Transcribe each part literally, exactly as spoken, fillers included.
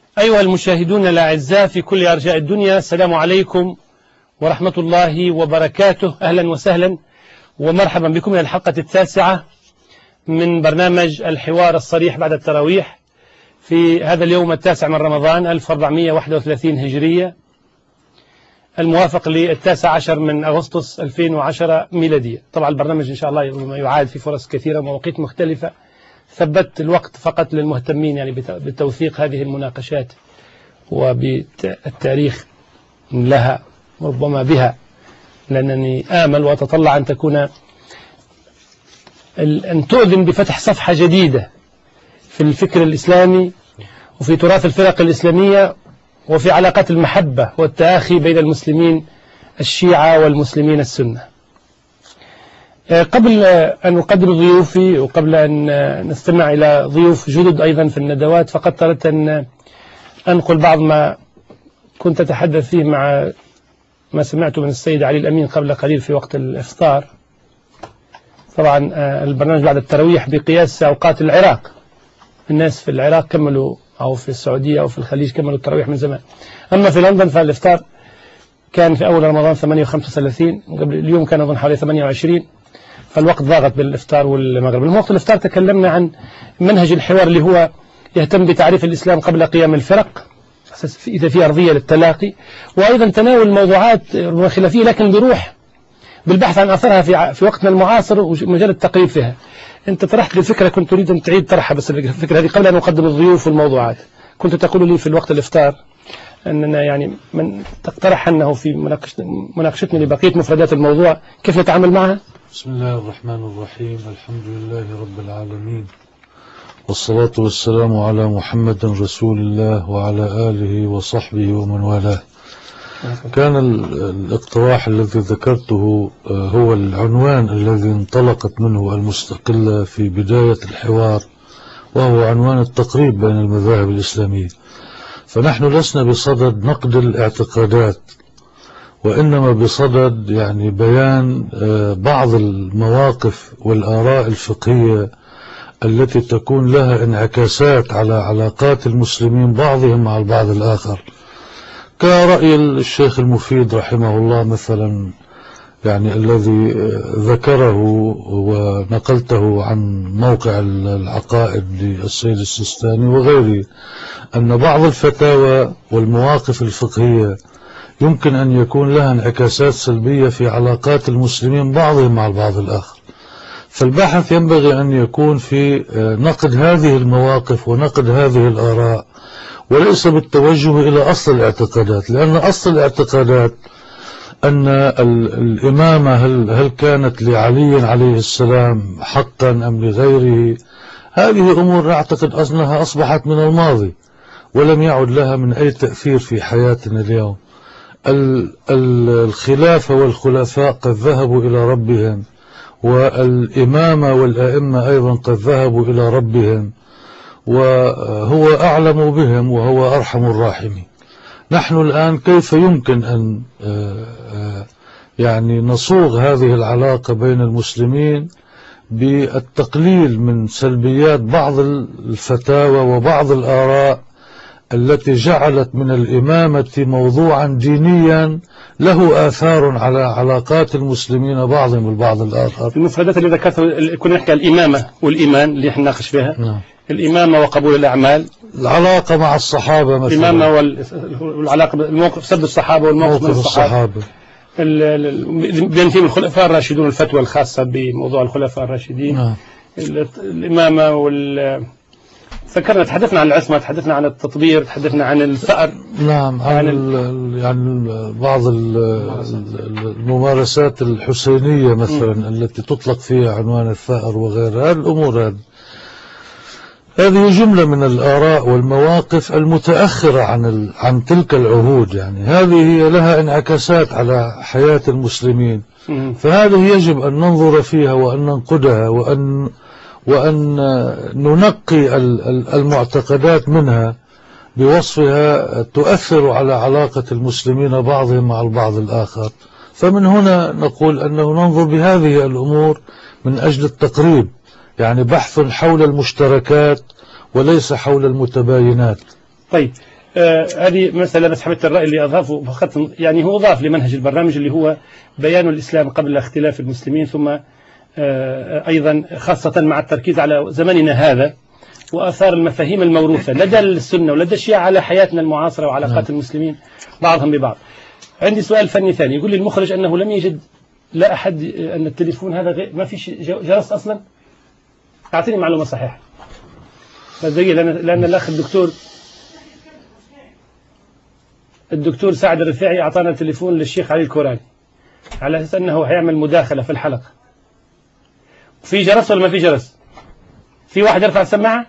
أيها المشاهدون الأعزاء في كل أرجاء الدنيا، السلام عليكم ورحمة الله وبركاته. أهلا وسهلا ومرحبا بكم إلى الحلقة التاسعة من برنامج الحوار الصريح بعد التراويح في هذا اليوم التاسع من رمضان ألف وأربعمئة وواحد وثلاثين هجرية، الموافق للتاسع عشر من أغسطس ألفين وعشرة ميلادية. طبعا البرنامج إن شاء الله يعاد في فرص كثيرة ومواقيت مختلفة. ثبت الوقت فقط للمهتمين يعني بتوثيق هذه المناقشات وبالتاريخ لها ربما بها، لأنني آمل وأتطلع أن تكون أن تؤذن بفتح صفحة جديدة في الفكر الإسلامي وفي تراث الفرق الإسلامية وفي علاقات المحبة والتآخي بين المسلمين الشيعة والمسلمين السنة. قبل أن أقدم ضيوفي وقبل أن نستمع إلى ضيوف جدد أيضا في الندوات، فقد أردت أن أنقل بعض ما كنت أتحدث فيه مع ما سمعته من السيد علي الأمين قبل قليل في وقت الإفطار. طبعا البرنامج بعد التراويح بقياس أوقات العراق، الناس في العراق كملوا أو في السعودية أو في الخليج كملوا التراويح من زمان. أما في لندن فالإفطار كان في أول رمضان ثمانية وخمسة وثلاثين، قبل اليوم كان أظن حوالي ثمانية وعشرين، فالوقت ضاغط بالإفطار والمغرب. من وقت الإفطار تكلمنا عن منهج الحوار اللي هو يهتم بتعريف الإسلام قبل قيام الفرق إذا في أرضية للتلاقي، وأيضا تناول موضوعات خلافية لكن بروح بالبحث عن أثرها في في وقتنا المعاصر ومجال التقريب فيها. أنت طرحت لي فكرة كنت أريد أن تعيد طرحها، بس الفكرة هذه قبل أن أقدم الضيوف والموضوعات. كنت تقول لي في الوقت الإفطار أننا يعني من تقترح أنه في مناقشتنا لبقية مفردات الموضوع كيف نتعامل معها. بسم الله الرحمن الرحيم، الحمد لله رب العالمين، والصلاة والسلام على محمد رسول الله وعلى آله وصحبه ومن والاه. كان الاقتراح الذي ذكرته هو العنوان الذي انطلقت منه المستقلة في بداية الحوار، وهو عنوان التقريب بين المذاهب الإسلامية. فنحن لسنا بصدد نقد الاعتقادات، وإنما بصدد يعني بيان بعض المواقف والآراء الفقهية التي تكون لها انعكاسات على علاقات المسلمين بعضهم مع البعض الآخر، كرأي الشيخ المفيد رحمه الله مثلا، يعني الذي ذكره ونقلته عن موقع العقائد للسيد السيستاني وغيره، أن بعض الفتاوى والمواقف الفقهية يمكن أن يكون لها انعكاسات سلبية في علاقات المسلمين بعضهم مع البعض الآخر. فالبحث ينبغي أن يكون في نقد هذه المواقف ونقد هذه الآراء، وليس بالتوجه إلى أصل الاعتقادات، لأن أصل الاعتقادات أن الإمامة هل, هل كانت لعلي عليه السلام حقا أم لغيره، هذه أمور نعتقد أنها أصبحت من الماضي ولم يعد لها من أي تأثير في حياتنا اليوم. الخلافة والخلفاء قد ذهبوا إلى ربهم، والإمامة والأئمة أيضا قد ذهبوا إلى ربهم، وهو أعلم بهم وهو أرحم الراحمين. نحن الآن كيف يمكن أن يعني نصوغ هذه العلاقة بين المسلمين بالتقليل من سلبيات بعض الفتاوى وبعض الآراء التي جعلت من الإمامة موضوعا دينيا له آثار على علاقات المسلمين بعضهم البعض الآخر. المفردات اللي ذكرتها كنا نحكي الإمامة والإيمان اللي احنا نناقش فيها. نعم. الإمامة وقبول الأعمال، العلاقة مع الصحابة مثلا، الإمامة والعلاقة الموقف سب الصحابة والموقف من الصحابة، بين فيهم الخلفاء الراشدون الفتوى الخاصة بموضوع الخلفاء الراشدين. نعم. الإمامة وال فكرنا تحدثنا عن العصمة، تحدثنا عن التطبير، تحدثنا عن الثأر. نعم، عن, عن ال... يعني بعض الممارسات الحسينية مثلا م. التي تطلق فيها عنوان الثأر وغيرها. الأمور هذه هذه جملة من الآراء والمواقف المتأخرة عن ال... عن تلك العهود، يعني هذه هي لها انعكاسات على حياة المسلمين. م. فهذه يجب أن ننظر فيها وأن ننقدها وأن وأن ننقي المعتقدات منها بوصفها تؤثر على علاقة المسلمين بعضهم مع البعض الآخر. فمن هنا نقول أنه ننظر بهذه الأمور من أجل التقريب، يعني بحث حول المشتركات وليس حول المتباينات. طيب، آه هذه مسألة بس حبيت الرأي اللي أضافه فقط، يعني هو أضاف لمنهج البرنامج اللي هو بيان الإسلام قبل اختلاف المسلمين، ثم آه أيضا خاصة مع التركيز على زمننا هذا وآثار المفاهيم الموروثة لدى السنة ولدى الشيعة على حياتنا المعاصرة وعلاقات المسلمين بعضهم ببعض. عندي سؤال فني ثاني، يقول لي المخرج أنه لم يجد لا أحد أن التليفون هذا غير ما فيش جرس أصلا. أعطيني معلومة صحيحة لأن لأن الأخ الدكتور الدكتور سعد الرفاعي أعطانا التليفون للشيخ علي الكوراني على أساس أنه هيعمل مداخلة في الحلقة. في جرس ولا ما في جرس؟ في واحد يرفع السماعة؟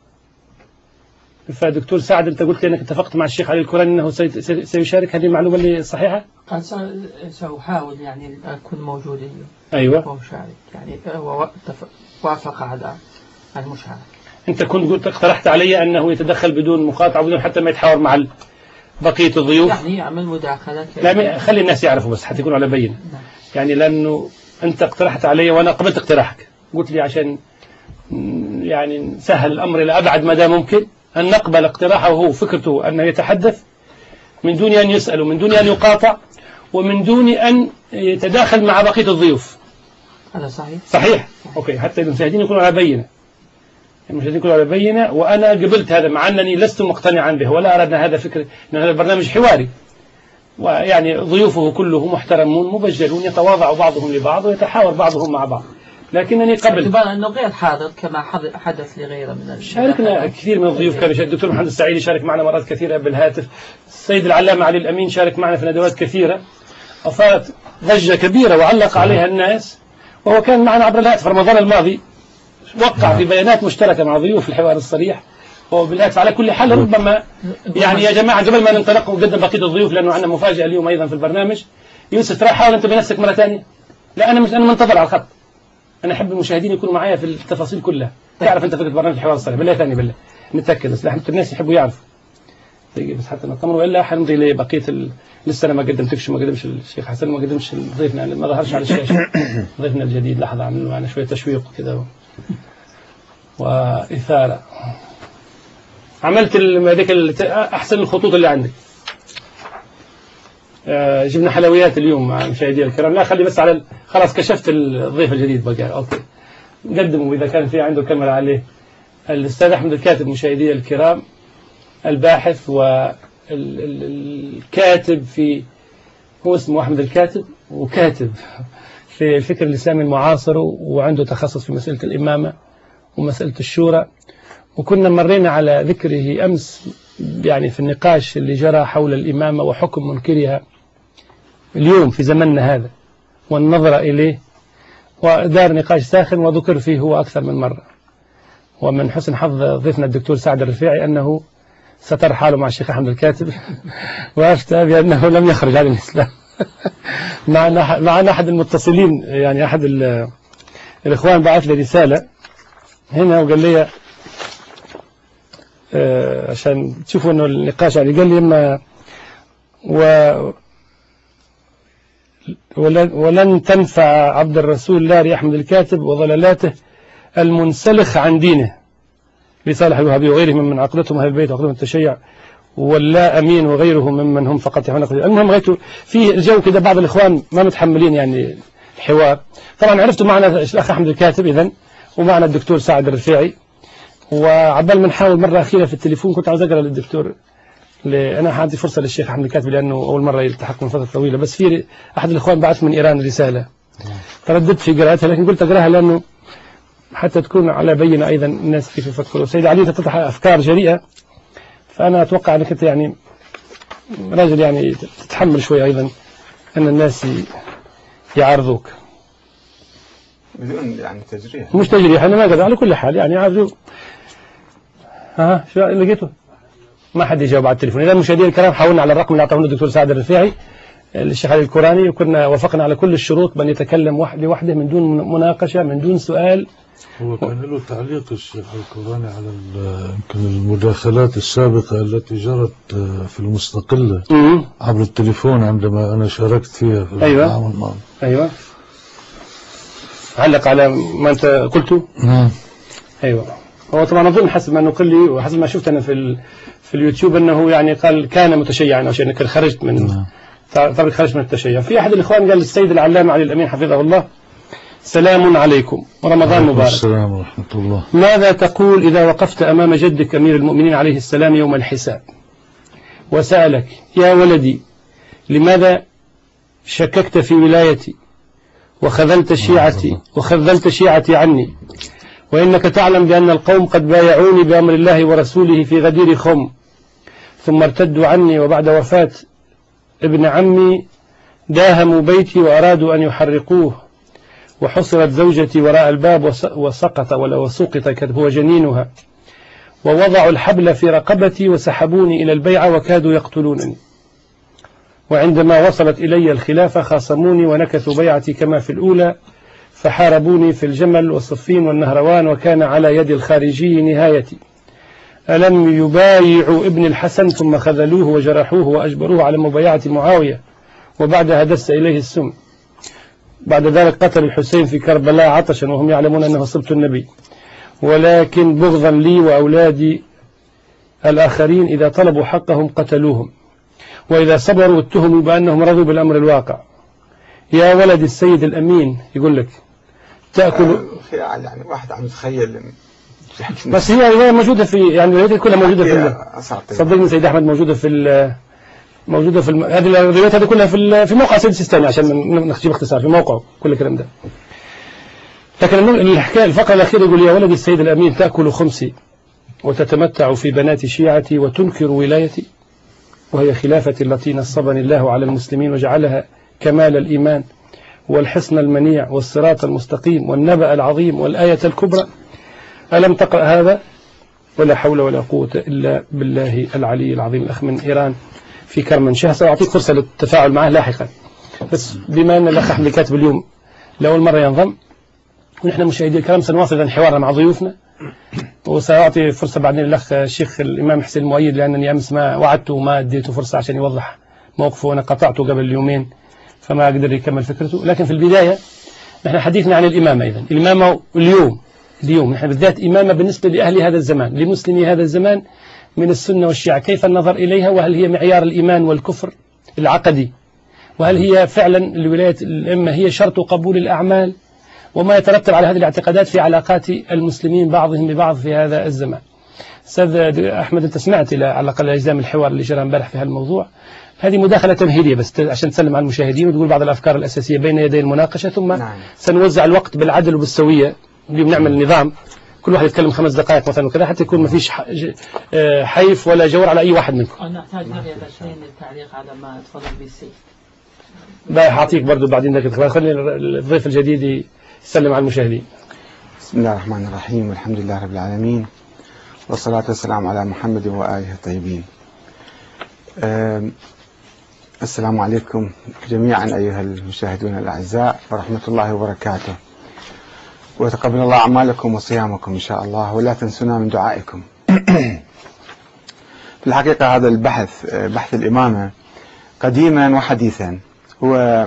فدكتور سعد أنت قلت لي أنك اتفقت مع الشيخ علي الكوراني أنه سيشارك، هذه المعلومة اللي صحيحة؟ قال سأحاول يعني أكون موجود اليوم. أيوة. ومشارك يعني هو وافق على المشاركة. أنت كنت قلت اقترحت علي أنه يتدخل بدون مقاطعة بدون حتى ما يتحاور مع بقية الضيوف. يعني يعمل مداخلات. لا خلي الناس يعرفوا بس حتى يكونوا على بينة. يعني لأنه أنت اقترحت علي وأنا قبلت اقتراحك، قلت لي عشان يعني نسهل الأمر إلى أبعد مدى ممكن أن نقبل اقتراحه وهو فكرته أنه يتحدث من دون أن يسأل ومن دون أن يقاطع ومن دون أن يتداخل مع بقية الضيوف. هذا صحيح. صحيح. أوكي حتى المشاهدين يكونوا على بينة. المشاهدين يكونوا على بينة وأنا قبلت هذا مع أنني لست مقتنعا به ولا أردنا هذا فكر أن هذا برنامج حواري، ويعني ضيوفه كلهم محترمون مبجلون يتواضع بعضهم لبعض ويتحاور بعضهم مع بعض، لكنني قبل باعتبار أنه غير حاضر كما حدث لغيره من شاركنا كثير من الضيوف. كان الدكتور محمد السعيدي شارك معنا مرات كثيرة بالهاتف، السيد العلامة علي الأمين شارك معنا في ندوات كثيرة أثارت ضجة كبيرة وعلق عليها الناس، وهو كان معنا عبر الهاتف. رمضان الماضي وقع في بيانات مشتركة مع ضيوف الحوار الصريح وبالهاتف. على كل حال ربما يعني يا جماعة قبل ما ننطلق ونقدم بقية الضيوف لأنه عندنا مفاجأة اليوم أيضا في البرنامج، يوسف راح حاول أنت بنفسك مرة ثانية. لا أنا مش أنا منتظر على الخط، أنا أحب المشاهدين يكونوا معايا في التفاصيل كلها. تعرف أنت فكرة برنامج الحوار الصريح بالله ثاني بالله نتأكد بس لحد الناس يحبوا يعرفوا بس حتى نطمن، وإلا حنمضي لبقية ال... لسه أنا ما قدمتكش ما قدمش الشيخ حسن ما قدمش ضيفنا ما ظهرش على الشاشة ضيفنا الجديد. لحظة عملوا معنا شوية تشويق كده و... وإثارة. عملت هذيك ال... أحسن الخطوط اللي عندك. آه جبنا حلويات اليوم مع مشاهدي الكرام. لا خلي بس على ال... خلاص كشفت الضيف الجديد بقى. أوكي قدموا إذا كان في عنده كاميرا عليه. الأستاذ أحمد الكاتب مشاهدي الكرام الباحث والكاتب في هو اسمه أحمد الكاتب وكاتب في الفكر الإسلامي المعاصر وعنده تخصص في مسألة الإمامة ومسألة الشورى، وكنا مرينا على ذكره أمس يعني في النقاش اللي جرى حول الإمامة وحكم منكرها اليوم في زمننا هذا والنظرة إليه، ودار نقاش ساخن وذكر فيه هو أكثر من مرة. ومن حسن حظ ضيفنا الدكتور سعد الرفاعي أنه ستر حاله مع الشيخ أحمد الكاتب وأفتى بأنه لم يخرج عن الإسلام. معنا معنا أحد المتصلين يعني أحد الإخوان بعث لي رسالة هنا وقال لي آه عشان تشوفوا أنه النقاش يعني قال لي إما و ولن تنفع عبد الرسول الله أحمد الكاتب وضلالاته المنسلخ عن دينه لصالح الوهابي وغيره ممن عقدتهم أهل البيت وعقدتهم التشيع ولا أمين وغيره ممن هم فقط يحون. المهم غيته في الجو كده بعض الإخوان ما متحملين يعني الحوار. طبعا عرفتوا معنا الأخ أحمد الكاتب إذن ومعنا الدكتور سعد الرفاعي، وعبال ما نحاول مرة أخيرة في التليفون كنت عاوز أقرأ للدكتور أنا عندي فرصة للشيخ أحمد الكاتب لأنه أول مرة يلتحق من فترة طويلة، بس في أحد الإخوان بعث من إيران رسالة ترددت في قراءتها لكن قلت أقرأها لأنه حتى تكون على بينة أيضا الناس كيف يفكروا. سيد علي تطرح أفكار جريئة، فأنا أتوقع أنك أنت يعني راجل يعني تتحمل شوي أيضا أن الناس يعارضوك بدون يعني تجريح. مش تجريح أنا ما قدر على كل حال يعني عارضوا. ها شو لقيته؟ ما حد يجاوب على التليفون. إذا مشاهدينا الكرام حاولنا على الرقم اللي أعطاه الدكتور سعد الرفاعي الشيخ علي الكوراني وكنا وافقنا على كل الشروط بأن يتكلم واحد لوحده من دون مناقشة من دون سؤال. هو كان له تعليق الشيخ الكوراني على يمكن المداخلات السابقة التي جرت في المستقلة مم. عبر التليفون عندما أنا شاركت فيها في أيوة. العام الماضي. أيوة علق على ما أنت قلته. نعم. أيوة هو طبعا أظن حسب ما نقل لي وحسب ما شفت أنا في في اليوتيوب أنه يعني قال كان متشيعا أو شيء، أنك خرجت من طبعا خرجت من التشيع. في أحد الإخوان قال للسيد العلامة علي الأمين حفظه الله: سلام عليكم ورمضان مبارك. السلام ورحمة الله. ماذا تقول إذا وقفت أمام جدك أمير المؤمنين عليه السلام يوم الحساب وسألك: يا ولدي لماذا شككت في ولايتي وخذلت شيعتي وخذلت شيعتي عني، وإنك تعلم بأن القوم قد بايعوني بأمر الله ورسوله في غدير خم، ثم ارتدوا عني، وبعد وفاة ابن عمي داهموا بيتي وأرادوا أن يحرقوه، وحصرت زوجتي وراء الباب وسقط ولا وسقط هو جنينها، ووضعوا الحبل في رقبتي وسحبوني إلى البيعة وكادوا يقتلونني، وعندما وصلت إلي الخلافة خاصموني ونكثوا بيعتي كما في الأولى، فحاربوني في الجمل والصفين والنهروان، وكان على يد الخارجي نهايتي. ألم يبايعوا ابن الحسن ثم خذلوه وجرحوه وأجبروه على مبايعة معاوية، وبعدها دس إليه السم. بعد ذلك قتل الحسين في كربلاء عطشا وهم يعلمون أنه صبت النبي، ولكن بغضا لي وأولادي الآخرين إذا طلبوا حقهم قتلوهم، وإذا صبروا اتهموا بأنهم رضوا بالأمر الواقع. يا ولد السيد الأمين يقول لك تأكل يعني واحد عم يتخيل بس هي رواية موجودة في يعني الروايات كلها موجودة في صدقني سيد أحمد موجودة في موجودة في الم... هذه الروايات هذه كلها في في موقع سيد السيستاني عشان نخشي باختصار في موقعه كل الكلام ده. لكن الحكاية الفقرة الأخيرة يقول: يا ولد السيد الأمين تأكل خمسي وتتمتع في بنات شيعتي وتنكر ولايتي، وهي خلافة التي نصبني الله على المسلمين وجعلها كمال الإيمان والحصن المنيع والصراط المستقيم والنبأ العظيم والآية الكبرى. ألم تقرأ هذا؟ ولا حول ولا قوة إلا بالله العلي العظيم. الأخ من إيران في كرمنشاه، سأعطيك فرصة للتفاعل معه لاحقا، بس بما أن الأخ أحمد كاتب اليوم لأول مرة ينضم، ونحن مشاهدي الكرام سنواصل حوارنا مع ضيوفنا، وسأعطي فرصة بعدين للأخ الشيخ الإمام حسين المؤيد، لأنني أمس ما وعدته وما اديته فرصة عشان يوضح موقفه، وأنا قطعته قبل يومين فما أقدر يكمل فكرته. لكن في البداية نحن حديثنا عن الإمامة. إذن الإمامة اليوم اليوم نحن بالذات إمامة بالنسبة لأهل هذا الزمان، لمسلمي هذا الزمان من السنة والشيعة، كيف النظر إليها؟ وهل هي معيار الإيمان والكفر العقدي؟ وهل هي فعلا الولاية الأئمة هي شرط قبول الأعمال؟ وما يترتب على هذه الاعتقادات في علاقات المسلمين بعضهم ببعض في هذا الزمان. أستاذ أحمد، أنت سمعت إلى على الأقل أجزاء من الحوار اللي جرى امبارح في هالموضوع. هذه مداخلة تمهيدية بس عشان تسلم على المشاهدين وتقول بعض الأفكار الأساسية بين يدي المناقشة، ثم نعم. سنوزع الوقت بالعدل وبالسوية. اليوم نعمل نظام كل واحد يتكلم خمس دقائق مثلا وكذا، حتى يكون ما فيش حيف ولا جور على أي واحد منكم. نحتاج نقيا شيء للتعليق على ما تفضل به السيد. بقى هعطيك برضه بعدين ذاك، خلي الضيف الجديد يسلم على المشاهدين. بسم الله الرحمن الرحيم، والحمد لله رب العالمين، والصلاة والسلام على محمد وآله الطيبين. السلام عليكم جميعا أيها المشاهدون الأعزاء، ورحمة الله وبركاته، وتقبل الله أعمالكم وصيامكم إن شاء الله، ولا تنسونا من دعائكم. في الحقيقة هذا البحث، بحث الإمامة، قديما وحديثا هو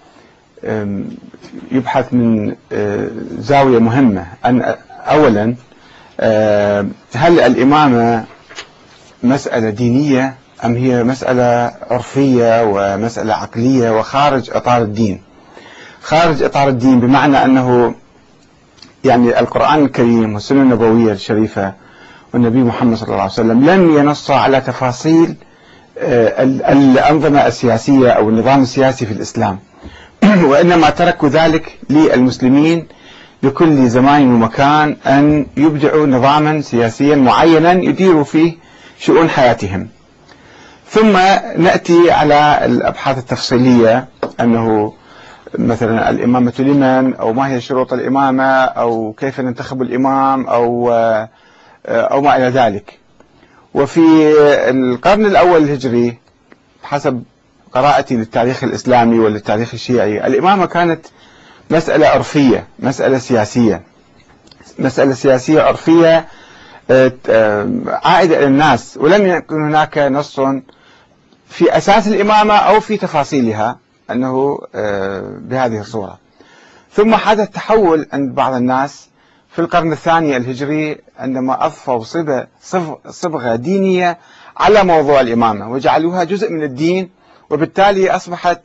يبحث من زاوية مهمة. أن أولا هل الإمامة مسألة دينية أم هي مسألة عرفية ومسألة عقلية وخارج إطار الدين؟ خارج إطار الدين بمعنى أنه يعني القرآن الكريم والسنة النبوية الشريفة والنبي محمد صلى الله عليه وسلم لم ينص على تفاصيل الأنظمة السياسية أو النظام السياسي في الإسلام، وإنما تركوا ذلك للمسلمين لكل زمان ومكان أن يبدعوا نظاما سياسيا معينا يديروا فيه شؤون حياتهم. ثم نأتي على الأبحاث التفصيلية، أنه مثلا الإمامة لمن، أو ما هي شروط الإمامة، أو كيف ننتخب الإمام، أو أو ما إلى ذلك. وفي القرن الأول الهجري حسب قراءتي للتاريخ الإسلامي وللتاريخ الشيعي، الإمامة كانت مسألة عرفية، مسألة سياسية، مسألة سياسية عرفية عائدة إلى الناس، ولم يكن هناك نص في أساس الإمامة أو في تفاصيلها أنه بهذه الصورة. ثم حدث تحول عند بعض الناس في القرن الثاني الهجري عندما أضفوا صبغة, صبغة دينية على موضوع الإمامة وجعلوها جزء من الدين، وبالتالي أصبحت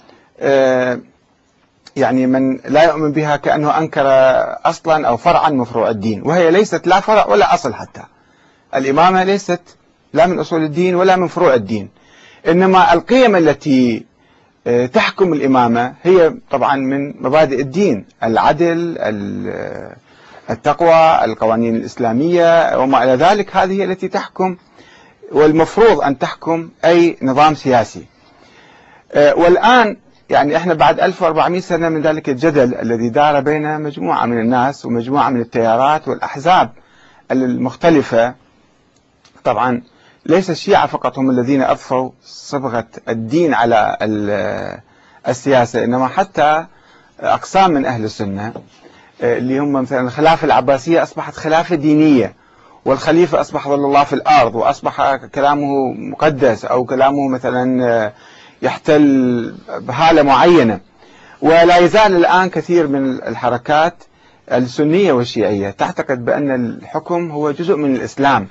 يعني من لا يؤمن بها كأنه أنكر أصلا أو فرعا من فروع الدين، وهي ليست لا فرع ولا أصل. حتى الإمامة ليست لا من أصول الدين ولا من فروع الدين، إنما القيم التي تحكم الإمامة هي طبعا من مبادئ الدين: العدل، التقوى، القوانين الإسلامية وما إلى ذلك. هذه هي التي تحكم والمفروض أن تحكم أي نظام سياسي. والآن يعني احنا بعد ألف وأربعمئة سنة من ذلك الجدل الذي دار بين مجموعة من الناس ومجموعة من التيارات والأحزاب المختلفة. طبعا ليس الشيعة فقط هم الذين أضفوا صبغة الدين على السياسة، إنما حتى أقسام من أهل السنة اللي هم مثلا الخلافة العباسية أصبحت خلافة دينية، والخليفة أصبح ظل الله في الأرض وأصبح كلامه مقدس أو كلامه مثلا يحتل بحالة معينة. ولا يزال الآن كثير من الحركات السنية والشيعية تعتقد بأن الحكم هو جزء من الإسلام،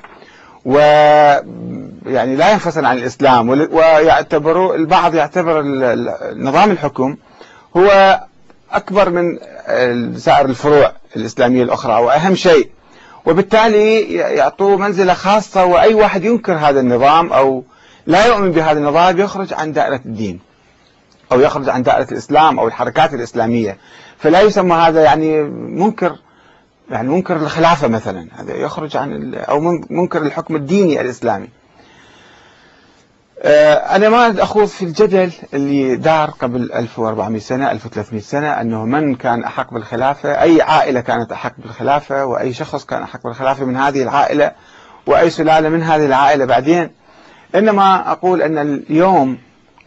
ويعني لا ينفصل عن الإسلام، ويعتبروا البعض يعتبر نظام الحكم هو أكبر من سائر الفروع الإسلامية الأخرى وأهم شيء، وبالتالي يعطوه منزلة خاصة، وأي واحد ينكر هذا النظام أو لا يؤمن بهذا النظام يخرج عن دائرة الدين أو يخرج عن دائرة الإسلام أو الحركات الإسلامية، فلا يسمى هذا يعني منكر، يعني منكر الخلافة مثلا، هذا يخرج عن أو منكر الحكم الديني الإسلامي. أنا ما أخوض في الجدل اللي دار قبل ألف وأربعمئة سنة ألف وثلاثمئة سنة أنه من كان أحق بالخلافة، أي عائلة كانت أحق بالخلافة، وأي شخص كان أحق بالخلافة من هذه العائلة، وأي سلالة من هذه العائلة بعدين. إنما أقول أن اليوم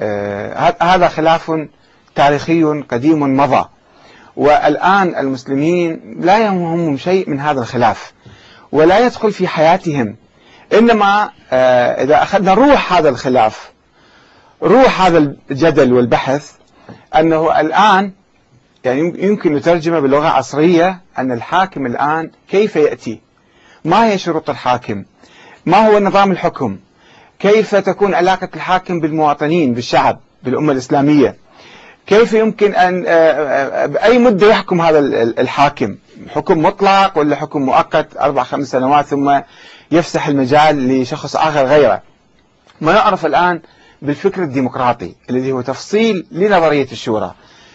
آه هذا خلاف تاريخي قديم مضى، والآن المسلمين لا يهمهم شيء من هذا الخلاف ولا يدخل في حياتهم. إنما آه إذا أخذنا روح هذا الخلاف، روح هذا الجدل والبحث، أنه الآن يعني يمكن نترجمه باللغة العصرية أن الحاكم الآن كيف يأتي، ما هي شروط الحاكم، ما هو نظام الحكم، كيف تكون علاقة الحاكم بالمواطنين بالشعب بالأمة الإسلامية، كيف يمكن أن بأي مدة يحكم هذا الحاكم، حكم مطلق ولا حكم مؤقت أربع خمس سنوات ثم يفسح المجال لشخص آخر غيره. ما نعرف الآن بالفكر الديمقراطي الذي هو تفصيل لنظرية الشورى.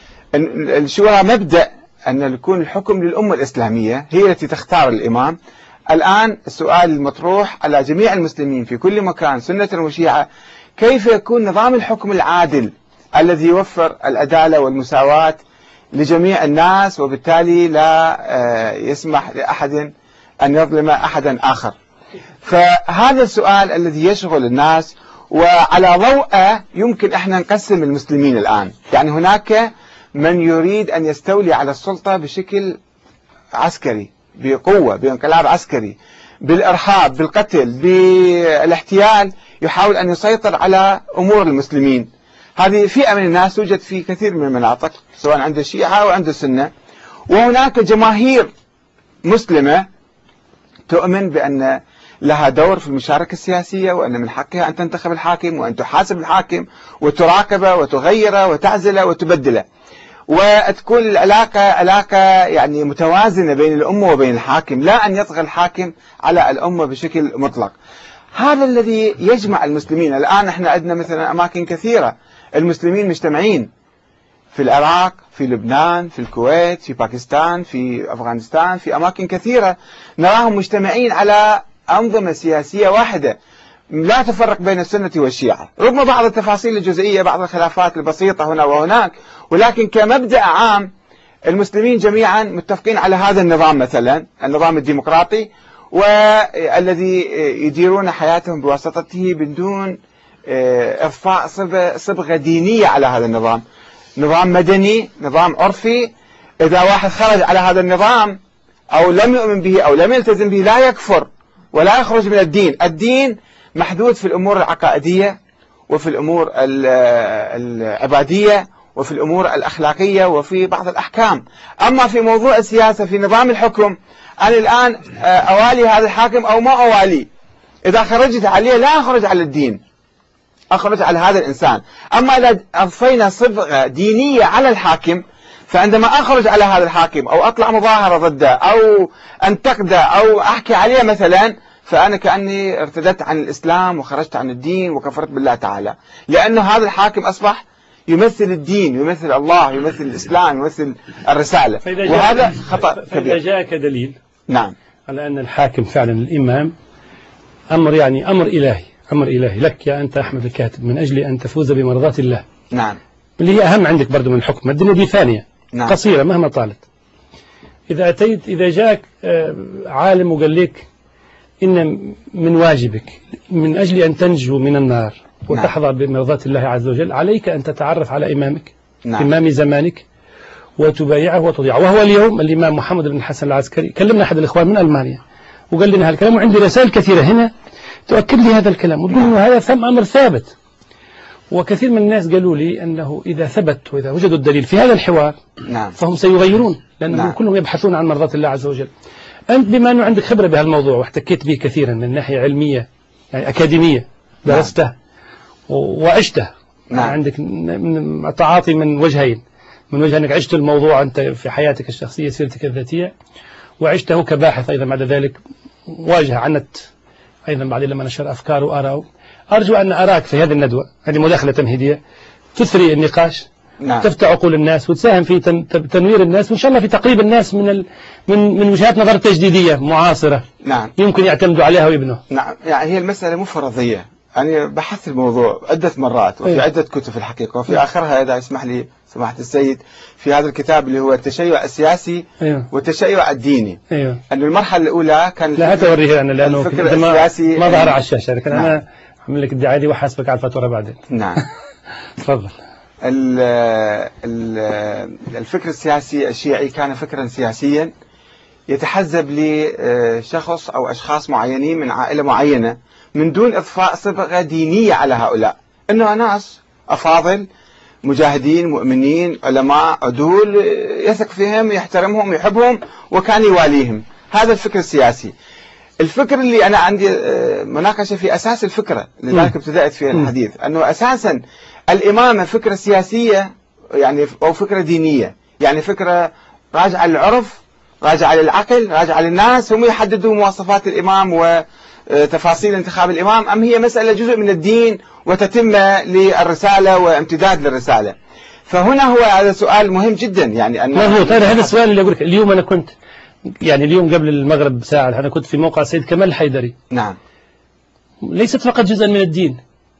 الشورى مبدأ أن يكون الحكم للأمة الإسلامية هي التي تختار الإمام. الآن السؤال المطروح على جميع المسلمين في كل مكان سنة وشيعة: كيف يكون نظام الحكم العادل الذي يوفر العدالة والمساواة لجميع الناس، وبالتالي لا يسمح لأحد أن يظلم أحدا آخر. فهذا السؤال الذي يشغل الناس، وعلى ضوءه يمكن احنا نقسم المسلمين الآن. يعني هناك من يريد أن يستولي على السلطة بشكل عسكري، بقوة، بانقلاب عسكري، بالإرهاب، بالقتل، بالاحتيال، يحاول أن يسيطر على أمور المسلمين. هذه فئة من الناس توجد في كثير من المناطق سواء عند الشيعة أو عند السنة. وهناك جماهير مسلمة تؤمن بأن لها دور في المشاركة السياسية، وأن من حقها أن تنتخب الحاكم وأن تحاسب الحاكم وتراقبه وتغيره وتعزله وتبدله، وتكون العلاقة علاقة يعني متوازنة بين الأمة وبين الحاكم، لا أن يطغى الحاكم على الأمة بشكل مطلق. هذا الذي يجمع المسلمين. الآن احنا عندنا مثلا أماكن كثيرة المسلمين مجتمعين، في العراق، في لبنان، في الكويت، في باكستان، في أفغانستان، في أماكن كثيرة نراهم مجتمعين على أنظمة سياسية واحدة لا تفرق بين السنة والشيعة، رغم بعض التفاصيل الجزئية، بعض الخلافات البسيطة هنا وهناك، ولكن كمبدأ عام المسلمين جميعا متفقين على هذا النظام، مثلا النظام الديمقراطي، والذي يديرون حياتهم بواسطته بدون إضفاء صبغة دينية على هذا النظام. نظام مدني، نظام عرفي. إذا واحد خرج على هذا النظام أو لم يؤمن به أو لم يلتزم به لا يكفر ولا يخرج من الدين. الدين محدود في الأمور العقائدية وفي الأمور العبادية وفي الأمور الأخلاقية وفي بعض الأحكام. أما في موضوع السياسة في نظام الحكم، أنا الآن أوالي هذا الحاكم أو ما أوالي، إذا خرجت عليه لا أخرج على الدين، أخرج على هذا الإنسان. أما إذا أضفينا صبغة دينية على الحاكم، فعندما أخرج على هذا الحاكم أو أطلع مظاهرة ضده أو أنتقده أو أحكي عليه مثلا، فأنا كأني ارتدت عن الإسلام وخرجت عن الدين وكفرت بالله تعالى، لأنه هذا الحاكم أصبح يمثل الدين، يمثل الله، يمثل الإسلام، يمثل الرسالة، وهذا خطأ كبير. فإذا جاءك دليل نعم على أن الحاكم فعلا الإمام، أمر يعني أمر إلهي، أمر إلهي لك يا أنت أحمد الكاتب من أجل أن تفوز بمرضات الله، نعم، اللي هي أهم عندك برضو من الحكم. الدنيا دي ثانية، نعم، قصيرة مهما طالت. إذا أتيت إذا جاءك عالم وقال لك إن من واجبك من أجل أن تنجو من النار وتحظى بمرضات الله عز وجل عليك أن تتعرف على إمامك، نعم، إمام زمانك، وتبايعه وتطيعه، وهو اليوم الإمام محمد بن الحسن العسكري. كلمنا أحد الإخوان من ألمانيا وقال لنا هالكلام، وعندي رسائل كثيرة هنا تؤكد لي هذا الكلام وتقول إنه هذا ثم أمر ثابت. وكثير من الناس قالوا لي أنه إذا ثبت وإذا وجدوا الدليل في هذا الحوار، نعم، فهم سيغيرون، لأنهم نعم. كلهم يبحثون عن مرضات الله عز وجل. أنت بما أنه عندك خبرة بهالموضوع واحتكيت به كثيرا من ناحية علمية يعني أكاديمية، درسته نعم. وعشته، نعم. عندك تعاطي من وجهين، من وجه أنك عشت الموضوع أنت في حياتك الشخصية سيرتك الذاتية، وعشته كباحث أيضا بعد ذلك، واجه عنت أيضا بعدين لما نشر أفكاره وآراءه. أرجو أن أراك في هذه الندوة، هذه مداخلة تمهيدية، تثري النقاش، نعم، تفتح عقول الناس وتساهم في تنوير الناس، وإن شاء الله في تقريب الناس من ال... من من وجهات نظر تجديدية معاصرة، نعم، يمكن يعتمدوا عليها ويبنوا. نعم، يعني هي المسألة مو فرضية، أنا بحثت الموضوع عدة مرات وفي أيه. عدة كتب الحقيقة، وفي أيه. آخرها إذا يسمح لي سماحة السيد في هذا الكتاب اللي هو التشيع السياسي أيه. والتشيع الديني، أيه. أن المرحلة الأولى كان لا توريه أنا لأنه الفكر السياسي ما ظهر على الشاشة، لكن نعم. أنا أعمل لك الدعاية دي وحاسبك على الفاتورة بعدين. نعم تفضل. الفكر السياسي الشيعي كان فكرا سياسيا يتحزب لشخص أو أشخاص معينين من عائلة معينة من دون إضفاء صبغة دينية على هؤلاء، إنه ناس أفاضل مجاهدين مؤمنين علماء عدول يثق فيهم يحترمهم يحبهم وكان يواليهم. هذا الفكر السياسي. الفكر اللي أنا عندي مناقشة في أساس الفكرة، لذلك ابتدأت في الحديث أنه أساسا الإمامة فكرة سياسية يعني أو فكرة دينية، يعني فكرة راجعة للعرف، راجعة للعقل، راجعة للناس، هم يحددوا مواصفات الإمام وتفاصيل انتخاب الإمام، أم هي مسألة جزء من الدين وتتمة للرسالة وامتداد للرسالة. فهنا هو هذا سؤال مهم جدا، يعني أن مظبوط. هذا هذا السؤال اللي أقول لك. اليوم أنا كنت يعني اليوم قبل المغرب بساعة أنا كنت في موقع سيد كمال الحيدري. نعم. ليست فقط جزءا من الدين.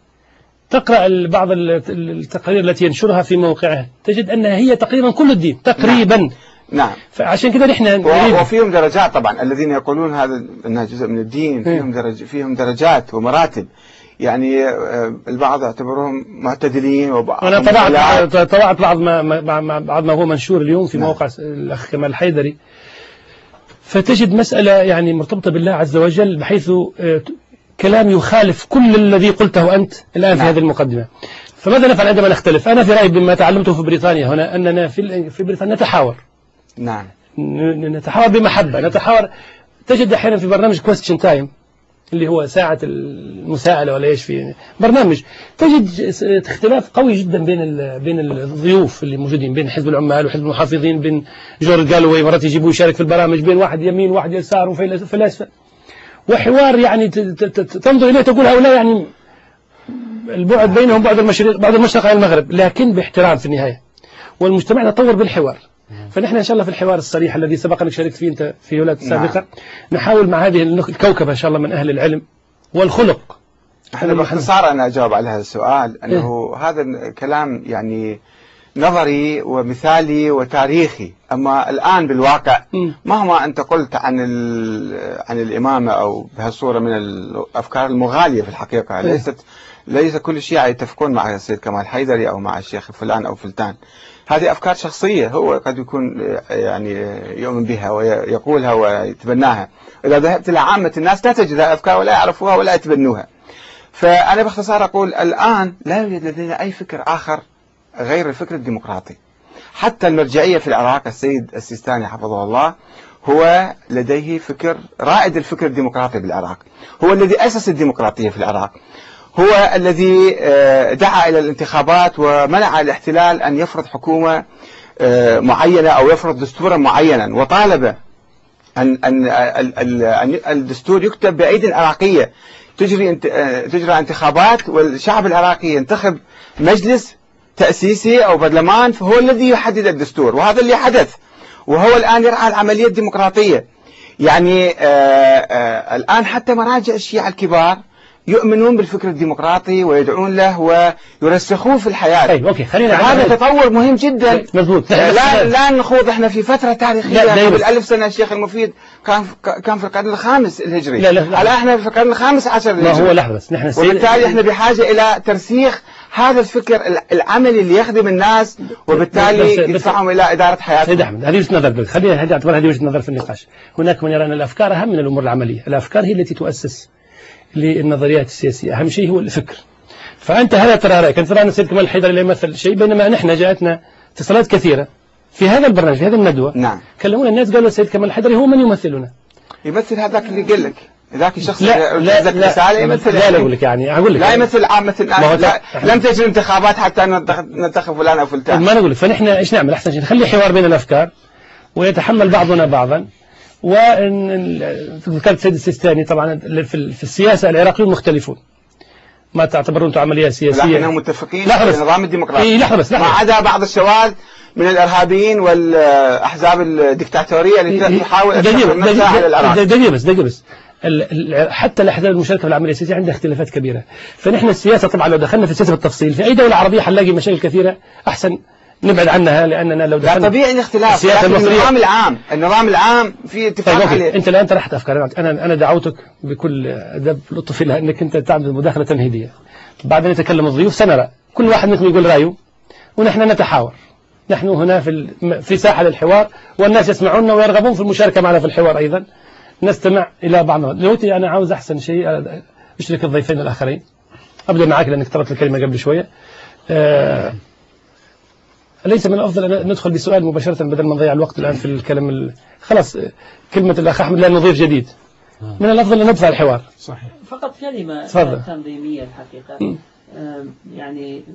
تقرأ بعض التقارير التي ينشرها في موقعه تجد أنها هي تقريبا كل الدين تقريبا. نعم. نعم. فعشان كده نحن وفيهم درجات طبعا، الذين يقولون هذا انها جزء من الدين فيهم درج فيهم درجات ومراتب، يعني البعض يعتبرهم معتدلين وبعض انا طبعت طبعت بعض ما بعض ما هو منشور اليوم في نعم. موقع الاخ كمال الحيدري، فتجد مسألة يعني مرتبطة بالله عز وجل بحيث كلام يخالف كل الذي قلته أنت الآن نعم. في هذه المقدمة. فماذا نفعل عندما نختلف؟ أنا في رأيي بما تعلمته في بريطانيا هنا أننا في في بريطانيا نتحاور. نعم. نتحاور بمحبة، نتحاور. تجد أحيانا في برنامج كويستشن تايم اللي هو ساعة المساءلة ولا إيش في برنامج، تجد اختلاف قوي جدا بين بين الضيوف اللي موجودين، بين حزب العمال وحزب المحافظين، بين جورج جالوي مرات يجيبوا يشارك في البرامج، بين واحد يمين وواحد يسار وفلاسفة، وحوار يعني تنظر إليه تقول هؤلاء يعني البعد بينهم بعد المشرق بعد المشرق عن المغرب، لكن باحترام في النهاية. والمجتمع يتطور بالحوار. فنحن إن شاء الله في الحوار الصريح الذي سبق أنك شاركت فيه أنت في جولات السابقة نعم. نحاول مع هذه الكوكبة إن شاء الله من أهل العلم والخلق. احنا باختصار أنا أجاوب على هذا السؤال أنه إيه؟ هذا كلام يعني نظري ومثالي وتاريخي، أما الآن بالواقع مهما أنت قلت عن عن الإمامة أو بهالصورة من الأفكار المغالية في الحقيقة إيه؟ ليست ليس كل الشيعة يتفقون مع السيد كمال الحيدري أو مع الشيخ فلان أو فلتان. هذه أفكار شخصية هو قد يكون يعني يؤمن بها ويقولها ويتبناها. إذا ذهبت إلى عامة الناس لا تجد أفكار ولا يعرفوها ولا يتبنوها. فأنا باختصار أقول الآن لا يوجد لدينا أي فكر آخر غير الفكر الديمقراطي. حتى المرجعية في العراق السيد السيستاني حفظه الله هو لديه فكر رائد الفكر الديمقراطي بالعراق، هو الذي أسس الديمقراطية في العراق، هو الذي دعا إلى الانتخابات ومنع الاحتلال أن يفرض حكومة معينة أو يفرض دستورا معينا، وطالب أن أن أن الدستور يكتب بأيدي عراقية، تجري تجرى انتخابات والشعب العراقي ينتخب مجلس تأسيسي أو برلمان فهو الذي يحدد الدستور، وهذا اللي حدث، وهو الآن يرعى العملية الديمقراطية. يعني آآ آآ الآن حتى مراجع الشيعة الكبار يؤمنون بالفكر الديمقراطي ويدعون له ويرسخوه في الحياة. طيب اوكي خلينا هذا تطور مهم جدا. مضبوط. لا لا نخوض احنا في فترة تاريخية قبل ألف سنة. الشيخ المفيد كان كان في القرن الخامس الهجري. لا لا على احنا في القرن الخامس عشر الهجري. ما هو لحظة بس نحن وبالتالي احنا بحاجة إلى ترسيخ هذا الفكر العملي اللي يخدم الناس وبالتالي يدفعهم إلى إدارة حياتهم. سيد أحمد هذه وجهة نظر، خلينا هذه اعتبر هذه وجهة نظر في النقاش. هناك من يرى أن الأفكار أهم من الأمور العملية، الأفكار هي التي تؤسس للنظريات السياسية، أهم شيء هو الفكر. فأنت هذا ترى رأيك، أنت ترى أن السيد كمال الحيدري لا يمثل شيء، بينما نحن جاءتنا اتصالات كثيرة في هذا البرنامج في هذه الندوة. نعم. كلمونا الناس قالوا السيد كمال الحيدري هو من يمثلنا. يمثل هذاك اللي قال لك ذاك الشخص لا لا لا, لا يمثل لا, لا أقول لك يعني أقول لك لا يعني يمثل عامة الناس. لا لم تجري انتخابات حتى ننتخب فلان أو فلان. ما نقول لك، فنحن إيش نعمل أحسن شيء نخلي حوار بين الأفكار ويتحمل بعضنا بعضا. وذكرت سيد السيستاني طبعا في السياسة العراقيون مختلفون، ما تعتبرون أنتم عملية سياسية. لكنهم متفقين في النظام الديمقراطي. إيه لحظة بس لحظة. ما عدا بعض الشواذ من الإرهابيين والأحزاب الدكتاتورية اللي تحاول أن تحول نفسها على العراق. دقيقة بس دقيقة بس حتى الأحزاب المشاركة في العملية السياسية عندها اختلافات كبيرة. فنحن السياسة طبعا لو دخلنا في السياسة بالتفصيل في أي دولة عربية حنلاقي مشاكل كثيرة، أحسن نبعد عنها، لأننا لو دخلنا طبيعي الاختلاف. النظام العام النظام العام في اتفاق طيب عليه. أنت الآن طرحت أفكار، أنا أنا دعوتك بكل أدب لطف لها أنك أنت تعمل مداخلة تمهيدية، بعد أن يتكلم الضيوف سنرى كل واحد منكم يقول رأيه ونحن نتحاور. نحن هنا في في ساحة للحوار والناس يسمعوننا ويرغبون في المشاركة معنا في الحوار أيضا، نستمع إلى بعضنا. دلوقتي أنا عاوز أحسن شيء أشرك الضيفين الآخرين. أبدأ معك لأنك طلبت الكلمة قبل شوية. أه ليس من الأفضل أن ندخل بسؤال مباشرة بدل ما نضيع الوقت الآن في الكلام ال... خلاص كلمة الأخ أحمد لأنه ضيف جديد. من الأفضل أن ندفع الحوار. صحيح. فقط كلمة تفضل. تنظيمية الحقيقة. يعني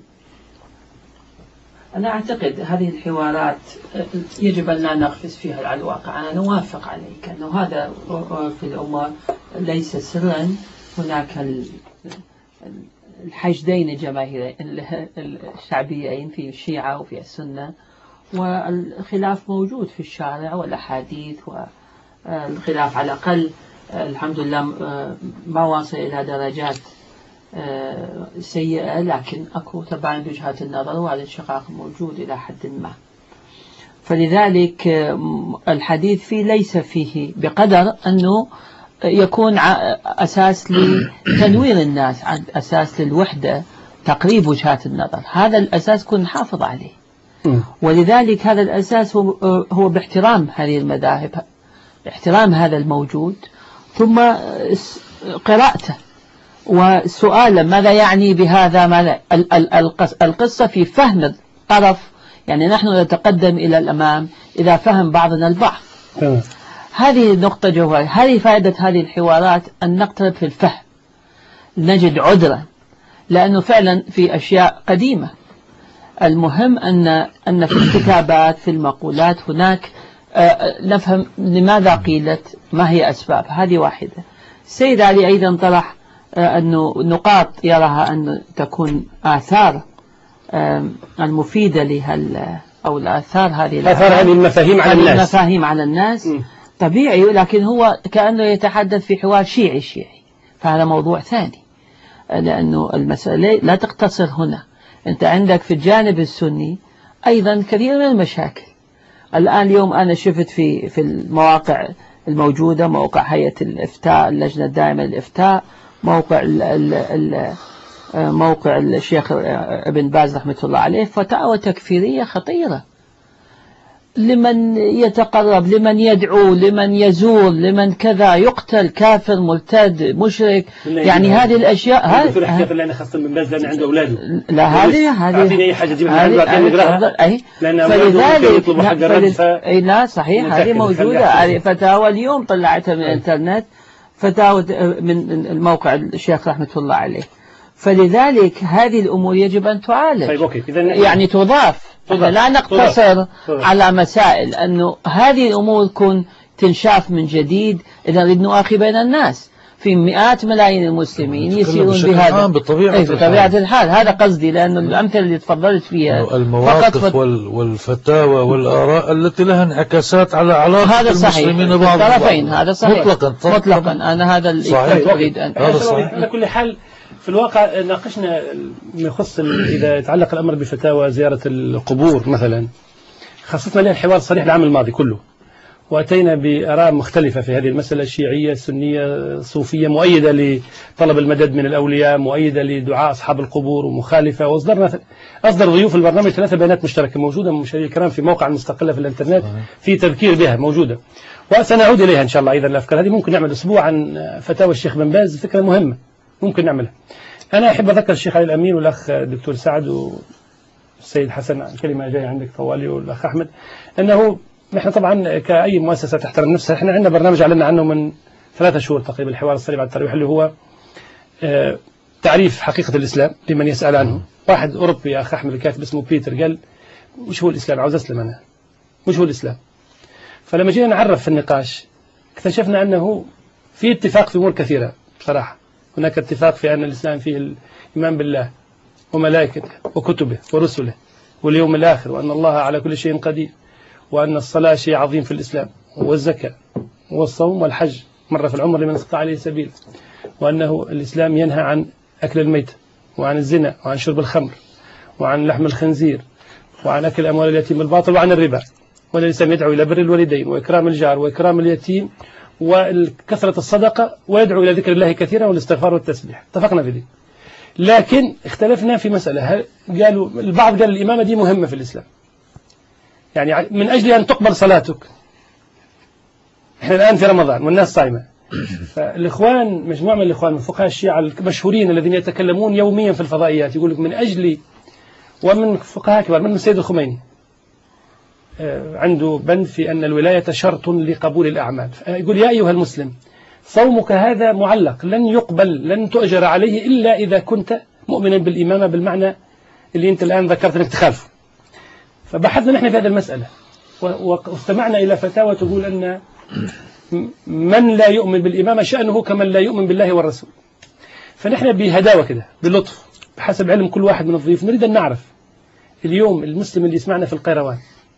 أنا أعتقد هذه الحوارات يجب أن لا نقفز فيها على الواقع. أنا نوافق عليك أنه هذا في الأمة ليس سرا. هناك الحشدين الجماهيرين الشعبيين في الشيعة وفي السنة، والخلاف موجود في الشارع والأحاديث، والخلاف على الأقل الحمد لله ما واصل إلى درجات سيئة، لكن أكو تباين وجهات النظر والانشقاق موجود إلى حد ما. فلذلك الحديث فيه ليس فيه بقدر أنه يكون أساس لتنوير الناس، أساس للوحدة، تقريب وجهات النظر. هذا الأساس كن نحافظ عليه، ولذلك هذا الأساس هو, هو باحترام هذه المذاهب، احترام هذا الموجود، ثم قراءته وسؤالا ماذا يعني بهذا، ماذا القصة في فهم الطرف. يعني نحن نتقدم إلى الأمام إذا فهم بعضنا البعض. هذه نقطة جوهرية. هذه فائدة هذه الحوارات، أن نقترب في الفهم، نجد عذرا، لأنه فعلا في أشياء قديمة. المهم أن أن في الكتابات في المقولات هناك نفهم لماذا قيلت، ما هي أسباب. هذه واحدة. السيد علي أيضا طرح أنه نقاط يراها أن تكون آثار المفيدة لهال أو الآثار هذه آثار هذه المفاهيم على الناس المفاهيم على الناس م. طبيعي، لكن هو كأنه يتحدث في حوار شيعي شيعي، فهذا موضوع ثاني، لأنه المسألة لا تقتصر هنا. أنت عندك في الجانب السني أيضا كثير من المشاكل. الآن اليوم أنا شفت في في المواقع الموجودة، موقع هيئة الإفتاء، اللجنة الدائمة للإفتاء، موقع ال ال ال موقع الشيخ ابن باز رحمة الله عليه، فتاوى تكفيرية خطيرة. لمن يتقرب، لمن يدعو، لمن يزور، لمن كذا، يقتل، كافر، مرتد، مشرك، يعني هذه الأشياء. هذه اللي أنا خاصة من بس لأن عنده أولاده. لا هذه هذه أعطيني أي حاجة تجيبها من عنده أي لأن فلذلك لا, لا صحيح هذه موجودة فتاوى اليوم طلعتها من الإنترنت، فتاوى من الموقع الشيخ رحمة الله عليه. فلذلك هذه الأمور يجب أن تعالج. طيب أوكي. يعني تضاف. لا نقتصر على مسائل أنه هذه الأمور كن تنشاف من جديد إذا نريد نؤاخي بين الناس. في مئات ملايين المسلمين يسيرون بهذا بطبيعة, أي بطبيعة الحال. الحال هذا قصدي، لأن الأمثلة اللي تفضلت فيها المواقف فت... والفتاوى والآراء التي لها انعكاسات على علاقة المسلمين بعض الطرفين. هذا صحيح مطلقا مطلقا أنا هذا اللي أريد أن هذا صحيح. على كل حال في الواقع ناقشنا ما يخص إذا يتعلق الأمر بفتاوى زيارة القبور مثلا، خصصنا لها الحوار الصريح العام الماضي كله، وأتينا بآراء مختلفة في هذه المسألة، الشيعية، السنية، صوفية، مؤيدة لطلب المدد من الأولياء، مؤيدة لدعاء أصحاب القبور، ومخالفة. وأصدرنا أصدر ضيوف البرنامج ثلاثة بيانات مشتركة موجودة مشاهدينا الكرام في موقع مستقلة في الإنترنت في تذكير بها موجودة، وسنعود إليها إن شاء الله. أيضا الأفكار هذه ممكن نعمل أسبوع عن فتاوى الشيخ بن باز، فكرة مهمة ممكن نعملها. أنا أحب أذكر الشيخ علي الأمين والأخ الدكتور سعد والسيد حسن، كلمة جاية عندك طوالي، والأخ أحمد، أنه نحن طبعا كأي مؤسسة تحترم نفسها، احنا عندنا برنامج أعلنا عنه من ثلاثة شهور تقريبا، الحوار الصليب على التراويح، اللي هو تعريف حقيقة الإسلام لمن يسأل عنه. واحد أوروبي يا أخ أحمد الكاتب اسمه بيتر قال مش هو الإسلام، عاوز أسلم أنا، مش هو الإسلام. فلما جينا نعرف في النقاش اكتشفنا أنه في اتفاق في أمور كثيرة بصراحة. هناك اتفاق في أن الإسلام فيه الإيمان بالله وملائكته وكتبه ورسله واليوم الآخر، وأن الله على كل شيء قدير، وأن الصلاة شيء عظيم في الإسلام، والزكاة والصوم والحج مرة في العمر لمن استطاع عليه سبيل، وأنه الإسلام ينهى عن أكل الميت وعن الزنا وعن شرب الخمر وعن لحم الخنزير وعن أكل أموال اليتيم بالباطل وعن الربا، وأن الإسلام يدعو إلى بر الوالدين وإكرام الجار وإكرام اليتيم وكثرة الصدقة، ويدعو إلى ذكر الله كثيرا والاستغفار والتسبيح. اتفقنا في دي، لكن اختلفنا في مسألة. قالوا البعض قال الإمامة دي مهمة في الإسلام، يعني من أجل أن تقبل صلاتك. إحنا الآن في رمضان والناس صايمة، فالإخوان مجموعة من الإخوان من فقهاء الشيعة المشهورين الذين يتكلمون يوميا في الفضائيات يقول لك من أجل، ومن فقهاء كبار من السيد الخميني عنده بند في أن الولاية شرط لقبول الأعمال. يقول يا أيها المسلم صومك هذا معلق، لن يقبل، لن تؤجر عليه إلا إذا كنت مؤمنا بالإمامة بالمعنى اللي أنت الآن ذكرت أنك تخالفه. فبحثنا نحن في هذه المسألة واستمعنا إلى فتاوى تقول أن من لا يؤمن بالإمامة شأنه كمن لا يؤمن بالله والرسول. فنحن بهداوة كده بلطف بحسب علم كل واحد من الضيوف نريد أن نعرف اليوم المسلم اللي يسمعنا في القيروان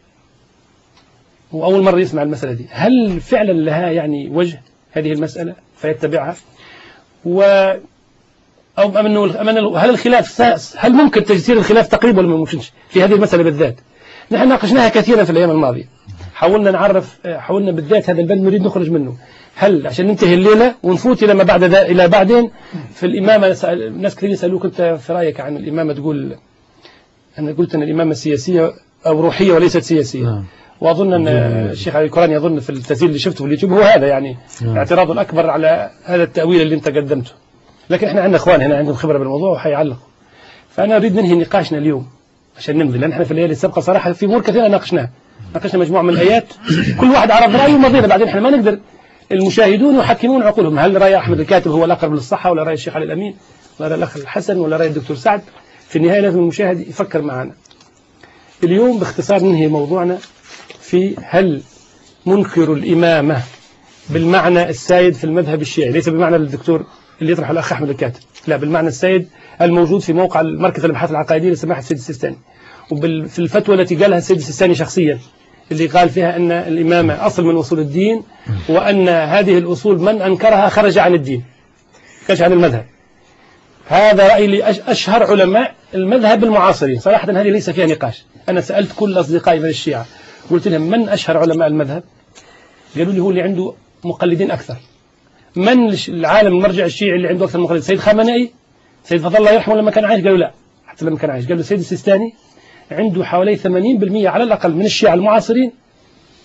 وأول مرة يسمع المسألة دي، هل فعلا لها يعني وجه هذه المسألة فيتبعها؟ و أو أمنه أمنه هل الخلاف هل ممكن تجسير الخلاف تقريبا ولا ما ممكنش في هذه المسألة بالذات؟ نحن ناقشناها كثيرا في الأيام الماضية، حاولنا نعرف، حاولنا بالذات هذا البند نريد نخرج منه. هل عشان ننتهي الليلة ونفوت إلى ما بعد ذا إلى بعدين في الإمامة؟ ناس كثير يسألوك أنت في رأيك عن الإمامة، تقول أنا قلت أن الإمامة سياسية أو روحية وليست سياسية. نعم. وأظن أن الشيخ علي الكوراني يظن في التسجيل اللي شفته في اليوتيوب هو هذا يعني نعم. اعتراض الأكبر على هذا التأويل اللي أنت قدمته، لكن إحنا عندنا إخوان هنا عندهم خبرة بالموضوع وحيعلقوا. فأنا أريد ننهي نقاشنا اليوم عشان نمضي، لأن إحنا في الليالي السابقة صراحة في أمور كثيرة ناقشناها، ناقشنا مجموعة من الآيات كل واحد عرض رأيه ومضينا، بعدين إحنا ما نقدر المشاهدون يحكمون عقولهم، هل رأي أحمد الكاتب هو الأقرب للصحة ولا رأي الشيخ علي الأمين ولا رأي الأخ الحسن ولا رأي الدكتور سعد؟ في النهاية لازم المشاهد يفكر معنا. اليوم باختصار ننهي موضوعنا في هل منكر الإمامة بالمعنى السائد في المذهب الشيعي، ليس بمعنى الدكتور اللي يطرح الأخ أحمد الكاتب، لا بالمعنى السائد الموجود في موقع المركز الأبحاث العقائدية لسماحة السيد السيستاني، وفي الفتوى التي قالها السيد السيستاني شخصيا اللي قال فيها أن الإمامة أصل من أصول الدين، وأن هذه الأصول من أنكرها خرج عن الدين، خرج عن المذهب. هذا رأي لأشهر علماء المذهب المعاصرين، صراحة هذه ليس فيها نقاش. أنا سألت كل أصدقائي من الشيعة قلت لهم من أشهر علماء المذهب؟ قالوا لي هو اللي عنده مقلدين أكثر. من العالم المرجع الشيعي اللي عنده أكثر مقلدين؟ سيد خامنئي، سيد فضل الله يرحمه لما كان عايش؟ قالوا لا، حتى لما كان عايش. قالوا السيد السيستاني عنده حوالي ثمانين بالمئة على الأقل من الشيعة المعاصرين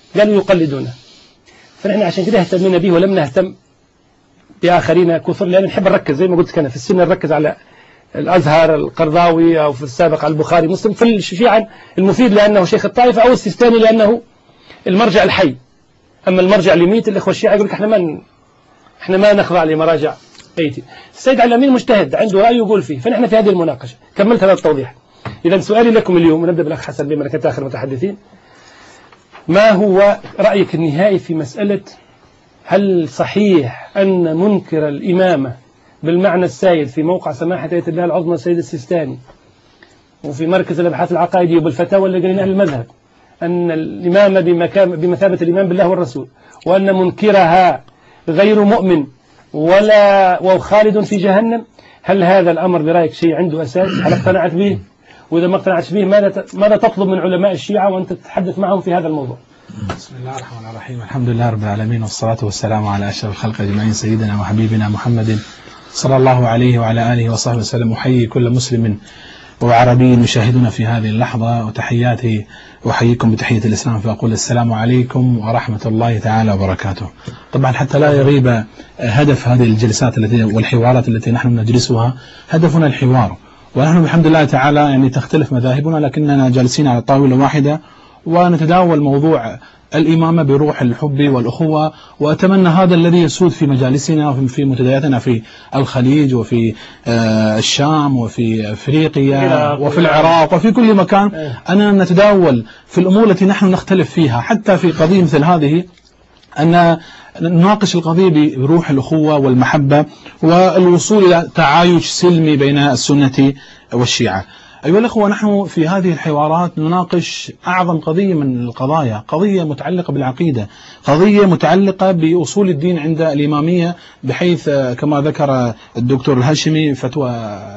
قالوا يقلدونه. فنحن عشان كده اهتمينا به ولم نهتم بآخرين كثر، لأن نحب نركز زي ما قلت كان في السنة نركز على الأزهر القرضاوي، أو في السابق على البخاري مسلم، في الشيعة المفيد لأنه شيخ الطائفة، أو السيستاني لأنه المرجع الحي. أما المرجع اللي يميت الإخوة الشيعة يقول لك احنا ما احنا ما نخضع لمراجع ميتين. السيد علي الأمين مجتهد عنده رأي يقول فيه، فنحن في هذه المناقشة كملت هذا التوضيح. إذا سؤالي لكم اليوم، ونبدأ بالأخ حسن بما أنك أنت آخر المتحدثين، ما هو رأيك النهائي في مسألة هل صحيح أن منكر الإمامة بالمعنى السائد في موقع سماحة آية الله العظمى السيد السيستاني وفي مركز الأبحاث العقائدية وبالفتاوى اللي قالين أهل المذهب أن الإمامة بمثابة الإمام بالله والرسول، وأن منكرها غير مؤمن ولا وخالد في جهنم، هل هذا الأمر برأيك شيء عنده أساس؟ هل اقتنعت به؟ وإذا ما اقتنعت به ماذا ماذا تطلب من علماء الشيعة وأنت تتحدث معهم في هذا الموضوع؟ بسم الله الرحمن الرحيم، الحمد لله رب العالمين، والصلاة والسلام على أشرف الخلق أجمعين سيدنا وحبيبنا محمد صلى الله عليه وعلى آله وصحبه وسلم. أحيي كل مسلم وعربي يشاهدنا في هذه اللحظة، وتحياتي أحييكم بتحية الإسلام، فأقول السلام عليكم ورحمة الله تعالى وبركاته. طبعا حتى لا يغيب هدف هذه الجلسات التي والحوارات التي نحن نجلسها، هدفنا الحوار، ونحن بحمد الله تعالى يعني تختلف مذاهبنا لكننا جالسين على طاولة واحدة ونتداول موضوع الإمامة بروح الحب والأخوة، وأتمنى هذا الذي يسود في مجالسنا وفي منتدياتنا في الخليج وفي الشام وفي أفريقيا وفي العراق وفي كل مكان أن نتداول في الأمور التي نحن نختلف فيها، حتى في قضية مثل هذه أن نناقش القضية بروح الأخوة والمحبة والوصول إلى تعايش سلمي بين السنة والشيعة. أيها الأخوة، نحن في هذه الحوارات نناقش أعظم قضية من القضايا، قضية متعلقة بالعقيدة، قضية متعلقة بأصول الدين عند الإمامية، بحيث كما ذكر الدكتور الهاشمي فتوى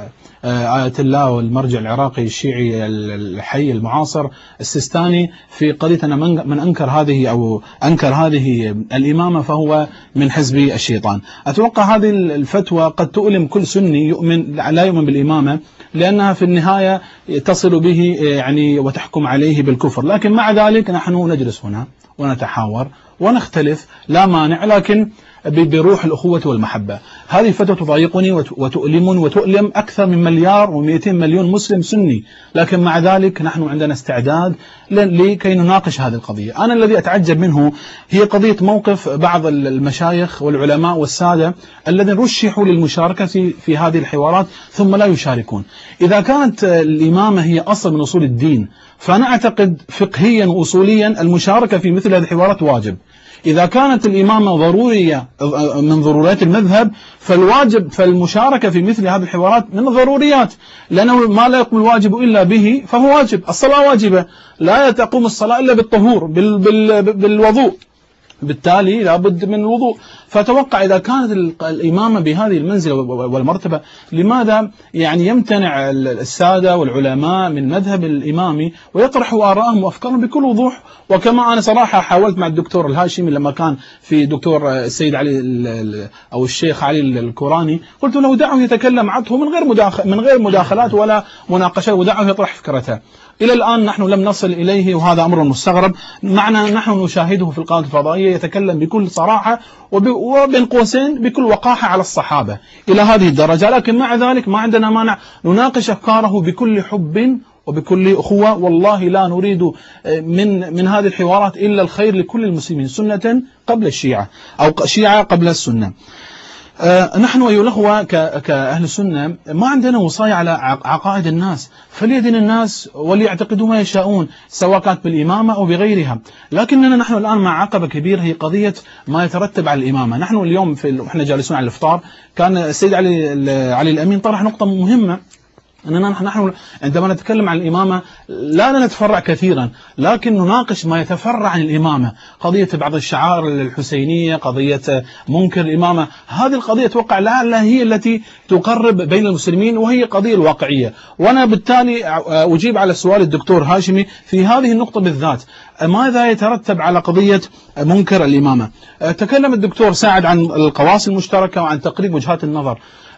آية الله والمرجع العراقي الشيعي الحي المعاصر السيستاني في قضية أن من أنكر هذه أو أنكر هذه الإمامة فهو من حزب الشيطان. أتوقع هذه الفتوى قد تؤلم كل سني يؤمن لا يؤمن بالإمامة، لأنها في النهاية تصل به يعني وتحكم عليه بالكفر، لكن مع ذلك نحن نجلس هنا ونتحاور ونختلف لا مانع، لكن بروح الأخوة والمحبة. هذه فتوى تضايقني وتؤلمني وتؤلم أكثر من مليار ومئتين مليون مسلم سني، لكن مع ذلك نحن عندنا استعداد لكي نناقش هذه القضية. أنا الذي أتعجب منه هي قضية موقف بعض المشايخ والعلماء والسادة الذين رشحوا للمشاركة في هذه الحوارات ثم لا يشاركون. إذا كانت الإمامة هي أصل من أصول الدين، فأنا أعتقد فقهيا وأصوليا المشاركة في مثل هذه الحوارات واجب. إذا كانت الإمامة ضرورية من ضروريات المذهب، فالواجب فالمشاركة في مثل هذه الحوارات من الضروريات، لأنه ما لا يقوم الواجب إلا به فهو واجب. الصلاة واجبة، لا تقوم الصلاة إلا بالطهور بالوضوء، بالتالي لابد من الوضوء. فتوقع إذا كانت الإمامة بهذه المنزلة والمرتبة، لماذا يعني يمتنع السادة والعلماء من مذهب الإمامي ويطرحوا آراءهم وأفكارهم بكل وضوح؟ وكما أنا صراحة حاولت مع الدكتور الهاشمي لما كان في دكتور السيد علي أو الشيخ علي الكوراني، قلت له دعه يتكلم عنه من غير مداخل من غير مداخلات ولا مناقشات، ودعه يطرح فكرته. إلى الآن نحن لم نصل إليه، وهذا أمر مستغرب. معنا نحن نشاهده في القناة الفضائية يتكلم بكل صراحة وبين قوسين بكل وقاحة على الصحابة إلى هذه الدرجة، لكن مع ذلك ما عندنا مانع نناقش أفكاره بكل حب وبكل أخوة. والله لا نريد من من هذه الحوارات إلا الخير لكل المسلمين، سنة قبل الشيعة أو شيعة قبل السنة. آه نحن أيها الأخوة كأهل السنة ما عندنا وصاية على عقائد الناس، فليدين الناس وليعتقدوا ما يشاءون سواء كانت بالإمامة أو بغيرها. لكننا نحن الآن مع عقبة كبيرة هي قضية ما يترتب على الإمامة. نحن اليوم في احنا جالسون على الإفطار كان السيد علي علي الأمين طرح نقطة مهمة، أننا نحن عندما نتكلم عن الإمامة لا نتفرع كثيرا، لكن نناقش ما يتفرع عن الإمامة، قضية بعض الشعائر الحسينية، قضية منكر الإمامة. هذه القضية أتوقع لعلها هي التي تقرب بين المسلمين، وهي قضية الواقعية. وأنا بالتالي أجيب على سؤال الدكتور هاشمي في هذه النقطة بالذات، ماذا يترتب على قضية منكر الإمامة؟ تكلم الدكتور ساعد عن القواس المشتركة وعن تقريب وجهات النظر.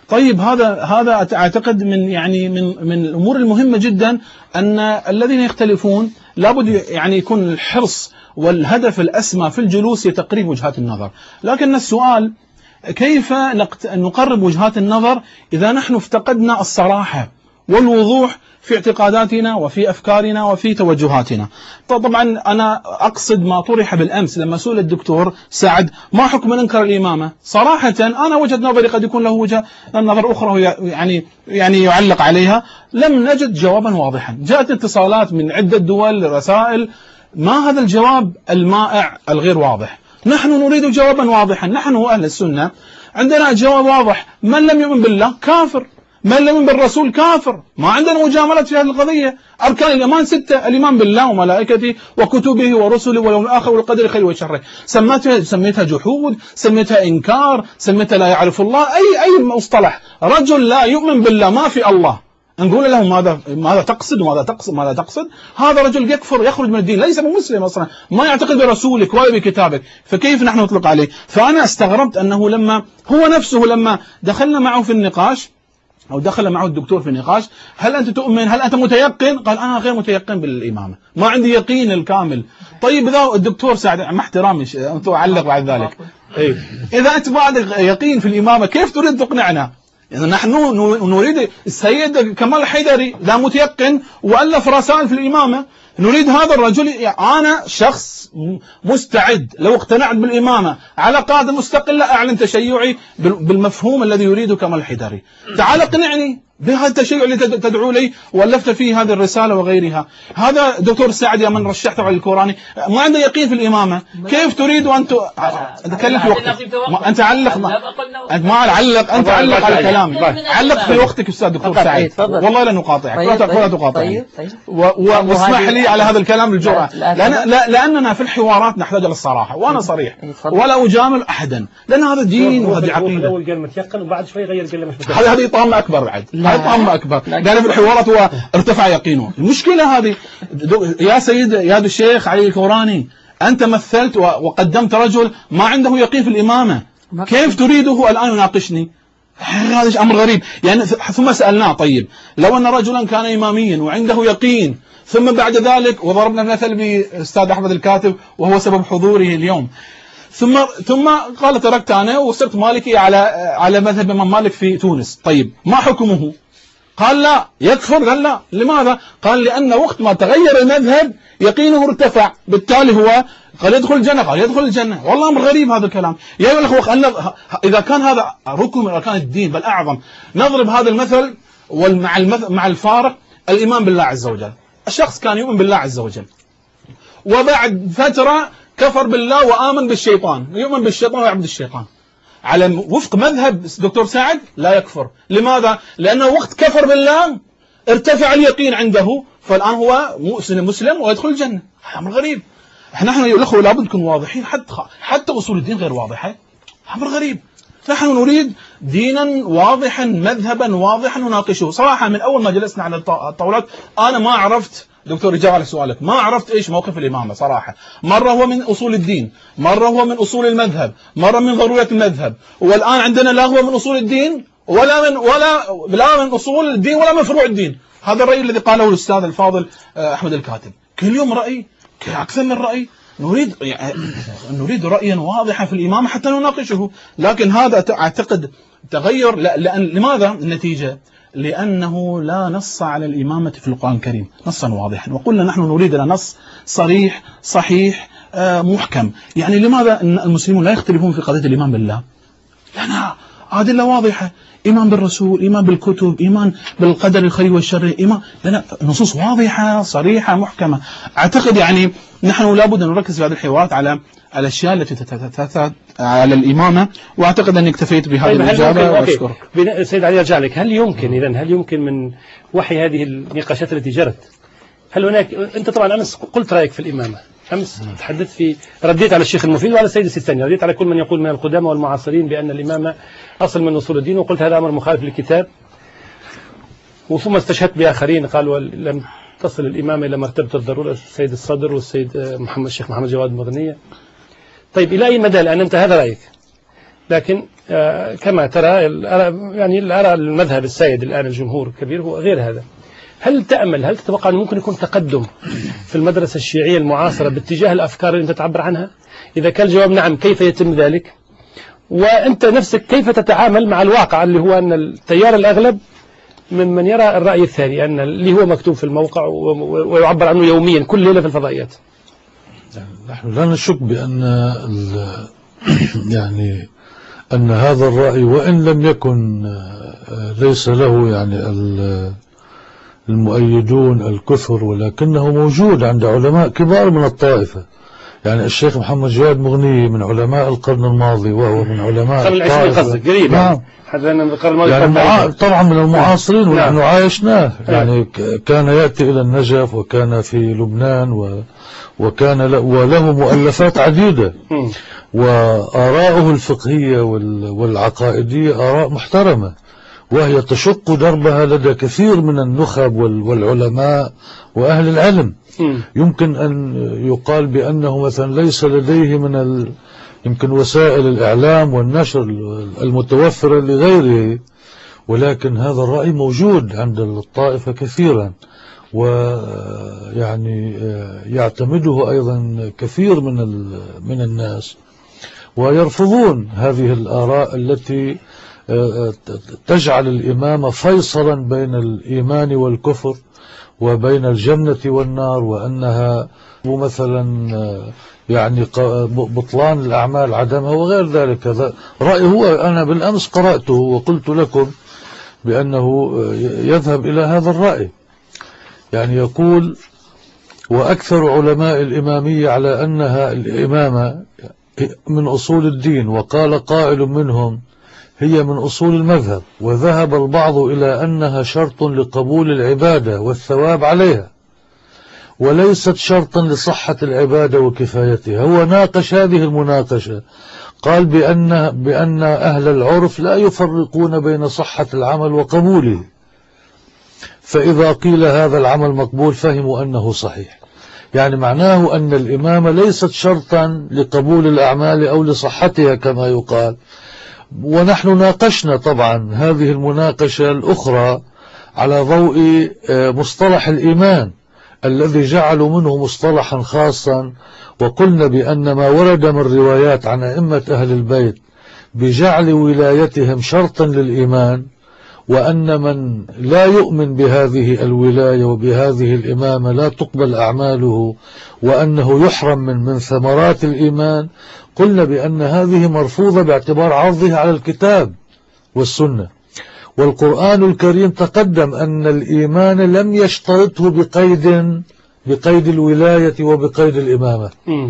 طيب هذا هذا أعتقد من يعني من من الأمور المهمة جدا أن الذين يختلفون لابد يعني يكون الحرص والهدف الأسمى في الجلوس لتقريب وجهات النظر. لكن السؤال كيف نقرب وجهات النظر إذا نحن افتقدنا الصراحة والوضوح في اعتقاداتنا وفي أفكارنا وفي توجهاتنا؟ طبعا أنا أقصد ما طرح بالأمس لما سئل الدكتور سعد ما حكم من أنكر الإمامة. صراحة أنا وجهة نظري قد يكون له وجهة نظر أخرى يعني يعني يعلق عليها. لم نجد جوابا واضحا. جاءت اتصالات من عدة دول، رسائل، ما هذا الجواب المائع الغير واضح؟ نحن نريد جوابا واضحا. نحن أهل السنة عندنا جواب واضح: من لم يؤمن بالله كافر، من لم يؤمن بالرسول كافر. ما عندنا مجاملة في هذه القضية. أركان الإيمان ستة: الإيمان بالله وملائكته وكتبه ورسله واليوم الآخر والقدر خير وشره. سميتها سميتها جحود، سميتها إنكار، سميتها لا يعرف الله، أي أي مصطلح. رجل لا يؤمن بالله، ما في الله، نقول له ماذا ماذا تقصد وماذا تقصد ماذا تقصد؟ هذا رجل يكفر، يخرج من الدين، ليس بمسلم اصلا، ما يعتقد برسولك ولا بكتابك، فكيف نحن نطلق عليه؟ فانا استغربت انه لما هو نفسه لما دخلنا معه في النقاش او دخل معه الدكتور في النقاش: هل انت تؤمن؟ هل انت متيقن؟ قال: انا غير متيقن بالامامه، ما عندي يقين الكامل. طيب اذا الدكتور سعد، مع احترامي انت علق بعد ذلك، إيه؟ اذا انت ما عندك يقين في الامامه كيف تريد تقنعنا؟ يعني نحن نريد السيد كمال الحيدري لا متيقن وألف رسائل في الإمامة، نريد هذا الرجل. يعني أنا شخص مستعد لو اقتنعت بالإمامة على قاعدة مستقلة أعلن تشيعي بالمفهوم الذي يريده كمال الحيدري. تعال اقنعني بهذا التشيع اللي تدعو لي وألفت فيه هذه الرسالة وغيرها. هذا دكتور سعد يا من رشحته على الكوراني ما عنده يقين في الإمامة، كيف تريد أن تتكلم في وقتك؟ أنت علق، ما أنت ما علق، أنت علق على كلامي، علق في وقتك أستاذ دكتور سعد، والله لا نقاطعك ولا تقاطعني، واسمح لي على هذا الكلام الجرأة، لأن لأننا في الحوارات نحتاج للصراحة، وأنا صريح ولا أجامل أحدا، لأن هذا دين وهذه عقيدة. أول قال متيقن وبعد شوي غير قال مش متيقن. هذه هذه طامة أكبر بعد. هذا طامة أكبر. قال في الحوارات هو ارتفع يقينه. المشكلة هذه يا سيد يا ابو الشيخ علي الكوراني، أنت مثلت وقدمت رجل ما عنده يقين في الإمامة، كيف تريده الآن يناقشني؟ هذا أمر غريب. يعني ثم سألناه: طيب لو أن رجلا كان إماميا وعنده يقين، ثم بعد ذلك، وضربنا مثل بأستاذ أحمد الكاتب وهو سبب حضوره اليوم، ثم ثم قال تركت أنا وصرت مالكي على على مذهب الإمام مالك في تونس، طيب ما حكمه؟ قال لا يكفر. قال لا. لماذا؟ قال لأن وقت ما تغير المذهب يقينه ارتفع، بالتالي هو قال يدخل الجنة، قال يدخل الجنة. والله أمر غريب هذا الكلام. يا أيها الأخوة، إذا كان هذا ركن من أركان الدين بل أعظم، نضرب هذا المثل ومع مع الفارق: الإيمان بالله عز وجل. الشخص كان يؤمن بالله عز وجل وبعد فترة كفر بالله وآمن بالشيطان، يؤمن بالشيطان ويعبد الشيطان. على وفق مذهب دكتور سعد لا يكفر. لماذا؟ لأنه وقت كفر بالله ارتفع اليقين عنده، فالآن هو مسلم مسلم ويدخل الجنة. أمر غريب. نحن يا الأخوة لابد نكون واضحين، حتى حتى أصول الدين غير واضحة. أمر غريب. نحن نريد دينا واضحا، مذهبا واضحا نناقشه. صراحة من أول ما جلسنا على الطاولات أنا ما عرفت دكتور إجابة على سؤالك، ما عرفت إيش موقف الإمامة صراحة. مرة هو من أصول الدين، مرة هو من أصول المذهب، مرة من ضرورة المذهب، والآن عندنا لا هو من أصول الدين ولا من ولا لا من أصول الدين ولا من فروع الدين. هذا الرأي الذي قاله الأستاذ الفاضل أحمد الكاتب. كل يوم رأي، أكثر من رأي. نريد يعني نريد رأيا واضحا في الإمامة حتى نناقشه. لكن هذا أعتقد تغير. لأن لماذا؟ النتيجة لأنه لا نص على الإمامة في القرآن الكريم نصا واضحا، وقلنا نحن نريد نص صريح صحيح محكم. يعني لماذا المسلمون لا يختلفون في قضية الإيمان بالله؟ لأنها أدلة واضحة: إيمان بالرسول، إيمان بالكتب، إيمان بالقدر الخير والشر، إيمان، لأن نصوص واضحة صريحة محكمة. أعتقد يعني نحن لابد أن نركز في هذه الحوارات على الأشياء التي تتأثر على الإمامة، وأعتقد أني اكتفيت بهذه طيب الإجابة وأشكرك. سيد علي أرجع لك. هل يمكن إذن هل يمكن من وحي هذه النقاشات التي جرت، هل هناك، أنت طبعا أمس قلت رأيك في الإمامة، أمس تحدثت في رديت على الشيخ المفيد وعلى السيد السيستاني، رديت على كل من يقول من القدامى والمعاصرين بأن الإمامة أصل من أصول الدين، وقلت هذا أمر مخالف للكتاب، وثم استشهدت بآخرين قالوا لم تصل الإمامة إلى مرتبة الضرورة، السيد الصدر والسيد محمد الشيخ محمد جواد المغنية. طيب إلى أي مدى؟ لأن أنت هذا رأيك، لكن كما ترى يعني أرى المذهب السائد الآن الجمهور الكبير هو غير هذا. هل تأمل هل تتوقع أنه ممكن يكون تقدم في المدرسة الشيعية المعاصرة باتجاه الأفكار اللي أنت تعبر عنها؟ إذا كان الجواب نعم، كيف يتم ذلك؟ وأنت نفسك كيف تتعامل مع الواقع اللي هو أن التيار الأغلب ممن يرى الرأي الثاني، أن اللي هو مكتوب في الموقع ويعبر عنه يوميا كل ليلة في الفضائيات؟ نحن لا نشك بأن يعني أن هذا الرأي وإن لم يكن ليس له يعني المؤيدون الكثر، ولكنه موجود عند علماء كبار من الطائفة. يعني الشيخ محمد جواد مغني من علماء القرن الماضي، وهو من علماء الطائفة. قريب نعم. حتى أن القرن الماضي يعني مع... طبعا من المعاصرين ونحن نعم. عايشناه. يعني كان يأتي إلى النجف وكان في لبنان و... وكان ل... وله مؤلفات عديدة، وآراؤه الفقهية وال... والعقائدية آراء محترمة، وهي تشق دربها لدى كثير من النخب وال... والعلماء وأهل العلم. يمكن أن يقال بأنه مثلا ليس لديه من ال... يمكن وسائل الإعلام والنشر المتوفرة لغيره، ولكن هذا الرأي موجود عند الطائفة كثيرا، ويعني يعتمده أيضا كثير من من الناس، ويرفضون هذه الآراء التي تجعل الإمامة فيصلا بين الإيمان والكفر وبين الجنة والنار، وأنها مثلا يعني بطلان الأعمال عدمها وغير ذلك. هذا رأي هو أنا بالأمس قرأته وقلت لكم بأنه يذهب إلى هذا الرأي. يعني يقول: وأكثر علماء الإمامية على أنها الإمامة من أصول الدين، وقال قائل منهم هي من أصول المذهب، وذهب البعض إلى أنها شرط لقبول العبادة والثواب عليها، وليست شرطا لصحة العبادة وكفايتها. هو ناقش هذه المناقشة، قال بأن, بأن أهل العرف لا يفرقون بين صحة العمل وقبوله، فإذا قيل هذا العمل مقبول فهموا أنه صحيح. يعني معناه أن الإمامة ليست شرطا لقبول الأعمال أو لصحتها كما يقال. ونحن ناقشنا طبعا هذه المناقشة الأخرى على ضوء مصطلح الإيمان الذي جعلوا منه مصطلحا خاصا، وقلنا بأن ما ورد من روايات عن أئمة أهل البيت بجعل ولايتهم شرطا للإيمان، وأن من لا يؤمن بهذه الولاية وبهذه الإمامة لا تقبل أعماله، وأنه يحرم من من ثمرات الإيمان. قلنا بأن هذه مرفوضة باعتبار عرضها على الكتاب والسنة، والقرآن الكريم تقدم أن الإيمان لم يشترطه بقيد بقيد الولاية وبقيد الإمامة.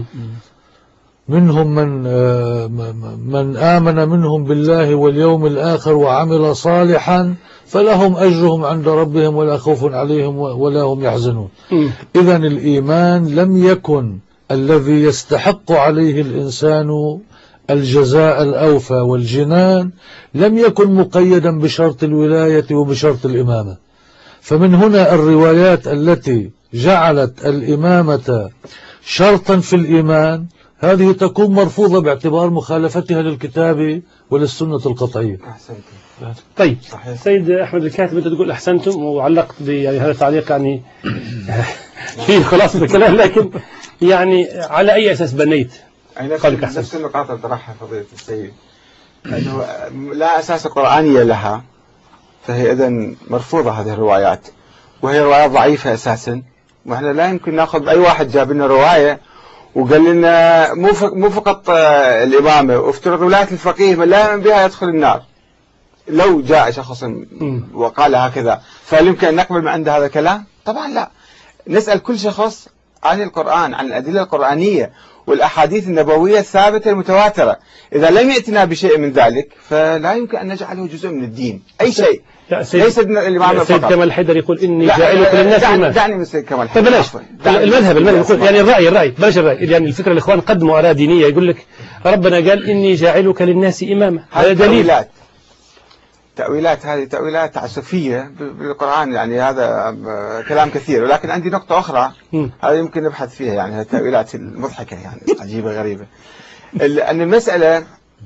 منهم من من آمن منهم بالله واليوم الآخر وعمل صالحا فلهم أجرهم عند ربهم ولا خوف عليهم ولا هم يحزنون. إذن الإيمان لم يكن الذي يستحق عليه الإنسان الجزاء الأوفى والجنان، لم يكن مقيدا بشرط الولاية وبشرط الإمامة. فمن هنا الروايات التي جعلت الإمامة شرطا في الإيمان هذه تكون مرفوضة باعتبار مخالفتها للكتاب وللسنة القطعية. طيب سيد أحمد الكاتب، أنت تقول أحسنتم وعلقت يعني هذا التعليق يعني فيه خلاصة الكلام، لكن يعني على أي أساس بنيت قولك أحسن؟ نفس النقاط اللي طرحها فضيلة السيد، أنه لا أساس قرآنية لها، فهي إذن مرفوضة هذه الروايات، وهي روايات ضعيفة أساسا. وإحنا لا يمكن نأخذ أي واحد جاب لنا رواية وقال لنا مو مو فقط الإمامة وافترض ولاية الفقيه من لا يؤمن بها يدخل النار. لو جاء شخص وقال هكذا فهل يمكن أن نقبل من عند هذا الكلام؟ طبعا لا. نسأل كل شخص عن القرآن، عن الأدلة القرآنية والأحاديث النبوية الثابتة المتواترة. إذا لم يأتنا بشيء من ذلك فلا يمكن أن نجعله جزء من الدين. أي شيء ليس الإمامة فقط. سيد كمال حيدر يقول إني جاعلك للناس إماما. دعني من سيد كمال حيدر. بلاش المذهب المذهب يقول يعني الرأي الرأي بلاش الرأي. يعني الفكرة الإخوان قدموا آراء دينية، يقول لك ربنا قال إني جاعلك للناس إماما، هذا دليل. تأويلات هذه تأويلات تعسفية بالقرآن، يعني هذا كلام كثير. ولكن عندي نقطة أخرى هذا يمكن نبحث فيها، يعني التأويلات المضحكة يعني عجيبة غريبة. أن المسألة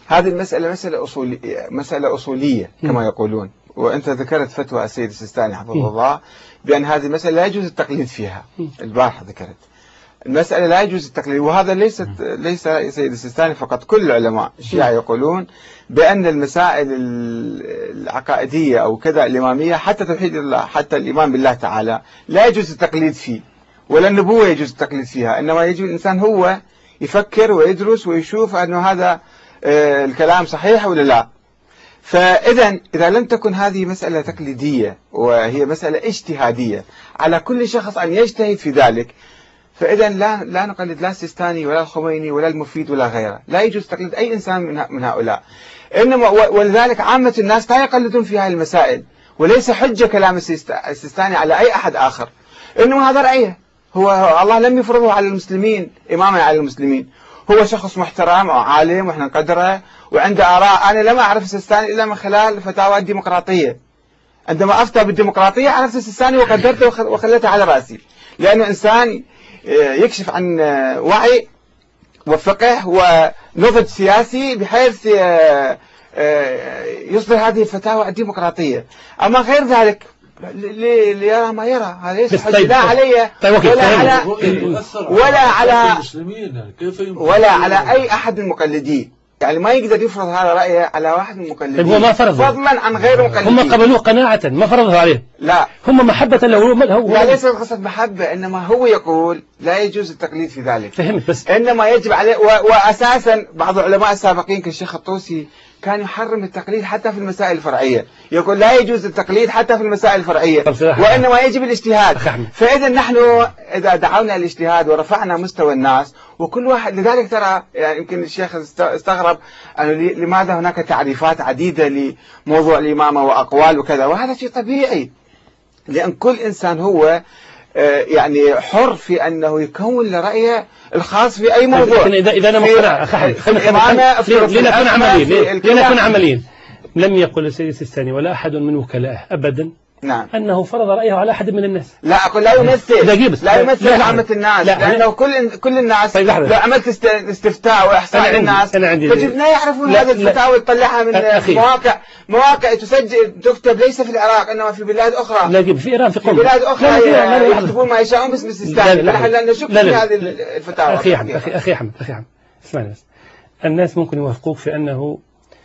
هذه المسألة مسألة أصولية مسألة أصولية كما يقولون، وأنت ذكرت فتوى السيد السيستاني حفظه الله بأن هذه المسألة لا يجوز التقليد فيها. البارحة ذكرت المسألة لا يجوز التقليد، وهذا ليست ليس السيد السيستاني فقط، كل العلماء الشيعة يقولون بأن المسائل العقائدية أو كذا الإمامية حتى توحيد الله حتى الإيمان بالله تعالى لا يجوز التقليد فيه، ولا النبوة يجوز التقليد فيها، إنما يجب الإنسان هو يفكر ويدرس ويشوف أنه هذا الكلام صحيح ولا لا. فإذا إذا لم تكن هذه مسألة تقليدية وهي مسألة اجتهادية على كل شخص أن يجتهد في ذلك، فإذا لا لا نقلد لا السيستاني ولا الخميني ولا المفيد ولا غيره، لا يجوز تقليد أي إنسان من من هؤلاء. إنما ولذلك عامة الناس لا يقلدون في هذه المسائل، وليس حجة كلام السيستاني على أي أحد آخر، إنما هذا رأيه، هو الله لم يفرضه على المسلمين إماما على المسلمين، هو شخص محترم وعالم وإحنا نقدره وعنده آراء. أنا لم أعرف السيستاني إلا من خلال فتاوى الديمقراطية، عندما أفتى بالديمقراطية عرفت السيستاني وقدرته وخليته على رأسي، لأنه إنسان يكشف عن وعي وفقه ونضج سياسي بحيث يصدر هذه الفتاوى الديمقراطية. أما غير ذلك ليرى ما يرى، هذا ليس حجة لا علي ولا على ولا على ولا على أي أحد من المقلدين، يعني ما يقدر يفرض هذا رأيه على واحد من المقلدين. هو ما فرضه فضلا عن غير مقلدين. هم قبلوه قناعة ما فرضه عليه. لا هم محبة له. هو لا ليس قصة محبة، إنما هو يقول لا يجوز التقليد في ذلك. فهمت بس. إنما يجب عليه، وأساسا بعض العلماء السابقين كالشيخ الطوسي كان يحرم التقليد حتى في المسائل الفرعية، يقول لا يجوز التقليد حتى في المسائل الفرعية، وإنما يجب الاجتهاد. فإذا نحن إذا دعونا الاجتهاد ورفعنا مستوى الناس وكل واحد، لذلك ترى يعني يمكن الشيخ استغرب أنه لماذا هناك تعريفات عديدة لموضوع الإمامة وأقوال وكذا، وهذا شيء طبيعي، لأن كل إنسان هو يعني حر في أنه يكون لرأيه الخاص في أي موضوع. إذا إذا أنا مقتنع لنكون عمليين لنكون عمليين لم يقل السيد السيستاني ولا أحد من وكلائه أبدا نعم أنه فرض رأيه على أحد من الناس. لا أقول لا يمثل لا يمثل عامة الناس، لأنه كل كل الناس طيب لو عملت استفتاء وإحصاء الناس تجد لا يعرفون هذه الفتاوى تطلعها من مواقع مواقع تسجل تكتب ليس في العراق إنما في بلاد أخرى. لا في إيران في قوم في بلاد أخرى يكتبون ما يشاءون باسم السيستاني، نحن نشك في هذه الفتاوى. أخي أحمد أخي أحمد أخي أحمد اسمعني بس، الناس ممكن يوافقوك في أنه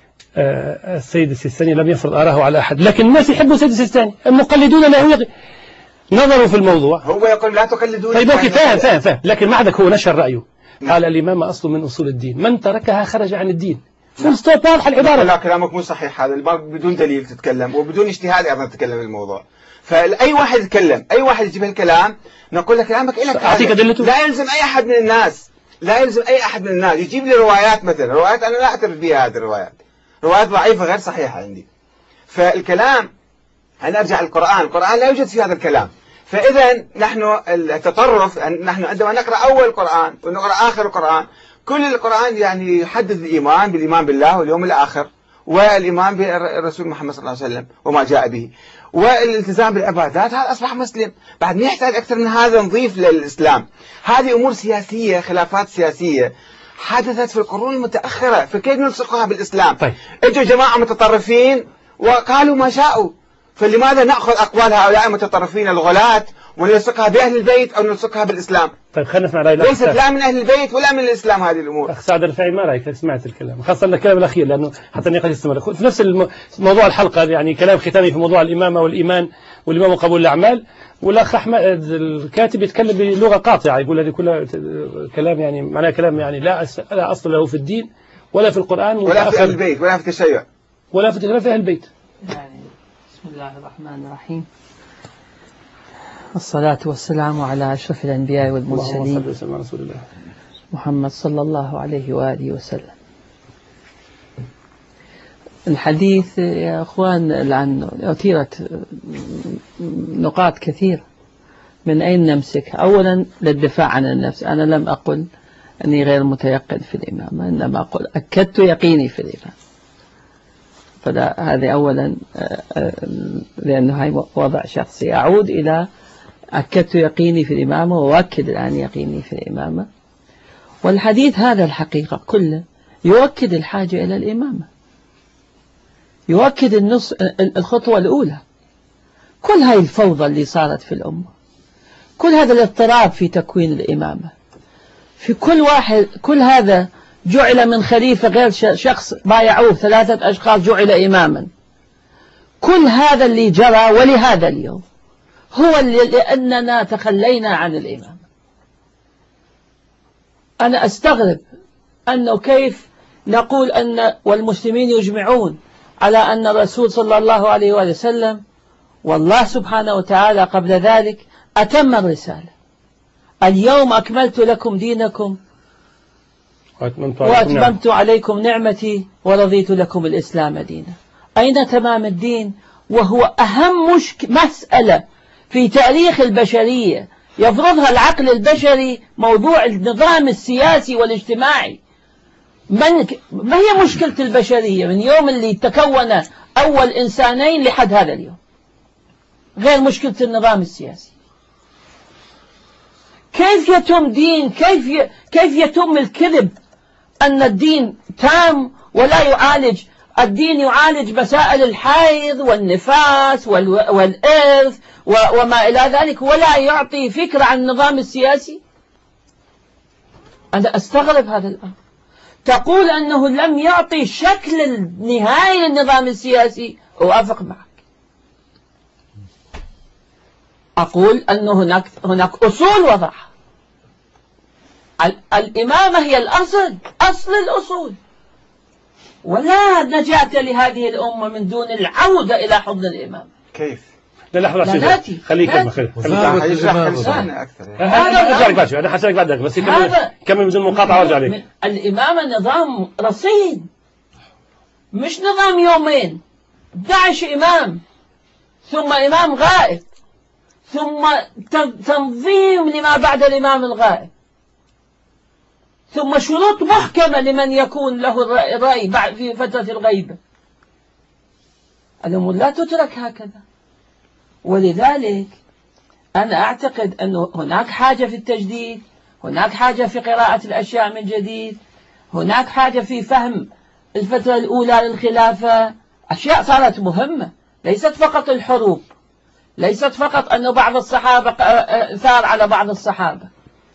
آه السيد السيستاني لم يفرض آراءه على أحد، لكن الناس يحبوا السيد السيستاني، المقلدون له نظروا في الموضوع. هو يقول لا تقلدون. طيب اوكي فاهم فاهم فاهم لكن ما عندك هو نشر رأيه. قال الإمامة أصل من أصول الدين، من تركها خرج عن الدين. فول ستوب، واضحة العبارة. لا كلامك مو صحيح، هذا بدون دليل تتكلم وبدون اجتهاد أيضا تتكلم الموضوع. فأي واحد يتكلم أي واحد يجيب الكلام نقول له كلامك إلك، أعطيك دلته. لا يلزم أي أحد من الناس لا يلزم أي أحد من الناس يجيب لي روايات، مثلا روايات أنا لا أعترف بها، هذه الروايات روايات ضعيفة غير صحيحة عندي. فالكلام أنا أرجع للقرآن، القرآن لا يوجد في هذا الكلام. فإذا نحن التطرف، نحن عندما نقرأ أول القرآن ونقرأ آخر القرآن، كل القرآن يعني يحدد الإيمان بالإيمان بالله واليوم الآخر والإيمان بالرسول محمد صلى الله عليه وسلم وما جاء به والالتزام بالعبادات، هذا أصبح مسلم. بعد ما يحتاج أكثر من هذا نضيف للإسلام. هذه أمور سياسية، خلافات سياسية حدثت في القرون المتأخرة، فكيف نلصقها بالإسلام؟ طيب. اجوا جماعة متطرفين وقالوا ما شاءوا، فلماذا نأخذ أقوال هؤلاء المتطرفين الغلاة ونلصقها بأهل البيت أو نلصقها بالإسلام؟ طيب خلينا نسمع رأي ليست لا من أهل البيت ولا من الإسلام هذه الأمور. أخ سعد الرفاعي ما رأيك؟ سمعت الكلام، خاصة الكلام الأخير لأنه حتى النقاش يستمر في نفس موضوع الحلقة، يعني كلام ختامي في موضوع الإمامة والإيمان والإمام وقبول الأعمال. والأخ أحمد الكاتب يتكلم بلغة قاطعة، يقول هذه كلها كلام يعني معناه كلام يعني لا لا أصل له في الدين ولا في القرآن ولا في أهل البيت ولا في التشيع ولا في أهل البيت. يعني بسم الله الرحمن الرحيم، الصلاة والسلام على أشرف الأنبياء والمرسلين محمد صلى الله عليه وآله وسلم. الحديث يا أخوان الآن أثيرت نقاط كثيرة، من أين نمسك؟ أولا للدفاع عن النفس، أنا لم أقل أني غير متيقن في الإمامة، إنما أقول أكدت يقيني في الإمامة. فلا هذه أولا، لأنه هاي وضع شخصي. أعود إلى أكدت يقيني في الإمامة وأؤكد الآن يقيني في الإمامة. والحديث هذا الحقيقة كله يؤكد الحاجة إلى الإمامة، يؤكد النص الخطوة الأولى. كل هاي الفوضى اللي صارت في الأمة، كل هذا الاضطراب في تكوين الإمامة، في كل واحد، كل هذا جعل من خليفة غير شخص بايعوه ثلاثة أشخاص جعل إماما. كل هذا اللي جرى ولهذا اليوم هو اللي لأننا تخلينا عن الإمام. أنا أستغرب أنه كيف نقول أن والمسلمين يجمعون على أن الرسول صلى الله عليه وسلم والله سبحانه وتعالى قبل ذلك أتم الرسالة. اليوم أكملت لكم دينكم وأتممت عليكم, وأتممت عليكم نعمتي ورضيت لكم الإسلام دينا. أين تمام الدين؟ وهو أهم مشك... مسألة في تاريخ البشرية يفرضها العقل البشري، موضوع النظام السياسي والاجتماعي. من... ما هي مشكلة البشرية من يوم اللي تكون أول إنسانين لحد هذا اليوم غير مشكلة النظام السياسي؟ كيف يتم دين؟ كيف ي... كيف يتم الكذب أن الدين تام ولا يعالج؟ الدين يعالج مسائل الحيض والنفاس وال... والإرث و... وما إلى ذلك، ولا يعطي فكرة عن النظام السياسي. أنا أستغرب هذا الأمر. تقول أنه لم يعطي شكل النهائي للنظام السياسي، أوافق معك. أقول أن هناك هناك أصول وضعها. الإمامة هي الأصل، أصل الأصول، ولا نجاة لهذه الأمة من دون العودة إلى حضن الإمام. كيف؟ لا لحظة ناتي خليه يكمل خليه هذا أنا حسألك بعدك بس كمل كمل بدون مقاطعة وارجع عليك. الإمامة نظام رصين، مش نظام يومين. داعش إمام ثم إمام غائب ثم تنظيم لما بعد الإمام الغائب ثم شروط محكمة لمن يكون له الرأي بعد في فترة الغيبة. الأمور لا تترك هكذا. ولذلك أنا أعتقد أن هناك حاجة في التجديد، هناك حاجة في قراءة الأشياء من جديد، هناك حاجة في فهم الفترة الأولى للخلافة. أشياء صارت مهمة، ليست فقط الحروب، ليست فقط أن بعض الصحابة ثار على بعض الصحابة،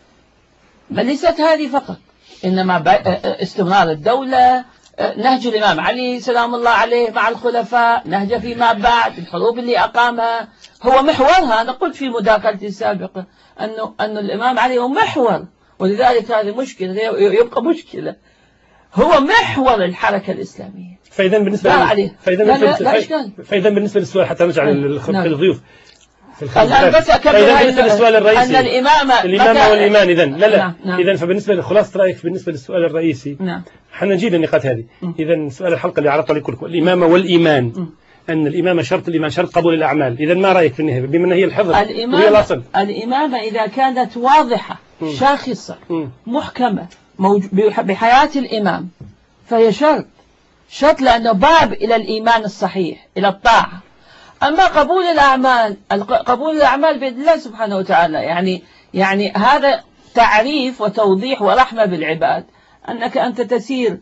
بل ليست هذه فقط، إنما استمرار الدولة، نهج الإمام علي سلام الله عليه مع الخلفاء، نهج فيما بعد، الحروب اللي أقامها هو محورها. أنا قلت في مداخلتي السابقة أنه أن الإمام علي هو محور، ولذلك هذه مشكلة يبقى مشكلة، هو محور الحركة الإسلامية. فإذا بالنسبة عليه فإذا لا لا لا فإذا بالنسبة للسؤال حتى نرجع للضيوف الآن بس أكمل بالنسبة للسؤال الرئيسي أن الإمامة الإمامة والإيمان. إذا لا لا نعم. نعم. إذا فبالنسبة لخلاصة رأيك بالنسبة للسؤال الرئيسي نعم. حنجي للنقاط هذه. إذا سؤال الحلقة اللي عرضت لكم الإمامة والإيمان، م. أن الإمامة شرط الإيمان شرط قبول الأعمال. إذا ما رأيك في النهاية بما أن هي الحفظ وهي الأصل؟ الإمامة إذا كانت واضحة م. شاخصة م. محكمة بحياة الإمام فهي شرط شرط لأنه باب إلى الإيمان الصحيح إلى الطاعة. أما قبول الأعمال، قبول الأعمال بيد الله سبحانه وتعالى، يعني يعني هذا تعريف وتوضيح ورحمة بالعباد، أنك أنت تسير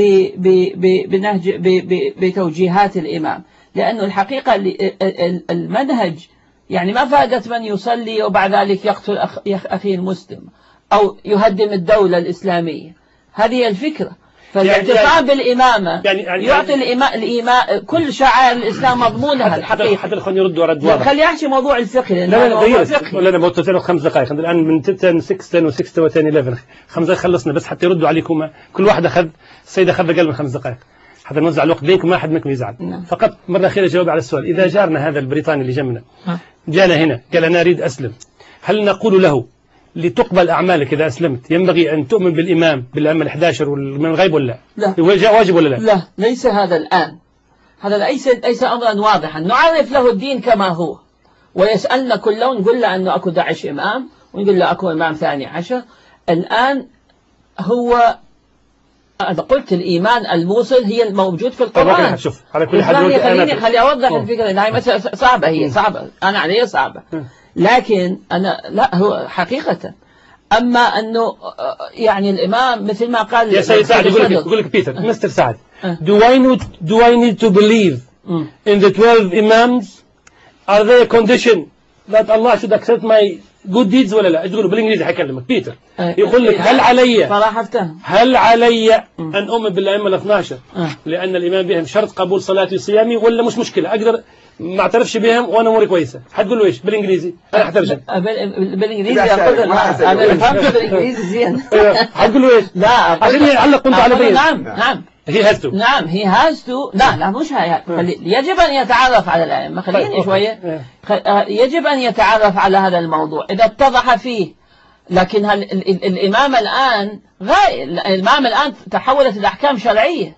بنهج بتوجيهات الإمام، لأنه الحقيقة المنهج يعني ما فائدة من يصلي وبعد ذلك يقتل أخيه المسلم أو يهدم الدولة الإسلامية. هذه الفكرة. فالاعتصام يعني بالإمامة يعني يعني يعطي الإماء الإيماء كل شعائر الإسلام مضمونها الحقيقة. حتى الأخوان يردوا رد واضح. خلي أحكي موضوع الفقه. لا لا لا دقيقة. لا لا موضوع خمس دقائق الآن من عشرة ستة وستة و إحدى عشر خمس دقائق خلصنا بس حتى يردوا عليكم. كل واحد أخذ السيد أخذ أقل من خمس دقائق حتى نوزع الوقت بينكم ما أحد منكم يزعل. نعم. فقط مرة أخيرة جاوب على السؤال. إذا جارنا هذا البريطاني اللي جمنا جانا هنا قال أنا أريد أسلم، هل نقول له لتقبل أعمالك إذا أسلمت ينبغي أن تؤمن بالإمام بالأمة الأحد عشر من الغيب ولا لا؟ واجب ولا لا؟ لا ليس هذا الآن، هذا ليس ليس أمرا واضحا. نعرف له الدين كما هو ويسألنا كل لون نقول له أنه أكو داعش إمام ونقول له أكو إمام ثاني عشر. الآن هو أنا قلت الإيمان الموصل هي الموجود في القرآن. شوف على كل حال خليني خلي أوضح الفكرة. هاي مسألة صعبة، هي صعبة، أنا علي صعبة، لكن أنا لا هو حقيقة أما أنه يعني الإمام مثل ما قال يا سيد سعد يقول لك يقول لك بيتر مستر سعد أه. do I need do I need to believe م. in the twelve imams are they a condition that Allah should accept my good deeds ولا لا؟ تقول بالإنجليزي حيكلمك بيتر أه. يقول لك هل علي صراحة افتهم هل علي أن أؤمن بالأئمة الاثنى عشر أه. لأن الإمام بهم شرط قبول صلاتي وصيامي ولا مش مشكلة أقدر ما اعترفش بهم وأنا أموري كويسة؟ حتقول له إيش بالإنجليزي؟ أنا حترجم بال- بالإنجليزي أقول أنا أنا فهمت بالإنجليزي زين حتقول له إيش؟ لا عشان يعلق كنت على بيت نعم نعم he has to نعم he has to لا لا مش هي خلي- يجب أن يتعرف على الأئمة طيب، خليني أوكي. شوية إيه. خ- يجب أن يتعرف على هذا الموضوع إذا اتضح فيه لكن هل ال- ال- الإمام الآن غاية الإمام الآن تحولت الأحكام شرعية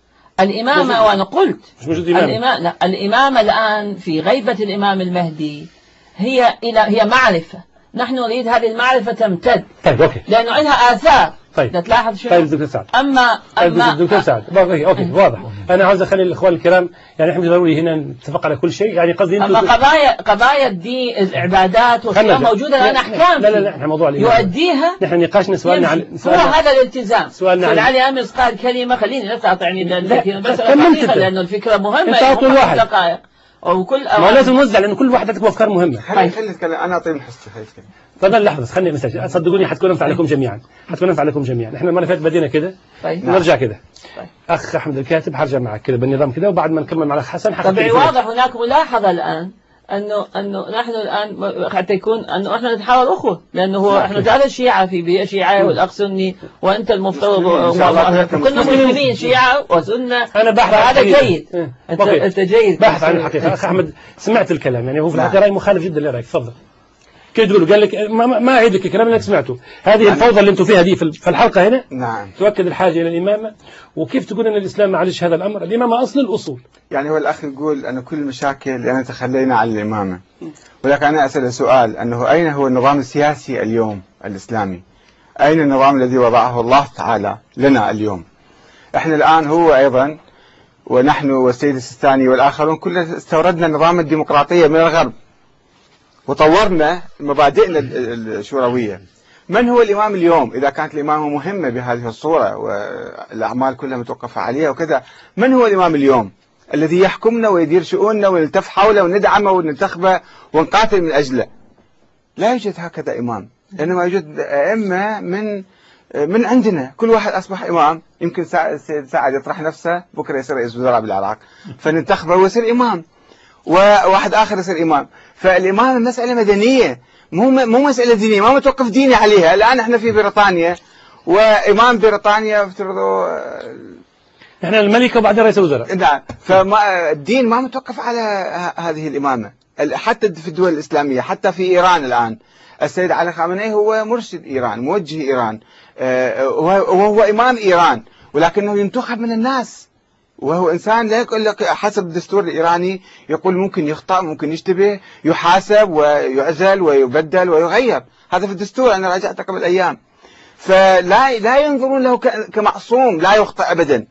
الإمامة وأنا قلت مش موجود إمام الإمام لا الإمامة الآن في غيبة الإمام المهدي هي إلى هي معرفة نحن نريد هذه المعرفة تمتد طيب أوكي لأنه لها آثار طيب. لا تلاحظ شنو طيب دكتور سعد أما طيب أما دكتور سعد أوكي أوكي واضح أنا عاوز أخلي الإخوان الكرام يعني إحنا ضروري هنا نتفق على كل شيء يعني قصدي أما أنتم قضايا قضايا الدين العبادات خلنا والصيام نرجع. موجودة لا- الآن أحكام لا لا لا فيه. احنا موضوع الإمامة يؤديها نحن نقاشنا سؤالنا عن يمشي. هو سؤالنا هذا الالتزام سؤالنا سيد عن- علي أمس قال كلمة خليني لا تقاطعني لأن بس كملت الحقيقة أنت. لأنه الفكرة مهمة أنت أعطوا يعني الواحد. دقائق وكل ما لازم نوزع لأن كل واحد عنده أفكار مهمة خلي خلي نتكلم انا اعطيه الحصه خلي نتكلم. طيب لحظة خليني مساج صدقوني حتكون نفع لكم جميعا حتكون نفع لكم جميعا احنا المرة اللي فاتت بدينا كده طيب. نرجع كده طيب. أخ أحمد الكاتب حرجع معك كده بالنظام كده وبعد ما نكمل مع الأخ حسن حتى طبيعي واضح هناك ملاحظة الآن أنه أنه نحن الآن حتى يكون أنه إحنا نتحاول أخوة لأنه هو إحنا تعالى الشيعة في بيئة شيعة والأخ سني وأنت المفترض كنا مسلمين شيعة وسنة أنا بحث عن هذا الحقيقة. جيد إيه. أنت أوكي. أنت جيد بحث عن الحقيقة أخ أحمد سمعت الكلام يعني هو في الحقيقة رأي مخالف جدا لرأيك تفضل كيف تقولوا قال لك ما, ما ما أعيد لك الكلام اللي سمعته هذه الفوضى اللي أنتم فيها دي في في الحلقة هنا نعم تؤكد الحاجة إلى الإمامة وكيف تقول أن الإسلام ما عالج هذا الأمر الإمامة أصل الأصول يعني هو الأخ يقول أن كل المشاكل لأن تخلينا عن الإمامة ولكن أنا أسأل سؤال أنه أين هو النظام السياسي اليوم الإسلامي أين النظام الذي وضعه الله تعالى لنا اليوم إحنا الآن هو أيضا ونحن والسيد السيستاني والآخرون كلنا استوردنا نظام الديمقراطية من الغرب وطورنا مبادئنا الشوروية من هو الإمام اليوم إذا كانت الإمامة مهمة بهذه الصورة والأعمال كلها متوقفة عليها وكذا من هو الإمام اليوم الذي يحكمنا ويدير شؤوننا ونلتف حوله وندعمه وننتخبه ونقاتل من أجله لا يوجد هكذا إمام إنما يوجد أئمة من من عندنا كل واحد أصبح إمام يمكن السيد سعد يطرح نفسه بكرة يصير رئيس وزراء بالعراق فننتخبه ويصير إمام وواحد آخر يصير إمام فالإمامة مسألة مدنية مو مو مسألة دينية ما متوقف ديني عليها الآن احنا في بريطانيا وإمام بريطانيا افترضوا احنا الملكة وبعدين رئيس الوزراء نعم فما الدين ما متوقف على هذه الإمامة حتى في الدول الإسلامية حتى في إيران الآن السيد علي خامنئي هو مرشد إيران موجه إيران وهو إمام إيران ولكنه ينتخب من الناس وهو إنسان لا يقول لك حسب الدستور الإيراني يقول ممكن يخطأ ممكن يشتبه يحاسب ويعزل ويبدل ويغير هذا في الدستور أنا راجعته قبل أيام فلا لا ينظرون له كمعصوم لا يخطئ أبدا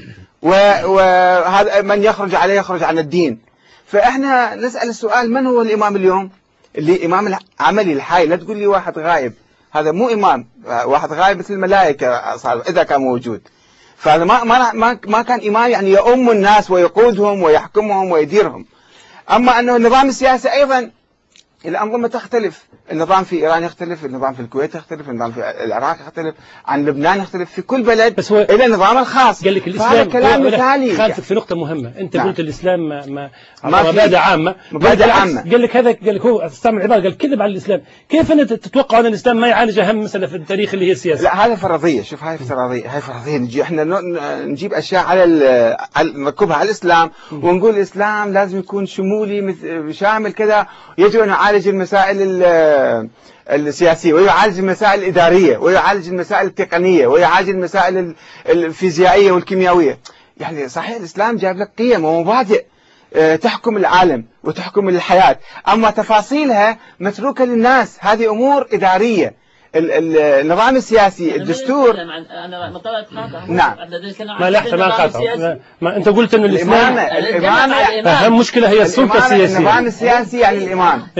وهذا من يخرج عليه يخرج عن الدين فإحنا نسأل السؤال من هو الإمام اليوم اللي إمام العملي الحي لا تقول لي واحد غايب هذا مو إمام واحد غايب مثل الملائكة صار إذا كان موجود فهذا ما ما ما كان إمام يعني يؤم الناس ويقودهم ويحكمهم ويديرهم أما أنه النظام السياسي أيضا الأنظمة تختلف النظام في إيران يختلف النظام في الكويت يختلف النظام في العراق يختلف عن لبنان يختلف في كل بلد بس هو إلى النظام الخاص قال لك الإسلام كلام مثالي خالفك في نقطة مهمة أنت نعم. قلت الإسلام ما ما ما مبادئ عامة مبادئ عامة قال لك هذا قال لك هو استعمل عبارة قال كذب على الإسلام كيف أنت تتوقع أن الإسلام ما يعالج أهم مسألة في التاريخ اللي هي السياسة لا هذا فرضية شوف هاي فرضية هاي فرضية نجي احنا نجيب أشياء على نركبها على الإسلام ونقول الإسلام لازم يكون شمولي شامل كذا يجب أن يعالج المسائل السياسية ويعالج المسائل الإدارية ويعالج المسائل التقنية ويعالج المسائل الفيزيائية والكيميائية يعني صحيح الإسلام جاب لك قيم ومبادئ تحكم العالم وتحكم الحياة أما تفاصيلها متروكة للناس هذه أمور إدارية النظام السياسي الدستور أنا مطلعت قاطع نعم ما لحظة ما قاطع ما أنت قلت أن الإسلام الإمامة الإمامة أهم مشكلة هي السلطة السياسية النظام السياسي يعني الإمام إيه؟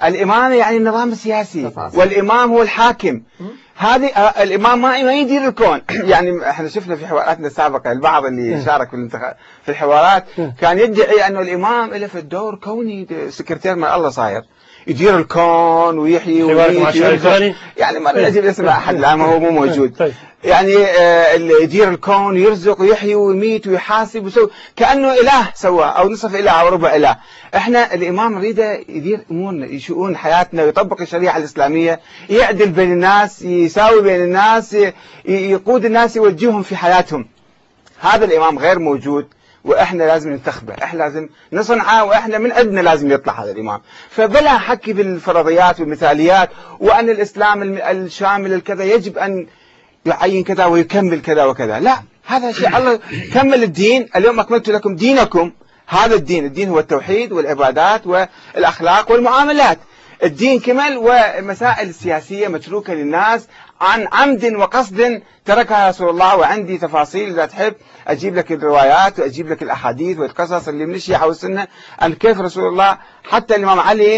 الإمامة يعني النظام السياسي، والإمام هو الحاكم. هذه الإمام ما ما يدير الكون. يعني احنا شفنا في حواراتنا السابقة البعض اللي شارك في في الحوارات كان يدعي أنه الإمام له في الدور كوني، سكرتير من الله صاير يدير الكون ويحيي ويميت، يعني ما نجيب اسم أحد الآن هو مو موجود. يعني اللي يدير الكون يرزق ويحيي ويميت ويحاسب ويسوي كأنه إله سوى أو نصف إله أو ربع إله. إحنا الإمام نريده يدير أمورنا، يشؤون حياتنا، ويطبق الشريعة الإسلامية، يعدل بين الناس، يساوي بين الناس، يقود الناس، يوجههم في حياتهم. هذا الإمام غير موجود، وإحنا لازم ننتخبه، إحنا لازم نصنعه، وإحنا من عندنا لازم يطلع هذا الإمام. فبلا حكي بالفرضيات والمثاليات وأن الإسلام الشامل الكذا يجب أن يعين كذا ويكمل كذا وكذا، لا، هذا شيء الله كمل الدين، اليوم أكملت لكم دينكم. هذا الدين، الدين هو التوحيد والعبادات والأخلاق والمعاملات. الدين كمل، والمسائل السياسية متروكة للناس عن عمد وقصد تركها رسول الله. وعندي تفاصيل إذا تحب أجيب لك الروايات وأجيب لك الأحاديث والقصص اللي من الشيعة والسنة عن كيف رسول الله، حتى الإمام علي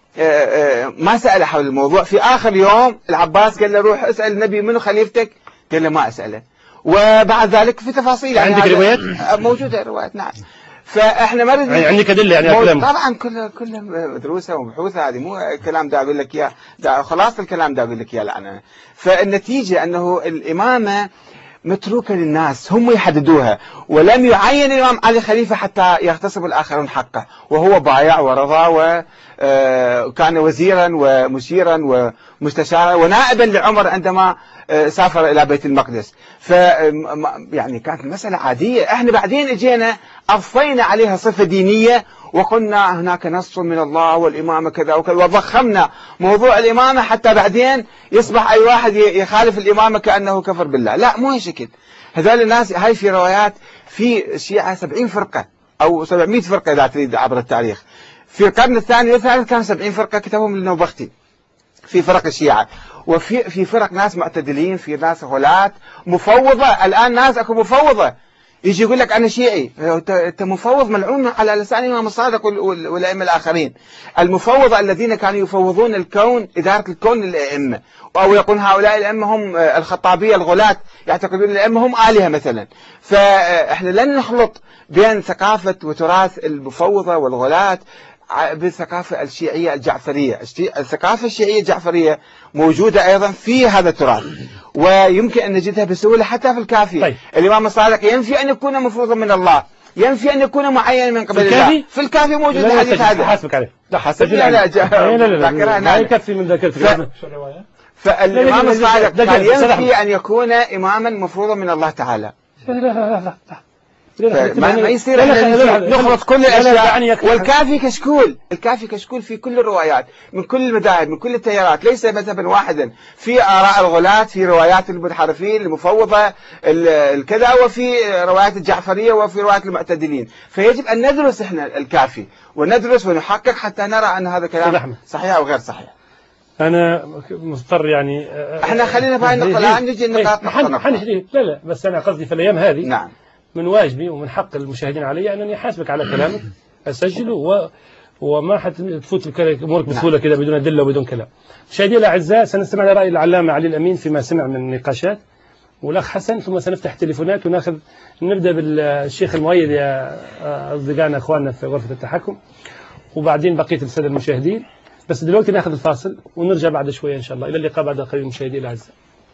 ما سأل حول الموضوع. في آخر يوم العباس قال له روح اسأل النبي منو خليفتك، قال له ما أسأله. وبعد ذلك في تفاصيل يعني عندك روايات موجودة، روايات نعم. فاحنا ما يعني عندك أدلة يعني كلام طبعا كلها كلها مدروسة ومبحوثة، هذه مو كلام دا أقول لك إياه، خلاص الكلام دا أقول لك إياه الآن. فالنتيجة أنه الإمامة متروكة للناس، هم يحددوها، ولم يعين الإمام علي خليفة حتى يغتصب الآخرون حقه، وهو بايع ورضى، وكان وزيرا ومشيرا ومستشارا ونائبا لعمر عندما سافر إلى بيت المقدس. ف يعني كانت المسألة عادية. احنا بعدين اجينا أضفينا عليها صفة دينية، وقلنا هناك نص من الله والإمامة كذا وكذا، وضخمنا موضوع الإمامة حتى بعدين يصبح أي واحد يخالف الإمامة كأنه كفر بالله. لا، مو هالشكل. هذول الناس، هاي في روايات في الشيعة سبعين فرقة أو سبعمائة فرقة إذا تريد عبر التاريخ. في القرن الثاني والثالث كان سبعين فرقة كتبهم النوبختي في فرق الشيعة، وفي في فرق ناس معتدلين، في ناس غلاة مفوضة. الآن ناس أكو مفوضة يجي يقول لك أنا شيعي، أنت مفوض ملعون على لسان الإمام الصادق والأئمة الآخرين. المفوضة الذين كانوا يفوضون الكون، إدارة الكون للأئمة، أو يقول هؤلاء الأئمة هم الخطابية الغلاة، يعتقدون الأئمة هم آلهة مثلا. فإحنا لن نخلط بين ثقافة وتراث المفوضة والغلاة بالثقافة الشيعية الجعفرية. الثقافة الشيعية الجعفرية موجودة أيضا في هذا التراث، ويمكن أن نجدها بسهولة حتى في الكافي. طيب. الإمام الصادق ينفي أن يكون مفروضا من الله، ينفي أن يكون معينا من قبل الله. في الكافي موجود الحديث هذا. حاسبك عليه. لا حاسبني لا لا لا ما يكفي من ذاكرتك. فالإمام الصادق كان ينفي أن يكون إماما مفروضا من الله تعالى. لا لا لا ما, ما يصير نخلط كل الأشياء. والكافي كشكول، الكافي كشكول في كل الروايات من كل المذاهب من كل التيارات، ليس مذهبا واحدا. في آراء الغلاة، في روايات المنحرفين المفوضة الكذا، وفي روايات الجعفرية، وفي روايات المعتدلين. فيجب أن ندرس احنا الكافي وندرس ونحقق حتى نرى أن هذا كلام صحيح أو غير صحيح. أنا مضطر يعني احنا خلينا في هاي النقطة الآن نجي النقاط نقطة نقطة. لا لا بس أنا قصدي في الأيام هذه نعم من واجبي ومن حق المشاهدين علي أنني أحاسبك على كلامك، أسجله و... وما حتفوت أمورك بسهولة كده بدون أدلة وبدون كلام. مشاهدينا الأعزاء، سنستمع لرأي العلامة علي الأمين فيما سمع من النقاشات، والأخ حسن، ثم سنفتح تليفونات وناخذ. نبدأ بالشيخ المؤيد يا أصدقائنا أخواننا في غرفة التحكم، وبعدين بقية السادة المشاهدين. بس دلوقتي ناخذ الفاصل ونرجع بعد شوية إن شاء الله. إلى اللقاء بعد قليل مشاهدينا الأعزاء.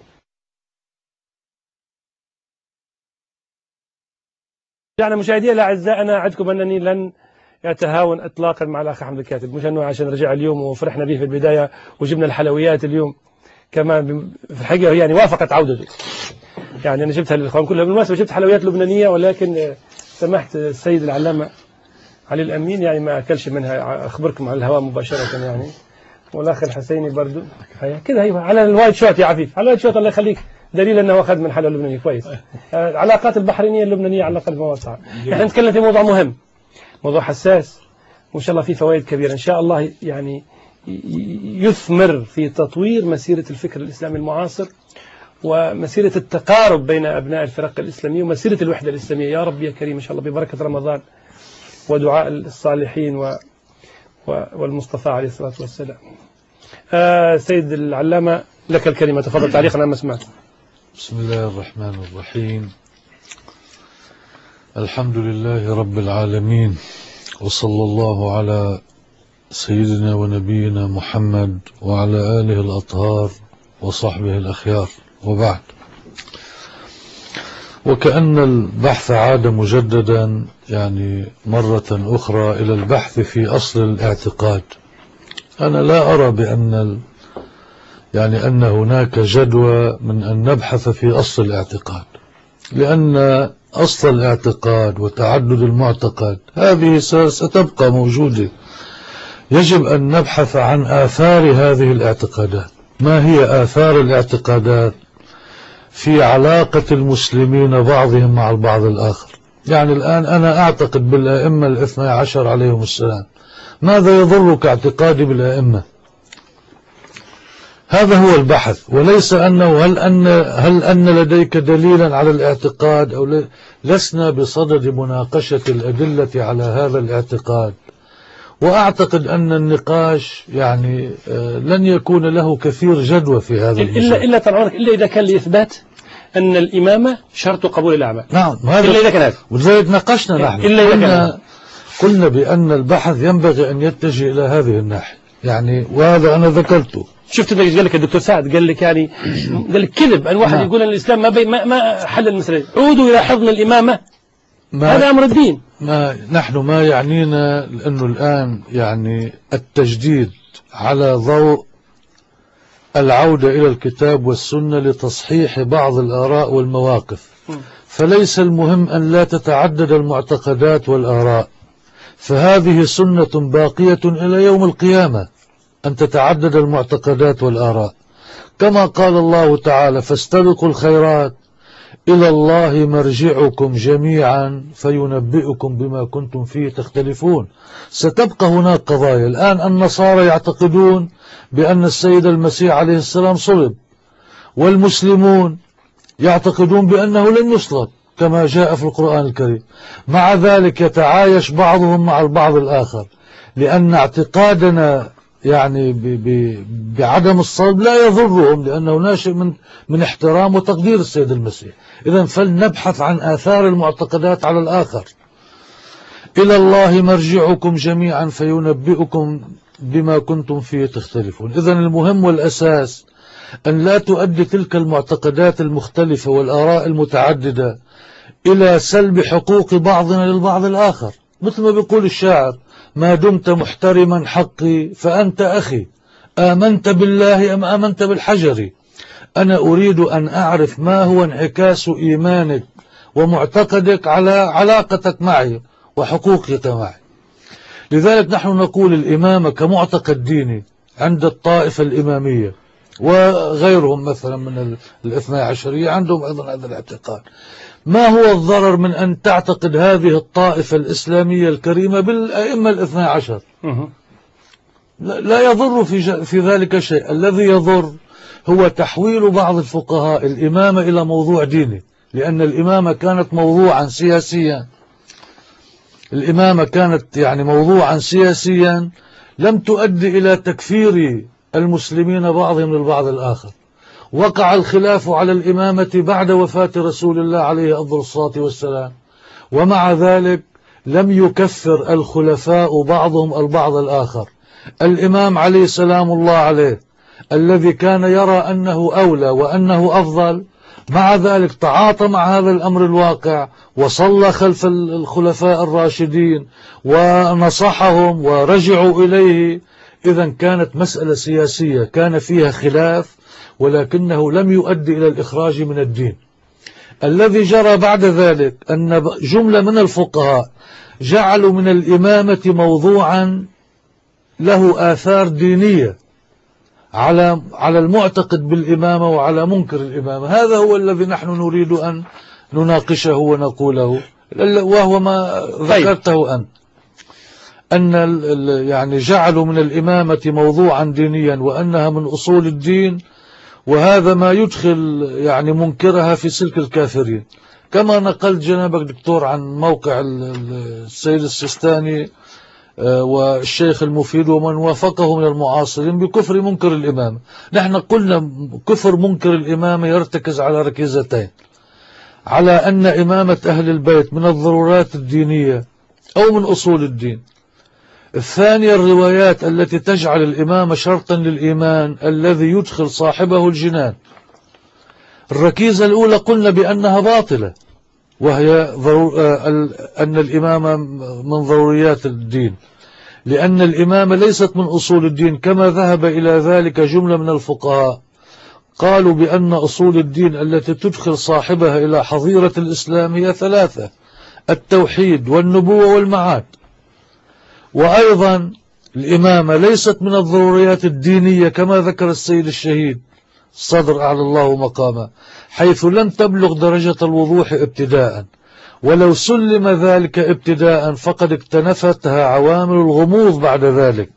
يعني مشاهدينا الأعزاء، أنا أعدكم أنني لن أتهاون إطلاقا مع الأخ أحمد الكاتب، مش أنه عشان رجع اليوم وفرحنا به في البداية وجبنا الحلويات اليوم كمان، في الحقيقة يعني وافقت عودته. يعني أنا جبتها للإخوان كلها، بالمناسبة جبت حلويات لبنانية، ولكن سمحت السيد العلامة علي الأمين يعني ما أكلش منها، أخبركم على الهواء مباشرة يعني. والأخ الحسيني برضو كده. أيوة على الوايت شوت يا عفيف، على الوايت شوت الله يخليك، دليل أنه أخذ من حلوى اللبنانية كويس. العلاقات البحرينية اللبنانية على الأقل ما وسعها. نحن نتكلم في موضوع مهم، موضوع حساس، وإن شاء الله فيه فوائد كبيرة إن شاء الله، يعني يثمر في تطوير مسيرة الفكر الإسلامي المعاصر، ومسيرة التقارب بين أبناء الفرق الإسلامية، ومسيرة الوحدة الإسلامية. يا رب يا كريم إن شاء الله ببركة رمضان ودعاء الصالحين و والمصطفى عليه الصلاة والسلام. آه سيد العلامة لك الكلمة، تفضل تعليقا عما سمعت. بسم الله الرحمن الرحيم. الحمد لله رب العالمين، وصلى الله على سيدنا ونبينا محمد وعلى آله الأطهار وصحبه الأخيار، وبعد. وكأن البحث عاد مجددا يعني مرة أخرى إلى البحث في أصل الاعتقاد. أنا لا أرى بأن يعني أن هناك جدوى من أن نبحث في أصل الاعتقاد، لأن أصل الاعتقاد وتعدد المعتقد هذه ستبقى موجودة. يجب أن نبحث عن آثار هذه الاعتقادات. ما هي آثار الاعتقادات في علاقة المسلمين بعضهم مع البعض الآخر؟ يعني الآن أنا أعتقد بالأئمة الاثنى عشر عليهم السلام، ماذا يضرك اعتقادي بالأئمة؟ هذا هو البحث، وليس أنه هل أن هل أن لديك دليلا على الاعتقاد أو لسنا بصدد مناقشة الأدلة على هذا الاعتقاد. وأعتقد أن النقاش يعني لن يكون له كثير جدوى في هذا المجال، إلا إلا طبعا إلا إذا كان لإثبات أن الإمامة شرط قبول الأعمال. نعم، هذا إلا إذا كان هذا، ولذلك ناقشنا نحن إلا إذا قلنا, كان قلنا بأن البحث ينبغي أن يتجه إلى هذه الناحية يعني، وهذا أنا ذكرته. شفت ايش قال لك الدكتور سعد؟ قال لك يعني قال لك كذب ان واحد يقول ان الاسلام ما بي ما, ما حل المسألة. عودوا الى حضن الامامه، هذا امر الدين. ما نحن ما يعنينا لانه الان يعني التجديد على ضوء العودة الى الكتاب والسنة لتصحيح بعض الاراء والمواقف. فليس المهم ان لا تتعدد المعتقدات والاراء، فهذه سنة باقية الى يوم القيامة أن تتعدد المعتقدات والآراء، كما قال الله تعالى: فاستبقوا الخيرات إلى الله مرجعكم جميعا فينبئكم بما كنتم فيه تختلفون. ستبقى هناك قضايا. الآن النصارى يعتقدون بأن السيد المسيح عليه السلام صلب، والمسلمون يعتقدون بأنه لن يصلب كما جاء في القرآن الكريم. مع ذلك يتعايش بعضهم مع البعض الآخر، لأن اعتقادنا يعني ب ب بعدم الصلب لا يضرهم، لأنه ناشئ من من احترام وتقدير السيد المسيح. إذن فلنبحث عن آثار المعتقدات على الآخر. إلى الله مرجعكم جميعا فينبئكم بما كنتم فيه تختلفون. إذن المهم والأساس أن لا تؤدي تلك المعتقدات المختلفة والآراء المتعددة إلى سلب حقوق بعضنا للبعض الآخر. مثل ما بيقول الشاعر: ما دمت محترما حقي فأنت أخي، آمنت بالله أم آمنت بالحجر. أنا أريد أن أعرف ما هو انعكاس إيمانك ومعتقدك على علاقتك معي وحقوقك معي. لذلك نحن نقول الإمامة كمعتقد ديني عند الطائفة الإمامية وغيرهم مثلا من الاثنى عشرية عندهم أيضا هذا الاعتقاد. ما هو الضرر من أن تعتقد هذه الطائفة الإسلامية الكريمة بالأئمة الاثنى عشر؟ لا يضر في, في ذلك شيء. الذي يضر هو تحويل بعض الفقهاء الإمامة إلى موضوع ديني، لأن الإمامة كانت موضوعا سياسيا. الإمامة كانت يعني موضوعا سياسيا لم تؤدي إلى تكفير المسلمين بعضهم للبعض الآخر. وقع الخلاف على الإمامة بعد وفاة رسول الله عليه أفضل الصلاة والسلام، ومع ذلك لم يكفر الخلفاء بعضهم البعض الآخر. الإمام عليه سلام الله عليه الذي كان يرى أنه أولى وأنه أفضل، مع ذلك تعاطى مع هذا الأمر الواقع وصلى خلف الخلفاء الراشدين ونصحهم ورجعوا إليه. إذن كانت مسألة سياسية كان فيها خلاف، ولكنه لم يؤدي إلى الإخراج من الدين. الذي جرى بعد ذلك أن جملة من الفقهاء جعلوا من الإمامة موضوعا له آثار دينية على على المعتقد بالإمامة وعلى منكر الإمامة. هذا هو الذي نحن نريد أن نناقشه ونقوله، وهو ما ذكرته أنت، أن يعني جعلوا من الإمامة موضوعا دينيا وأنها من أصول الدين، وهذا ما يدخل يعني منكرها في سلك الكافرين. كما نقلت جنابك دكتور عن موقع السيد السيستاني والشيخ المفيد ومن وافقه من المعاصرين بكفر منكر الإمامة. نحن قلنا كفر منكر الإمامة يرتكز على ركيزتين: على أن إمامة أهل البيت من الضرورات الدينية أو من أصول الدين. الثانية الروايات التي تجعل الإمامة شرطا للإيمان الذي يدخل صاحبه الجنان. الركيزة الأولى قلنا بأنها باطلة، وهي أن الإمامة من ضروريات الدين، لأن الإمامة ليست من أصول الدين كما ذهب إلى ذلك جملة من الفقهاء. قالوا بأن أصول الدين التي تدخل صاحبها إلى حظيرة الإسلام هي ثلاثة: التوحيد والنبوة والمعاد. وأيضا الإمامة ليست من الضروريات الدينية كما ذكر السيد الشهيد الصدر أعلى الله مقامه، حيث لم تبلغ درجة الوضوح ابتداء، ولو سلم ذلك ابتداء فقد اكتنفتها عوامل الغموض بعد ذلك.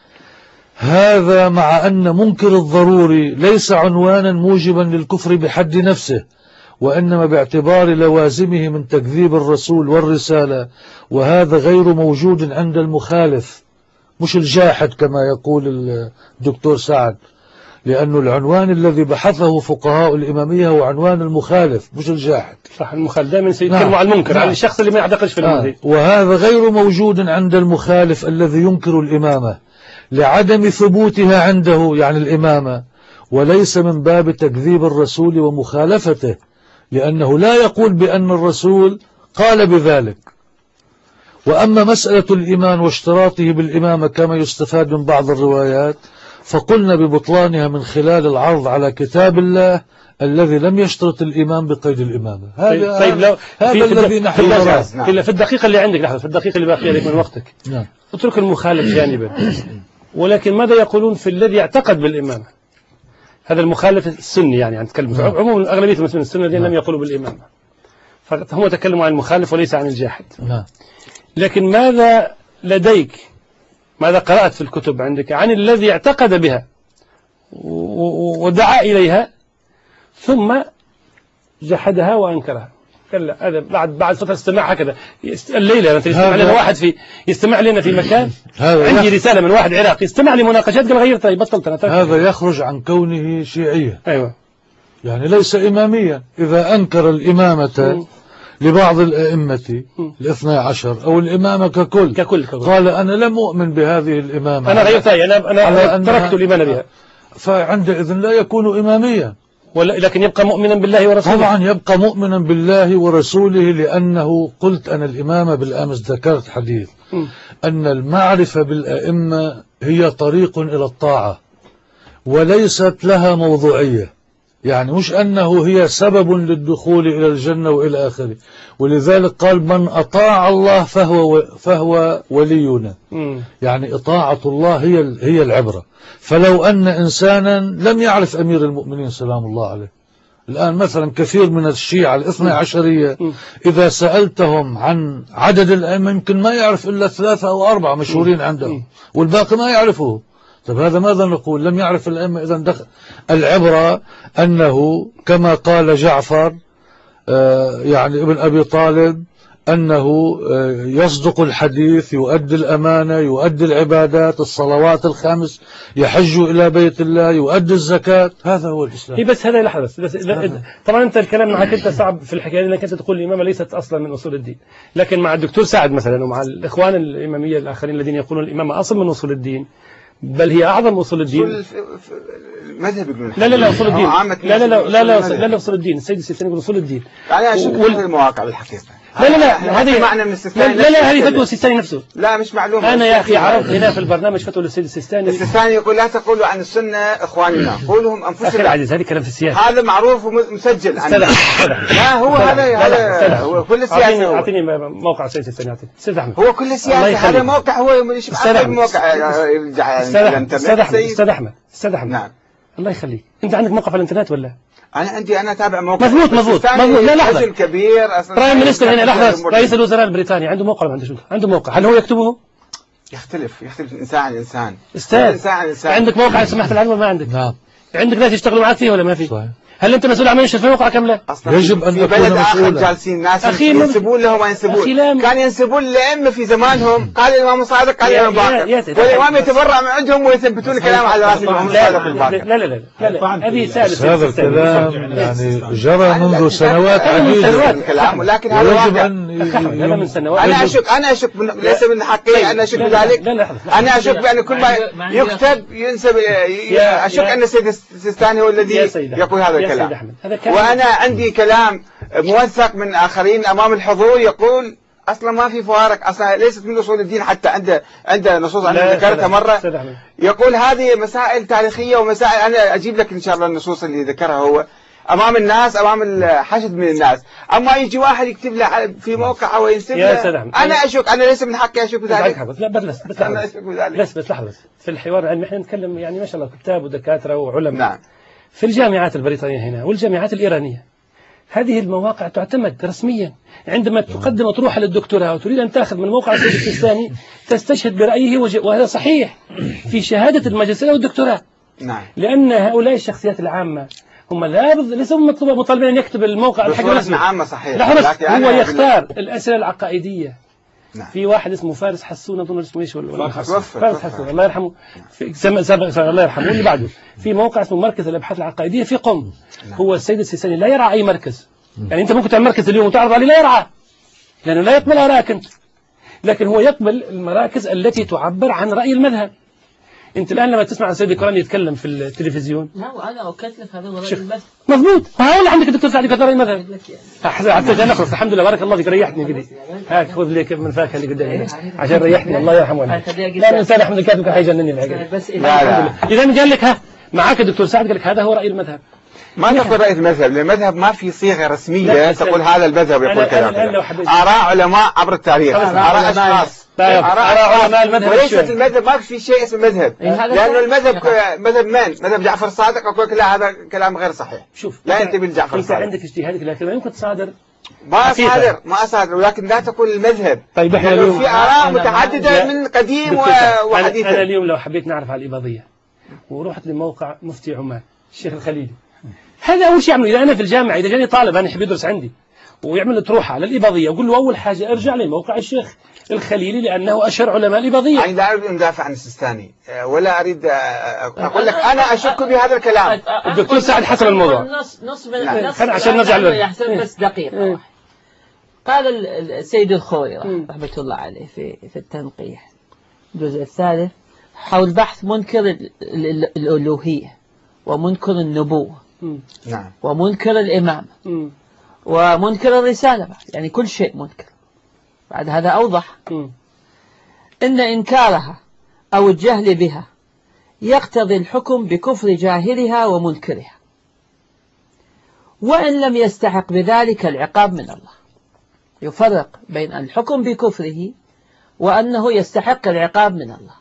هذا مع أن منكر الضروري ليس عنوانا موجبا للكفر بحد نفسه، وإنما باعتبار لوازمه من تكذيب الرسول والرسالة، وهذا غير موجود عند المخالف، مش الجاحد كما يقول الدكتور سعد، لأن العنوان الذي بحثه فقهاء الإمامية هو عنوان المخالف مش الجاحد. صح، المخالف دائما سيتكلم نعم. عن المنكر، نعم. عن الشخص اللي ما يعتقدش في الماضي. آه. وهذا غير موجود عند المخالف الذي ينكر الإمامة لعدم ثبوتها عنده، يعني الإمامة، وليس من باب تكذيب الرسول ومخالفته، لأنه لا يقول بأن الرسول قال بذلك. وأما مسألة الإيمان واشتراطه بالإمامة كما يستفاد من بعض الروايات، فقلنا ببطلانها من خلال العرض على كتاب الله الذي لم يشترط الإيمان بقيد الإمامة. هذا طيب لو هذا في الذي نحن نراه. في, في الدقيقة اللي عندك، لحظة، في الدقيقة اللي باقية لك من وقتك، نعم. اترك المخالف جانبا، ولكن ماذا يقولون في الذي يعتقد بالإمامة؟ هذا المخالف السني، يعني عن تكلم نعم. عموما أغلبية المسلمين السنة الذين نعم. لم يقولوا بالإمامة، فهم تكلموا عن المخالف وليس عن الجاحد. نعم. لكن ماذا لديك، ماذا قرأت في الكتب عندك عن الذي اعتقد بها ودعا إليها ثم جحدها وأنكرها؟ كلا، هذا بعد بعد فترة استماع هكذا الليلة مثلا يستمع لنا واحد في يستمع لنا في مكان، عندي رسالة من واحد عراقي يستمع لي مناقشات قال غيرت طيب بطلت أنا. هذا يخرج عن كونه شيعيا. أيوة، يعني ليس إماميا. إذا أنكر الإمامة م. لبعض الأئمة الاثنى عشر أو الإمامة ككل, ككل, ككل. قال أنا لم أؤمن بهذه الإمامة، أنا غيرت أنا أنا تركت الإيمان بها، فعندئذ لا يكون إماميا، لكن يبقى مؤمنا بالله ورسوله. طبعا يبقى مؤمنا بالله ورسوله، لأنه قلت أنا الإمامة بالأمس ذكرت حديث م. أن المعرفة بالأئمة هي طريق إلى الطاعة وليست لها موضوعية، يعني مش أنه هي سبب للدخول إلى الجنة وإلى آخره. ولذلك قال من أطاع الله فهو فهو ولينا، م. يعني إطاعة الله هي هي العبرة. فلو أن إنسانا لم يعرف أمير المؤمنين سلام الله عليه، الآن مثلا كثير من الشيعة الاثنى عشرية إذا سألتهم عن عدد الأئمة يمكن ما يعرف إلا ثلاثة أو أربعة مشهورين عندهم، والباقي ما يعرفه. طب هذا ماذا نقول؟ لم يعرف الأئمة، إذن دخل. العبرة أنه كما قال جعفر آه يعني ابن أبي طالب أنه آه يصدق الحديث، يؤدي الأمانة، يؤدي العبادات، الصلوات الخمس، يحج إلى بيت الله، يؤدي الزكاة. هذا هو الإسلام. إيه بس هذا لحظة بس, بس طبعا أنت الكلام معك أنت صعب في الحكاية، لأنك أنت تقول الإمامة ليست أصلا من أصول الدين، لكن مع الدكتور سعد مثلا ومع الإخوان الإمامية الآخرين الذين يقولون الإمامة أصل من أصول الدين، بل هي أعظم أصول الدين. المذهب يقولون لا لا لا أصول الدين، لا لا لا لا لا لا أصول الدين. السيد السيستاني يقول أصول الدين. يعني أشك في المواقع بالحقيقة. لا لا لا هذه معنى من السيستاني. لا لا هذه فتوى السيستاني نفسه. لا مش معلومة. أنا يا أخي عرضت هنا في البرنامج فتوى للسيد السيستاني. السيستاني يقول لا تقولوا عن السنة إخواننا، قولهم أنفسنا. أخي العزيز هذه كلام في السياسة. هذا معروف ومسجل. استدع لا هو هذا هذا هو كل السياسة. أعطيني موقع السيد السيستاني أعطيني. أستاذ أحمد. هو كل السياسة هذا موقع هو مش معقد موقع الإنترنت. أستاذ أحمد أستاذ أحمد أستاذ أحمد. نعم. الله يخليك. أنت عندك موقع في الإنترنت ولا؟ أنا عندي أنا تابع موقع. مضبوط مضبوط مضبوط. لا لحظة. رجل كبير أصلا. برايم مينستر هنا لحظة. رئيس الوزراء البريطاني عنده موقع ولا عنده شو؟ عنده موقع. هل هو يكتبه؟ يختلف يختلف إنسان عن إنسان. أستاذ. إنسان عن إنسان. عندك موقع سمحت العلم ولا ما عندك؟ نعم. عندك ناس يشتغلوا معك فيه ولا ما فيه؟ صحيح. هل أنت مسؤول عن منشر في الموقع كم لا؟ أصلا يجب أن في أكون بلد آخر مسؤولا. جالسين ناس أخي ينسبون له ما أخي ينسبون، لا- كان ينسبون للأئمة في زمانهم، قال الإمام الصادق قال يا- الإمام يا- باقر، يا سيدي. والإمام يتبرع من عندهم ويثبتون كلام على راس الإمام لا الصادق والباقر. لا لا لا لا لا هذه بس سالفة هذا الكلام يعني جرى منذ سنوات عديدة، الكلام ولكن هذا ويجب واقع. أن هذا من سنوات. أنا أشك أنا أشك من- ليس من حقي أن أشك لا- لا- بذلك، لا- لا- لا. أنا أشك بأن كل ما ما عندي- يكتب ينسب يا- أشك يا- أن السيد السيستاني هو الذي يا سيد أحمد. يقول هذا يا سيد الكلام، أحمد. هذا كلام- وأنا عندي كلام موثق من آخرين أمام الحضور يقول أصلا ما في فوارق، أصلا ليست من أصول الدين، حتى عنده عنده نصوص أنا لا، ذكرتها سيد- مرة، سيد أحمد. يقول هذه مسائل تاريخية ومسائل، أنا أجيب لك إن شاء الله النصوص اللي ذكرها هو أمام الناس، أمام الحشد من الناس. أما يجي واحد يكتب له في موقع أو ينسب يا له، سيد أحمد. أنا أشك، أنا ليس من حقي أشك بس عليك بذلك. حفظ. لا بس بس بس أنا لحظة أشك بذلك. بس بس لحظة بس. في الحوار العلمي احنا نتكلم يعني ما شاء الله كتاب ودكاترة وعلماء. نعم. في الجامعات البريطانية هنا والجامعات الإيرانية هذه المواقع تعتمد رسميا. عندما تقدم أطروحة للدكتوراه وتريد أن تأخذ من موقع السيد السيستاني تستشهد برأيه وج- وهذا صحيح في شهادة الماجستير والدكتوراه، نعم. لأن هؤلاء الشخصيات العامة هم لا بد- ليسوا مطلوب- مطالبين أن يكتب الموقع الحق بصورة الرسمي. عامة صحيح. لحظة بس، لكن هو أنا يختار الأسئلة العقائدية. نعم. في واحد اسمه فارس حسون أظن اسمه ايش ولا توفى- فارس توفى. حسون الله يرحمه، في سم... سم... سم... الله يرحمه واللي بعده في موقع اسمه مركز الابحاث العقائديه في قم. هو السيد السيستاني لا يرعى اي مركز، يعني انت ممكن تعمل مركز اليوم وتعرض عليه لا يرعى، لانه لا يقبل ارائك انت، لكن هو يقبل المراكز التي تعبر عن راي المذهب. انت الان لما تسمع السيد الكرامي يتكلم في التلفزيون لا وأنا أكتلف هذا هو شوف. رأي المذهب. مضبوط، وهؤلاء عندك الدكتور سعد يقدر راي المذهب. أقول لك يعني. حتى حتى نخلص الحمد لله بارك الله فيك ريحتني كذي. هاك خذ لي من فاكهه اللي قدامي عشان ريحني الله يرحمه. لا الانسان احمد الكاتب كان حيجنني العقل. بس لا لا اذا قال لك ها معك الدكتور سعد قال لك هذا هو راي المذهب. ما تقول رأي المذهب، لأن المذهب ما في صيغة رسمية لا، تقول بس- هذا المذهب يقول أنا- كذا أنا الآن لو كذا. حبيت- آراء علماء عبر التاريخ، خلاص، آراء علماء- أشخاص، لا، آراء آراء علماء أشخاص، المذهب وليست الشيعي. المذهب، ما في شيء اسمه مذهب، إيه، هذا لأنه كلام. المذهب ك- مذهب من؟ مذهب جعفر الصادق، أقول لك لا هذا كلام غير صحيح. شوف لا أنت- ينتمي لجعفر انت الصادق. عندك اجتهادك لكن ما يمكن تصادر. ما حقيقة. أصادر ما أصادر ولكن لا تقول المذهب. طيب احنا لأنه اليوم في آراء أنا ما- متعددة لا. من قديم دكتور سعد، و- أنا, أنا وحديث. اليوم لو حبيت نعرف على الإباضية ورحت لموقع مفتي عمان الشيخ الخليلي، هذا أول شيء أعمله إذا أنا في الجامعة إذا جاني طالب أنا يحب يدرس عندي ويعمل اطروحه على الإباضية وقول له أول حاجة ارجع لموقع الشيخ الخليلي لأنه أشهر علماء الإباضية. أنا لا أريد أن أدافع عن السيستاني ولا أريد أقول لك أنا أشك بهذا الكلام. الدكتور سعد حسب الموضوع. نص نص من نعم. نص خلنا عشان نرجع له. يحسن بس دقيقة إيه. واحدة. قال ال- السيد الخوي مم. رحمة الله عليه في في التنقيح الجزء الثالث حول بحث منكر ال- ال- الألوهية ومنكر النبوة مم. نعم. ومنكر الإمامة مم. ومنكر الرسالة بعد. يعني كل شيء منكر. بعد هذا أوضح مم. إن إنكارها أو الجهل بها يقتضي الحكم بكفر جاهلها ومنكرها وإن لم يستحق بذلك العقاب من الله. يفرق بين الحكم بكفره وأنه يستحق العقاب من الله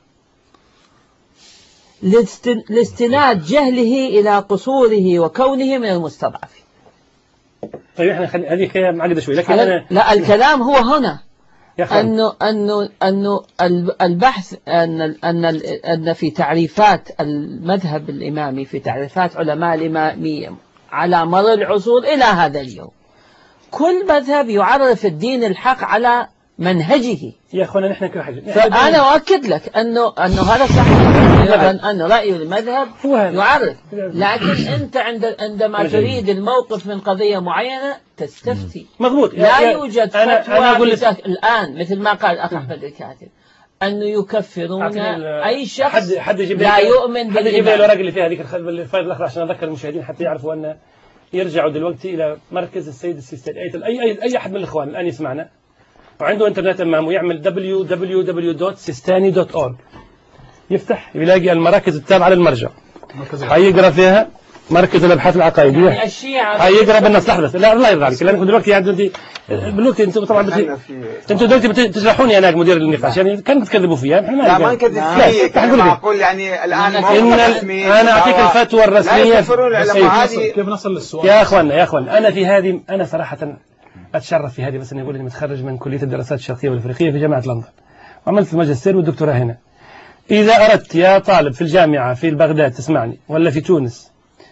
لاست- لاستناد جهله إلى قصوره وكونه من المستضعفين. طيب احنا خلي هذه كلام معقدة شوي لكن أنا لا الكلام هو هنا يا أخوان أنه أنه أنه البحث أن أن أن في تعريفات المذهب الإمامي في تعريفات علماء الإمامية على مر العصور إلى هذا اليوم كل مذهب يعرف الدين الحق على منهجه. يا أخوانا نحن كل حاجة فأنا أؤكد لك أنه أنه هذا صحيح أن أن رأي المذهب هو هذا. يعرف، لكن أنت عند عندما أنا تريد الموقف من قضية معينة تستفتي. مضبوط. لا يا- يوجد أنا فتوى أنا أقول لك بذاك الآن مثل ما قال الأخ أحمد الكاتب أنه يكفرون أعطيني ال- أي شخص حد حد يجيب لا لي- يؤمن حد يجيب لي بالإمام. الورق اللي فيها هذيك الخ- الفايل الأخضر عشان أذكر المشاهدين حتى يعرفوا أن يرجعوا دلوقتي إلى مركز السيد السيستاني. أي أي أي أحد من الإخوان الآن يسمعنا وعنده إنترنت أمامه يعمل دبليو دبليو دبليو دوت سيستاني دوت أورج يفتح يلاقي المراكز التابعة للمرجع حيقرأ فيها مركز الأبحاث العقائدية يعني الشيعة حيقرأ بالنص. لحظة بس لا الله يرضى عليك لأنكم دلوقتي يعني دلوقتي دلوقتي أنتم طبعا بت... أنا في- أنتم دلوقتي بتجرحوني أنا مدير النقاش يعني كان بتكذبوا فيها احنا لا ما نقدر. نكذب لا، فيك، تحقول أنا لي. أقول يعني الآن إن موقف إن ال- رسمي أنا أعطيك دعوة. الفتوى الرسمية. لا يكفرون العلماء بس هذه. كيف نصل للسؤال؟ يا أخوانا يا أخوان أنا في هذه أنا صراحة أتشرف في هذه بس أنا أقول إني متخرج من كلية الدراسات الشرقية والأفريقية في جامعة لندن وعملت الماجستير والدكتوراه هنا. إذا أردت يا طالب في الجامعة في بغداد تسمعني ولا في تونس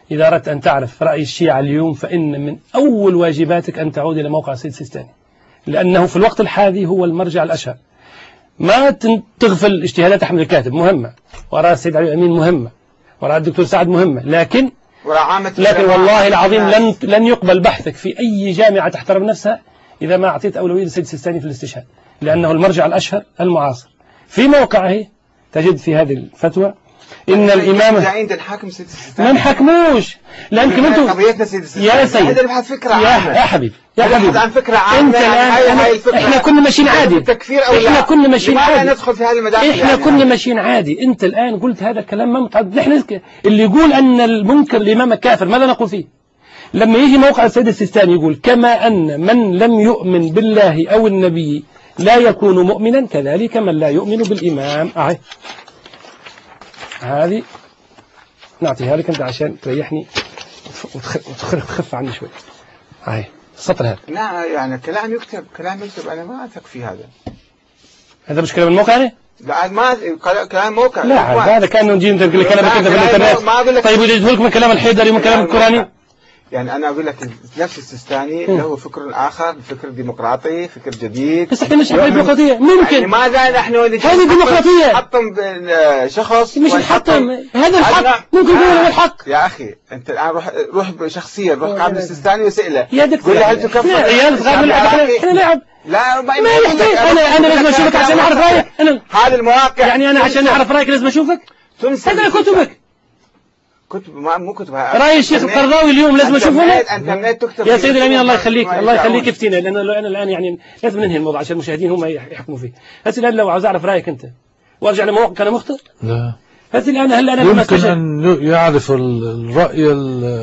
إذا أردت أن تعرف رأي الشيعة اليوم فإن من أول واجباتك أن تعود إلى موقع السيد السيستاني، لأنه في الوقت الحالي هو المرجع الأشهر. ما تغفل اجتهادات أحمد الكاتب مهمة، وراء السيد علي الأمين مهمة، وراء الدكتور سعد مهمة، لكن لكن والله العظيم لن لن يقبل بحثك في أي جامعة تحترم نفسها إذا ما أعطيت أولوية للسيد السيستاني في الاستشهاد، لأنه المرجع الأشهر المعاصر. في موقعه تجد في هذه الفتوى إن الإمام ما نحكموش، لأنكم أنتم يا سيد يا حبيبي يا حبيبي عن فكرة عامة. أنت الآن إحنا كنا ماشيين عادي، إحنا كنا ماشيين عادي، ندخل في هذه المداخل إحنا يعني كنا ماشيين عادي. أنت الآن قلت هذا الكلام ما متعد. نحن اللي يقول أن المنكر الإمام كافر ماذا نقول فيه؟ لما يجي موقع السيد السيستاني يقول كما أن من لم يؤمن بالله أو النبي لا يكون مؤمنا كذلك من لا يؤمن بالإمام. أهي هذه نعطيها لك أنت عشان تريحني وتخف عني شوي. أهي السطر هذا. لا يعني كلام يكتب كلام يكتب أنا ما أثق في هذا. هذا مش كلام الموقع يعني؟ لا ما كلام موقع. لا هذا كان نجي نقول لك كلامك كذا في الانترنت. طيب يجيب لك من كلام الحيدري ومن كلام القراني. يعني أنا أقول لك نفس السيستاني له فكر آخر، فكر ديمقراطي، فكر جديد. بس احنا مش ديمقراطية ممكن. يعني ماذا نحن هذه ديمقراطية. حطم شخص. مش الحطم هذا الحق ممكن يقول هذا الحق. يا أخي أنت الآن روح روح شخصيا روح قابل السيستاني وسأله. يا دكتور. قول له هل تكفر؟ عيال صغار احنا نلعب. لا ما يحتاج. أنا أنا لازم أشوفك عشان أعرف رأيك. أنا هذه المواقع. يعني أنا عشان أعرف رأيك لازم أشوفك. هذا كتبك. كتب ما مو كتب. رأي الشيخ القرضاوي اليوم لازم أشوفه. أنت منين تكتب يا سيدي الأمين الله يخليك الله يخليك افتينا، لأن أنا الآن يعني لازم ننهي الموضوع عشان المشاهدين هم يحكموا فيه. هسه الآن لو عاوز أعرف رأيك أنت وأرجع لموقع كان مخطئ؟ لا. هسه الآن هل أنا يمكن أن يعرف الرأي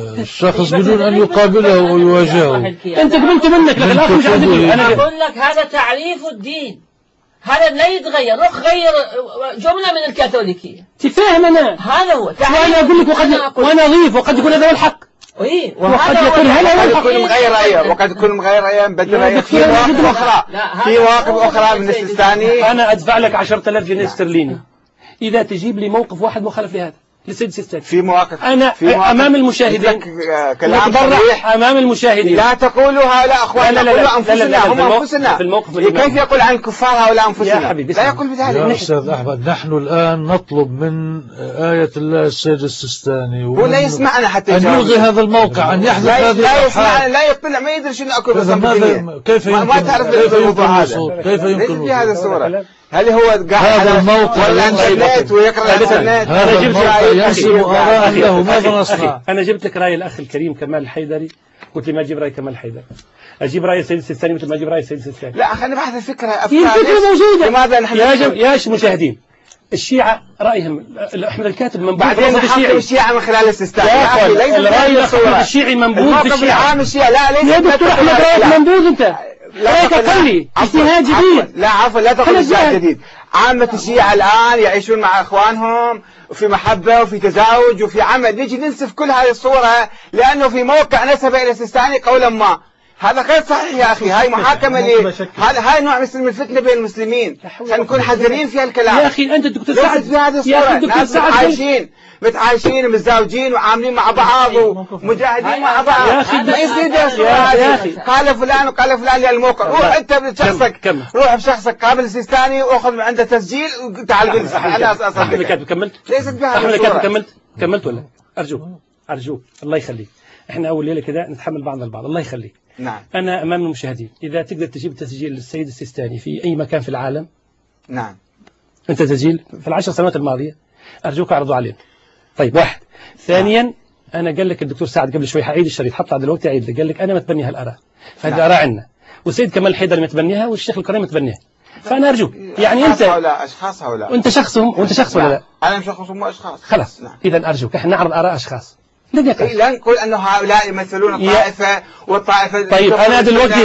الشخص بدون أن يقابله ويواجهه. أنت قبلت منك لكن الآخر مش عايز يقول. أنا أقول لك هذا تعريف الدين، هذا لا يتغير. روح غير جملة من الكاثوليكية تفهم. أنا هذا هو وأنا أقول لك وقد وأنا أضيف وقد يكون هذا هو الحق. إيه وقد يكون هذا هو الحق. يكون مغير رأيه وقد يكون مغير رأيه بدل رأيه في مواقف أخرى. في مواقف أخرى من السيستاني. أنا أدفع لك عشرة آلاف جنيه استرليني إذا تجيب لي موقف واحد مخالف لهذا للسيد السيستاني. في مواقف أنا في مواقف أمام المشاهدين كلام صريح أمام المشاهدين. لا تقولوا هؤلاء أخواننا، قولوا أنفسنا هم أنفسنا. في الموقف كيف يقول عن الكفار هؤلاء أنفسنا؟ يا حبيبي لا يقول بذلك. يا أستاذ أحمد نحن الآن نطلب من آية الله السيد السيستاني هو لا يسمعنا حتى أن يلغي هذا الموقع، أن يحذف هذه لا يسمعنا لا يطلع ما يدري شنو أكل بالضبط. كيف يمكن ما تعرف الموضوع هذا كيف يمكن في هذا الصورة؟ هل هو قاعد هذا الموقع ولا الانترنت ويقرأ الانترنت؟ هذا الموقع ينسب آراء له ماذا نصنع؟ أنا جبت لك رأي الأخ الكريم كمال الحيدري قلت لي ما أجيب رأي كمال الحيدري، أجيب رأي السيد السيستاني مثل ما أجيب رأي السيد السيستاني. لا خلينا نبحث الفكرة أفكار موجودة. لماذا نحن يا جم... يا مشاهدين الشيعة رأيهم أحمد الكاتب منبوذ بعدين نحكم الشيعة من خلال السيستاني. يا أخي الرأي الأحمد الشيعي منبوذ بالشيعة. الشيعة لا ليس يا دكتور أحمد رأيك منبوذ أنت. رأيك أقلي اجتهاد جديد. لا عفوا لا تقل اجتهاد جديد. عامة الشيعة الآن يعيشون مع إخوانهم وفي محبة وفي تزاوج وفي عمل. نجي ننسف كل هذه الصورة لأنه في موقع نسب إلى السيستاني قولا ما. هذا غير صحيح يا أخي. هاي محاكمة لي. هذا هاي نوع من الفتنة بين المسلمين. نكون حذرين في هالكلام. يا أخي أنت الدكتور سعد في هذه الصورة ناس متعايشين متعايشين متزاوجين وعاملين مع بعض ومجاهدين مع بعض. يا أخي ما يصير يا أخي قال فلان وقال فلان للموقع. روح أنت بشخصك روح بشخصك قابل السيستاني وأخذ من عنده تسجيل وتعال قل أنا أصدقك. كملت ليست بهذه أحمد الصورة. كملت كملت ولا أرجوك أرجوك الله يخليك. إحنا أول ليلة كذا نتحمل بعضنا البعض الله يخليك. نعم. أنا أمام المشاهدين إذا تقدر تجيب تسجيل للسيد السيستاني في أي مكان في العالم. نعم. أنت تسجيل في العشر سنوات الماضية أرجوك أعرضه علينا. طيب واحد. ثانيا أنا قال لك الدكتور سعد قبل شوي حعيد الشريط حطه دلوقتي عيد قال لك أنا متبني هالآراء فهذه نعم. آراء عندنا والسيد كمال الحيدري متبنيها والشيخ الكريم متبنيها. فأنا أرجوك يعني أنت هؤلاء أشخاص هؤلاء وأنت شخصهم وأنت شخص ولا لا؟ أنا شخص مو أشخاص. خلاص نعم. إذا أرجوك إحنا نعرض آراء أشخاص. إيه لا نقول أنه هؤلاء يمثلون الطائفة والطائفة. طيب أنا دلوقتي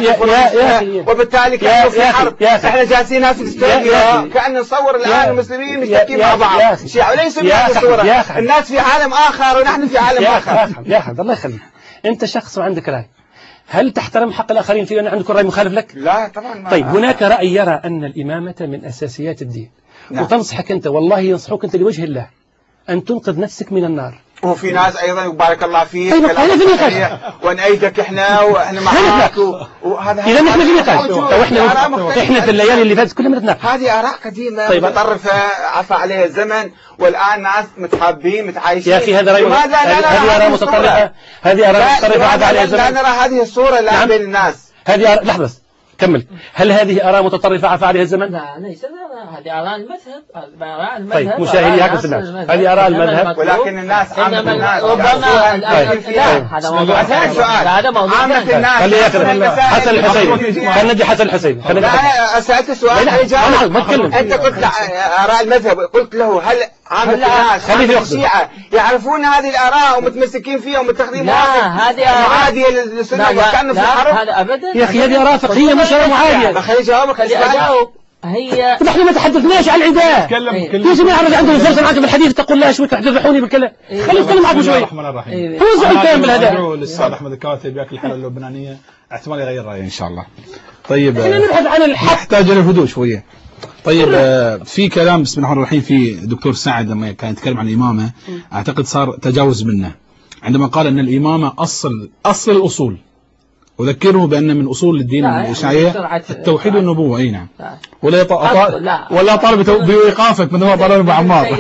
يا وبالتالي كانوا في حرب. إحنا جالسين هنا في الاستوديو كأن نصور الآن المسلمين مشتركين مع بعض. الشيعة وليس بهذه الصورة. الناس في عالم آخر ونحن في عالم آخر. يا أحمد الله يخليك أنت شخص وعندك رأي. هل تحترم حق الآخرين في أن عندك رأي مخالف لك؟ لا طبعا ما. طيب هناك رأي يرى أن الإمامة من أساسيات الدين. نعم. وتنصحك أنت والله ينصحوك أنت لوجه الله أن تنقذ نفسك من النار وفي ناس ايضا بارك الله فيك أيوة هذا في نقاش ونأيدك احنا واحنا معاك وهذا اذا نحن في نقاش واحنا احنا في الليالي اللي فاتت كلنا نتناقش. هذه اراء قديمه طيب. متطرفه عفى عليها الزمن والان ناس متحابين متعايشين. يا اخي هذا راي هذه اراء متطرفه هذه اراء متطرفه عفى عليها الزمن. لا نرى هذه الصوره الان نعم. بين الناس. هذه أراء... لحظه كمل. هل هذه اراء متطرفه عفى عليها الزمن؟ لا ليس هذه آراء المذهب. آراء المذهب. طيب مشاهدي هكذا الناس هذه آراء المذهب ولكن الناس عامة الناس ربما هذا موضوع ثاني. هذا موضوع عامة ثاني. الناس خليه ياخذ حسن الحسين. خلينا ندي حسن الحسين. خلينا أنا سألت سؤال ما تكلم. أنت قلت آراء المذهب قلت له هل عامة الناس عامة الشيعة يعرفون هذه الآراء ومتمسكين فيها ومتخذين هذه معادية للسنة وكانوا في الحرب؟ هذا أبدا يا أخي هذه آراء فقهية مش آراء معادية. خليني أجاوبك. خلي أجاوب. هي نحن ما تحدثناش عن العداء. ليش ما يعرف عندهم فرصة معك بالحديث تقول لا شو تحدثوني بالكلام. خلينا نتكلم معكم شوي. بسم الله الرحمن الرحيم. هو زعل الكلام بالهداء. ندعو للأستاذ أحمد الكاتب ياكل الحالة اللبنانية احتمال يغير رأيه إن شاء الله. طيب احنا نبحث عن الحق. نحتاج إلى الهدوء شوية. طيب في كلام بسم الله الرحمن الرحيم في دكتور سعد لما كان يتكلم عن الإمامة أعتقد صار تجاوز منه عندما قال أن الإمامة أصل أصل الأصول. أذكره بأن من أصول الدين الشيعية التوحيد والنبوة. أي نعم. ولا يط... ولا طالب بإيقافك مثل ما طالب أبو عمار.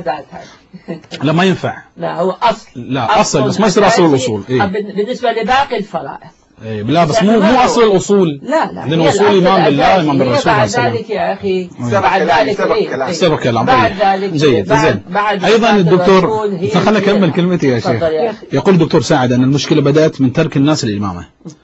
لا ما ينفع. لا هو أصل. لا أصل بس ما يصير أصل الأصول. إيه؟ بالنسبة لباقي الفرائض. إيه لا بس مو مو أصل الأصول. لا لا. لأن أصول إمام بالله إمام بالرسول. بعد ذلك يا أخي. بعد ذلك إيه؟ سبق كلام. بعد ذلك. جيد زين. أيضا الدكتور خلنا أكمل كلمتي يا شيخ. يقول الدكتور سعد أن المشكلة بدأت من ترك الناس للإمامة.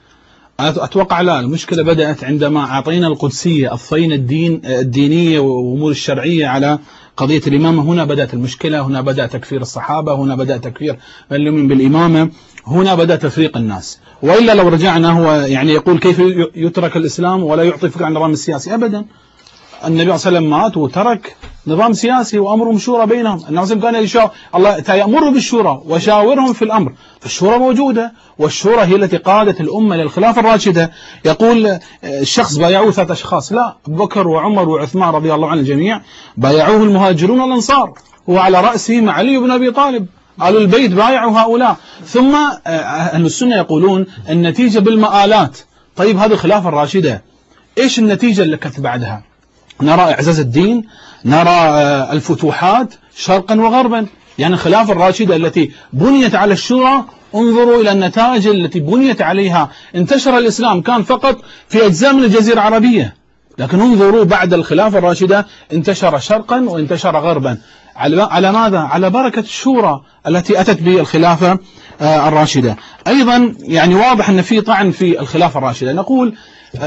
أتوقع لا المشكلة بدأت عندما أعطينا القدسية أضفينا الدين الدينية وأمور الشرعية على قضية الإمامة. هنا بدأت المشكلة. هنا بدأ تكفير الصحابة. هنا بدأ تكفير من يؤمن بالإمامة. هنا بدأ تفريق الناس. وإلا لو رجعنا هو يعني يقول كيف يترك الإسلام ولا يعطي فكرة عن النظام السياسي أبدا. النبي صلى الله عليه وسلم مات وترك نظام سياسي وأمرهم شورى بينهم. النبي صلى الله عليه وسلم كان يشاور الله يأمر بالشورى وشاورهم في الأمر. فالشورى موجودة والشورى هي التي قادت الأمة للخلافة الراشدة. يقول الشخص بايعوه ثلاث أشخاص لا أبو بكر وعمر وعثمان رضي الله عن الجميع بايعوه المهاجرون والأنصار وعلى رأسهم علي بن أبي طالب. قالوا البيت بايعوا هؤلاء. ثم أهل السنة يقولون النتيجة بالمآلات. طيب هذه الخلافة الراشدة إيش النتيجة اللي كانت بعدها؟ نرى إعزاز الدين. نرى الفتوحات شرقا وغربا. يعني الخلافة الراشدة التي بنيت على الشورى انظروا إلى النتائج التي بنيت عليها. انتشر الإسلام كان فقط في أجزاء من الجزيرة العربية لكن انظروا بعد الخلافة الراشدة انتشر شرقا وانتشر غربا. على ماذا؟ على بركة الشورى التي أتت بالخلافة الراشدة. أيضا يعني واضح أن في طعن في الخلافة الراشدة. نقول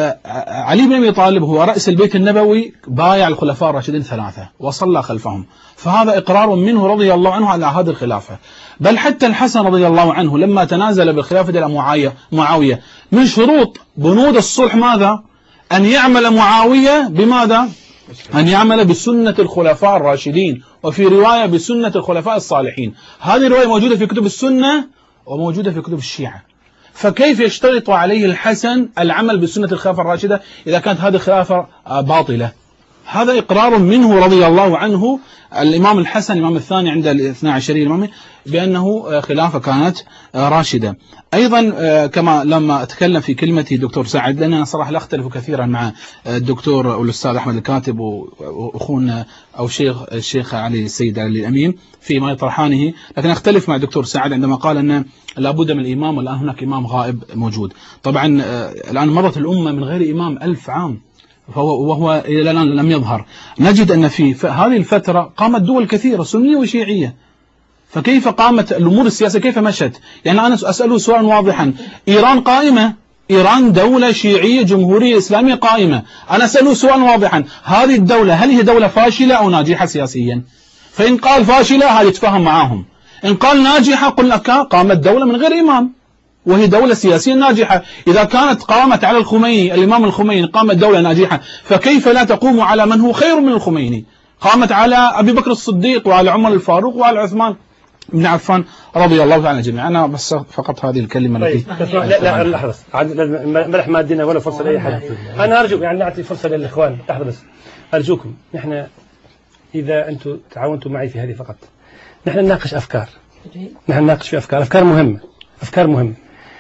علي بن أبي طالب هو رأس البيت النبوي بايع الخلفاء الراشدين ثلاثة وصلى خلفهم. فهذا إقرار منه رضي الله عنه على هذه الخلافة. بل حتى الحسن رضي الله عنه لما تنازل بالخلافة إلى معاوية من شروط بنود الصلح ماذا؟ أن يعمل معاوية بماذا؟ أن يعمل بسنة الخلفاء الراشدين وفي رواية بسنة الخلفاء الصالحين. هذه الرواية موجودة في كتب السنة وموجودة في كتب الشيعة. فكيف يشترط عليه الحسن العمل بسنة الخلافة الراشدة إذا كانت هذه الخلافة باطلة؟ هذا إقرار منه رضي الله عنه الإمام الحسن الإمام الثاني عند الاثنى عشرية الإمامي بأنه خلافة كانت راشدة. أيضا كما لما أتكلم في كلمتي دكتور سعد لأن أنا صراحة لا أختلف كثيرا مع الدكتور والأستاذ أحمد الكاتب وأخونا أو شيخ الشيخ علي السيد علي الأمين فيما يطرحانه لكن أختلف مع الدكتور سعد عندما قال أن لابد من الإمام والآن هناك إمام غائب موجود. طبعا الآن مرت الأمة من غير إمام ألف عام فهو وهو إلى الآن لم يظهر. نجد أن في هذه الفترة قامت دول كثيرة سنية وشيعية. فكيف قامت الأمور السياسية كيف مشت؟ يعني أنا أسأله سؤالا واضحا. إيران قائمة. إيران دولة شيعية جمهورية إسلامية قائمة. أنا أسأله سؤالا واضحا. هذه الدولة هل هي دولة فاشلة أو ناجحة سياسيا؟ فإن قال فاشلة هذه يتفهم معاهم. إن قال ناجحة قل لك قامت دولة من غير إمام وهي دولة سياسية ناجحة. إذا كانت قامت على الخميني الإمام الخميني قامت دولة ناجحة فكيف لا تقوم على من هو خير من الخميني؟ قامت على أبي بكر الصديق وعلى عمر الفاروق وعلى عثمان بن عفان رضي الله تعالى جميعا. أنا بس فقط هذه الكلمة التي لا لا لحظة ملح ما ادينا ولا فرصة لأي حد. أنا أرجو يعني نعطي فرصة للإخوان. لحظة بس أرجوكم نحن إذا أنتم تعاونتوا معي في هذه فقط نحن نناقش أفكار نحن نناقش في أفكار أفكار مهمة أفكار مهمة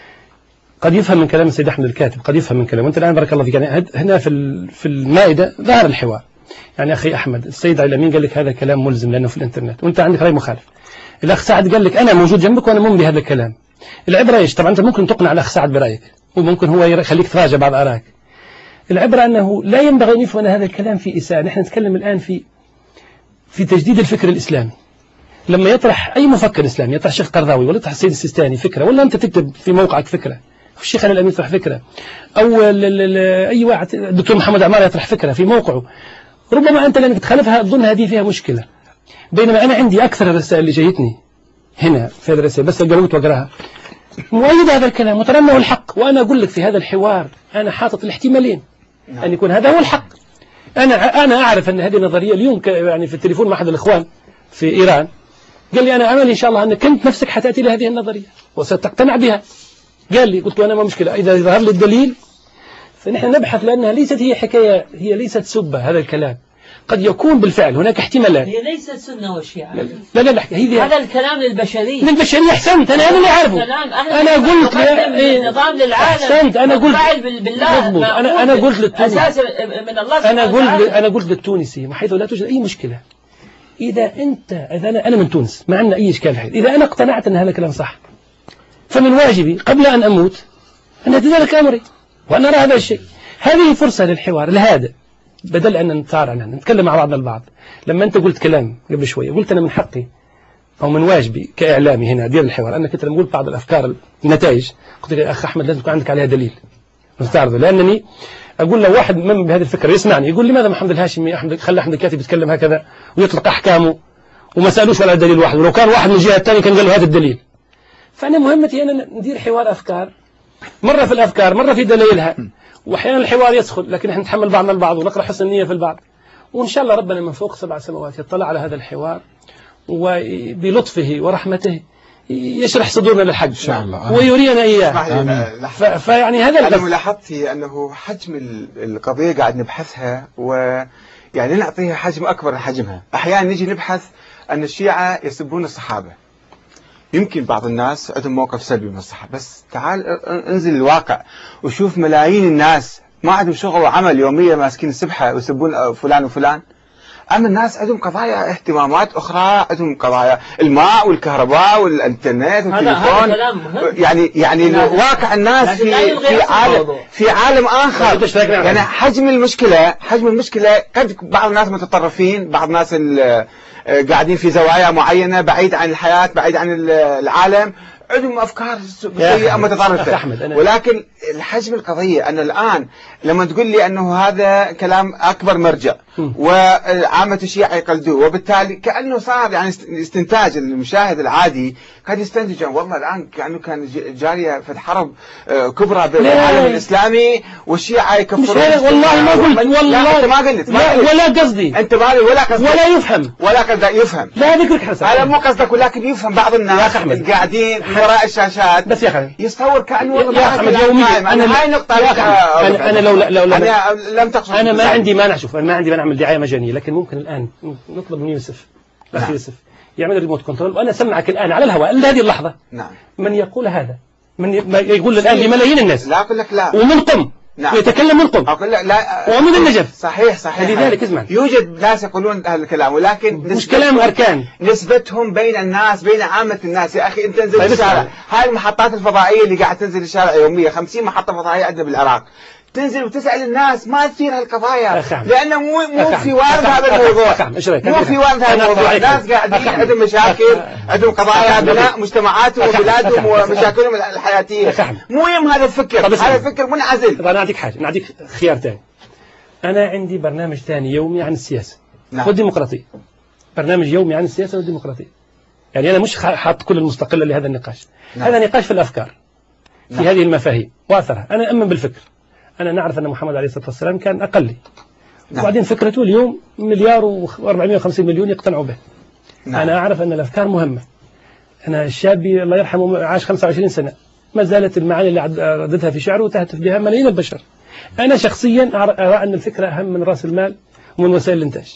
قد يفهم من كلام السيد أحمد الكاتب، قد يفهم من كلام، وأنت الآن بارك الله فيك يعني هنا في في المائدة ظهر الحوار. يعني أخي أحمد السيد علمين قال لك هذا كلام ملزم لأنه في الإنترنت، وأنت عندك رأي مخالف. الأخ سعد قال لك أنا موجود جنبك وأنا مؤمن بهذا الكلام. العبرة إيش؟ طبعا أنت ممكن تقنع الأخ سعد برأيك، وممكن هو يخليك تراجع بعض آرائك. العبرة أنه لا ينبغي أن يفهم هذا الكلام في إساءة. نحن نتكلم الآن في في تجديد الفكر الإسلامي. لما يطرح أي مفكر إسلامي، يطرح الشيخ قرضاوي ولا يطرح السيد السيستاني فكرة، ولا أنت تكتب في موقعك فكرة، الشيخ علي الأمين يطرح فكرة، أو أي واحد الدكتور محمد عمار يطرح فكرة في موقعه، ربما أنت لأنك تخالفها تظن هذه فيها مشكلة. بينما أنا عندي أكثر الرسائل اللي جايتني هنا في هذه الرسائل بس قرأت وأقراها مؤيد هذا الكلام وترى أنه الحق. وأنا أقول لك في هذا الحوار أنا حاطط الاحتمالين أن يكون هذا هو الحق. أنا أنا أعرف أن هذه النظرية اليوم يعني في التليفون مع أحد الإخوان في إيران قال لي أنا أمل إن شاء الله أنك أنت نفسك حتأتي لهذه النظرية وستقتنع بها. قال لي، قلت له أنا ما مشكلة إذا ظهر لي الدليل فنحن نبحث، لأنها ليست هي حكاية، هي ليست سبة. هذا الكلام قد يكون بالفعل هناك احتمالات. هي ليست سنة وشيعة. لا لا لا, لا هي هذا الكلام للبشرية. للبشرية أحسنت. أنا هذا اللي أعرفه. أنا قلت إيه نظام للعالم. أحسنت. أنا قلت بالله. أنا أنا قلت للتونسي أساس من الله. أنا قلت أنا قلت للتونسي حيث لا توجد أي مشكلة. إذا أنت إذا أنا أنا من تونس ما عندنا أي إشكال حيث. إذا أنا اقتنعت أن هذا الكلام صح فمن واجبي قبل أن أموت أن أتذلك أمري وأن أرى هذا الشيء. هذه فرصة للحوار لهذا بدل أن نتصارع نتكلم مع بعضنا البعض. لما أنت قلت كلام قبل شوية قلت أنا من حقي أو من واجبي كإعلامي هنا دير الحوار أنك أنت لما قلت بعض الأفكار النتائج قلت لك يا أخ أحمد لازم يكون عندك عليها دليل تعرضه. لأنني أقول لو واحد من بهذه الفكرة يسمعني يقول لماذا محمد الهاشمي أحمد خلى أحمد الكاتب يتكلم هكذا ويطلق أحكامه وما سألوش ولا دليل واحد، ولو كان واحد من الجهة الثانية كان قال له هذا الدليل. فأنا مهمتي أنا ندير حوار أفكار، مرة في الأفكار مرة في دليلها، وأحيانا الحوار يسخن لكن احنا نتحمل بعضنا البعض ونقرأ حسن النية في البعض. وإن شاء الله ربنا من فوق سبع سماوات يطلع على هذا الحوار وبلطفه ورحمته يشرح صدورنا للحق إن شاء الله ويرينا إياه. فيعني هذا أنا ملاحظتي أنه حجم القضية قاعد نبحثها ويعني نعطيها حجم أكبر من حجمها. أحيانا نجي نبحث أن الشيعة يسبون الصحابة، يمكن بعض الناس عندهم موقف سلبي من الصحابة، بس تعال انزل الواقع وشوف ملايين الناس ما عندهم شغل وعمل يوميا ماسكين السبحة ويسبون فلان وفلان. أما الناس عندهم قضايا اهتمامات أخرى، عندهم قضايا الماء والكهرباء والإنترنت والتليفون. يعني يعني واقع الناس في في عالم في عالم آخر. يعني حجم المشكلة حجم المشكلة قد بعض الناس متطرفين، بعض الناس قاعدين في زوايا معينة بعيد عن الحياة بعيد عن العالم، عندهم أفكار سيئة متطرفة. ولكن الحجم القضية أن الآن لما تقول لي أنه هذا كلام أكبر مرجع وعامة الشيعة يقلدوه، وبالتالي كأنه صار يعني استنتاج المشاهد العادي قد يستنتج والله الآن كأنه كان جارية في حرب كبرى بالعالم الإسلامي والشيعة يكفرون. والله ما قلت والله أنت ما قلت ولا قصدي أنت ما ولا قصدي ولا يفهم ولا قصدي يفهم. لا ذكرك حسن هذا مو قصدك، ولكن يفهم بعض الناس القاعدين وراء الشاشات بس يا أخي يصور كأنه يا أحمد يوميا أنا هاي نقطة أنا أنا لو لو أنا لم تقصد أنا ما عندي مانع، شوف أنا ما عندي مانع أعمل دعاية مجانية، لكن ممكن الآن نطلب من يوسف الأخ نعم. يوسف يعمل ريموت كنترول وأنا أسمعك الآن على الهواء هذه اللحظة نعم. من يقول هذا من يقول الآن لملايين الناس لا أقول لك لا ومن قم نعم. يتكلم من قم أقول لك لا ومن النجف صحيح صحيح. لذلك اسمع يوجد ناس يقولون هذا الكلام، ولكن مش كلام أركان نسبتهم بين الناس بين عامة الناس. يا أخي أنت انزل الشارع، هاي المحطات الفضائية اللي قاعد تنزل الشارع يوميا خمسين محطة فضائية عندنا بالعراق، تنزل وتسأل الناس ما تثير هالقضايا لأنه مو مو في وارد هذا الموضوع، مو في وارد هذا الموضوع. الناس قاعدين عندهم مشاكل، عندهم قضايا بناء مجتمعاتهم وبلادهم ومشاكلهم الحياتية، مو يهم هذا الفكر، هذا الفكر منعزل. طب أنا أعطيك حاجة، أنا أعطيك خيار ثاني. أنا عندي برنامج ثاني يومي عن السياسة نعم. والديمقراطية، برنامج يومي عن السياسة والديمقراطية. يعني أنا مش حاط كل المستقلة لهذا النقاش نعم. هذا نقاش في الأفكار في نعم. هذه المفاهيم وأثرها. أنا أؤمن بالفكر، أنا نعرف أن محمد عليه الصلاة والسلام كان أقلي نعم. وبعدين فكرته اليوم مليار وأربعمائة وخمسين مليون يقتنعوا به نعم. أنا أعرف أن الأفكار مهمة. أنا الشابي الله يرحمه عاش خمسة وعشرين سنة ما زالت المعاني اللي رددها في شعره وتهتف بها ملايين البشر. أنا شخصيا أرى أن الفكرة أهم من رأس المال ومن وسائل الإنتاج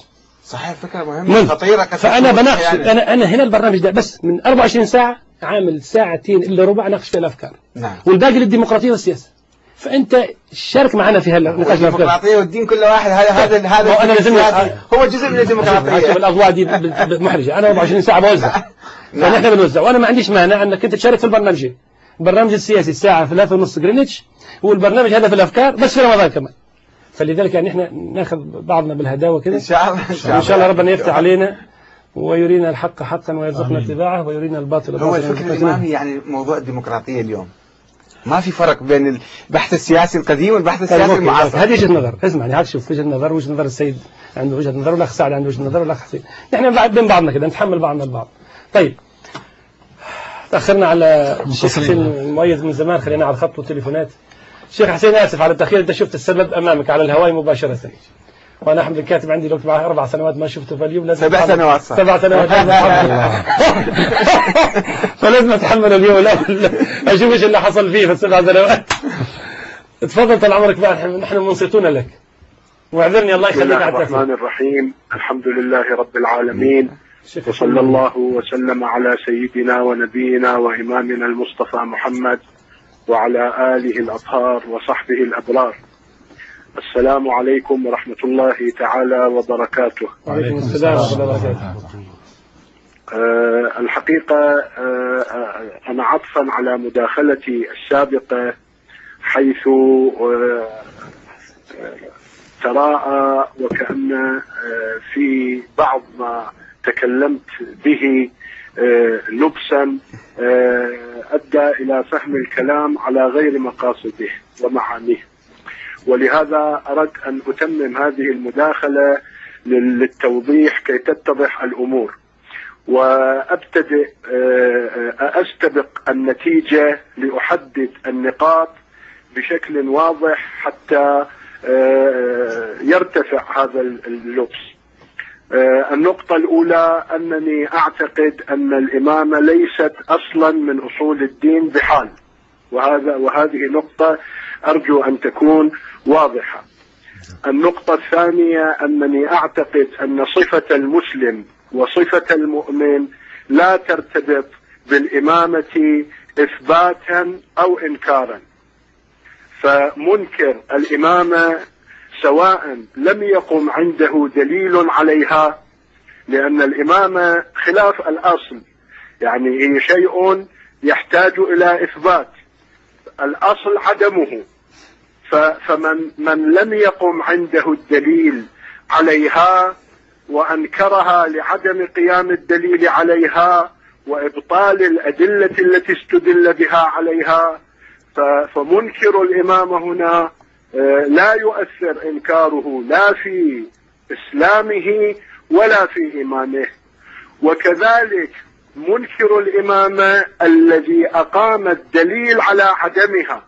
صحيح، فكرة مهمة مهم. خطيرة. فأنا بناقش يعني. أنا أنا هنا البرنامج ده بس من أربعة وعشرين ساعة عامل ساعتين إلا ربع ناقش في الأفكار. نعم. والباقي للديمقراطية والسياسة. فأنت شارك معنا في هالنقاش. الديمقراطية والدين كل واحد هذا هذا هذا أنا لازم هو جزء من الديمقراطية. الأضواء دي محرجة. أنا أربعة وعشرين ساعة بوزع. فنحن بنوزع، وأنا ما عنديش مانع أنك أنت تشارك في البرنامج. البرنامج السياسي الساعة ثلاثة ونص جرينتش، والبرنامج هذا في الأفكار بس في رمضان كمان. فلذلك يعني إحنا ناخذ بعضنا بالهداوة كده. إن شاء الله. إن شاء, إن شاء الله ربنا يفتح علينا ويرينا الحق حقا ويرزقنا اتباعه ويرينا الباطل باطلا. هو الفكر الإمامي يعني موضوع الديمقراطية اليوم ما في فرق بين البحث السياسي القديم والبحث السياسي المعاصر. هذه وجهة نظر. اسمعني، هاك شوف وجهة نظر، وجهة نظر السيد عنده وجهة نظر، والأخ سعد عنده وجهة نظر، والأخ حسين. نحن بين بعضنا كده نتحمل بعضنا البعض. طيب تأخرنا على الشيخ حسين المؤيد من زمان، خلينا على الخط والتليفونات. الشيخ حسين آسف على التأخير، أنت شفت السبب أمامك على الهواء مباشرة. وأنا أحمد الكاتب عندي لو معه أربع سنوات ما شفته، فاليوم لازم سبع سنوات صح. سبع سنوات فلازم أتحمل اليوم الأول أشوف إيش اللي حصل فيه في السبع سنوات. تفضل طال عمرك بقى، نحن منصتون لك واعذرني الله يخليك على التأخير. بسم الله الرحمن الرحيم، الحمد لله رب العالمين، وصلى الله وسلم على سيدنا ونبينا وإمامنا المصطفى محمد وعلى آله الأطهار وصحبه الأبرار. السلام عليكم ورحمة الله تعالى وبركاته. وعليكم السلام ورحمة الله وبركاته. أه الحقيقة أه أنا عطفا على مداخلتي السابقة، حيث أه تراءى وكأن أه في بعض ما تكلمت به أه لبسا أه أدى إلى فهم الكلام على غير مقاصده ومعانيه، ولهذا أردت أن أتمم هذه المداخلة للتوضيح كي تتضح الأمور، وأبتدئ أستبق النتيجة لأحدد النقاط بشكل واضح حتى يرتفع هذا اللبس. النقطة الأولى أنني أعتقد أن الإمامة ليست أصلا من أصول الدين بحال، وهذا وهذه نقطة أرجو أن تكون واضحة. النقطة الثانية أنني أعتقد أن صفة المسلم وصفة المؤمن لا ترتبط بالإمامة إثباتا أو إنكارا، فمنكر الإمامة سواء لم يقم عنده دليل عليها، لأن الإمامة خلاف الأصل، يعني هي شيء يحتاج إلى إثبات، الأصل عدمه، فمن من لم يقم عنده الدليل عليها وأنكرها لعدم قيام الدليل عليها وإبطال الأدلة التي استدل بها عليها، فمنكر الإمامة هنا لا يؤثر إنكاره لا في إسلامه ولا في إيمانه. وكذلك منكر الإمامة الذي أقام الدليل على عدمها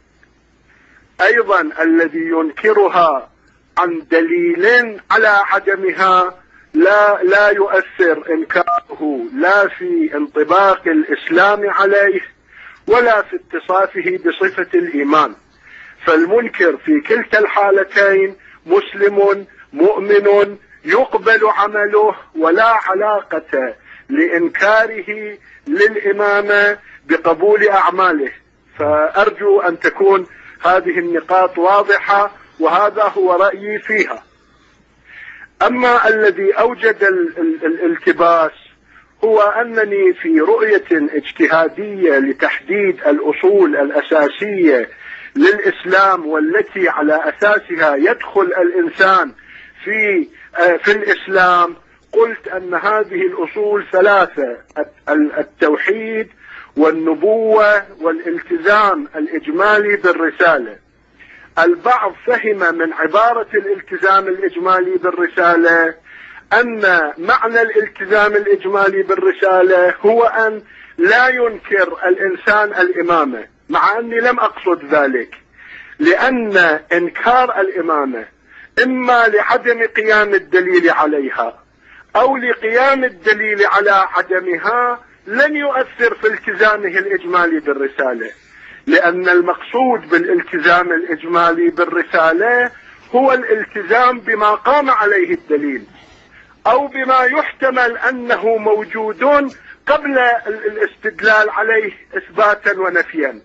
أيضا الذي ينكرها عن دليل على عدمها لا لا يؤثر إنكاره لا في انطباق الإسلام عليه ولا في اتصافه بصفة الإيمان. فالمنكر في كلتا الحالتين مسلم مؤمن يقبل عمله، ولا علاقة لإنكاره للإمامة بقبول أعماله. فأرجو أن تكون هذه النقاط واضحة، وهذا هو رأيي فيها. أما الذي أوجد الالتباس هو أنني في رؤية اجتهادية لتحديد الأصول الأساسية للإسلام والتي على أساسها يدخل الإنسان في في الإسلام، قلت أن هذه الأصول ثلاثة: التوحيد والنبوة والالتزام الإجمالي بالرسالة. البعض فهم من عبارة الالتزام الإجمالي بالرسالة أن معنى الالتزام الإجمالي بالرسالة هو أن لا ينكر الإنسان الإمامة، مع أني لم أقصد ذلك، لأن إنكار الإمامة إما لعدم قيام الدليل عليها أو لقيام الدليل على عدمها لن يؤثر في التزامه الإجمالي بالرسالة، لأن المقصود بالالتزام الإجمالي بالرسالة هو الالتزام بما قام عليه الدليل. أو بما يحتمل أنه موجود قبل الاستدلال عليه إثباتا ونفيا.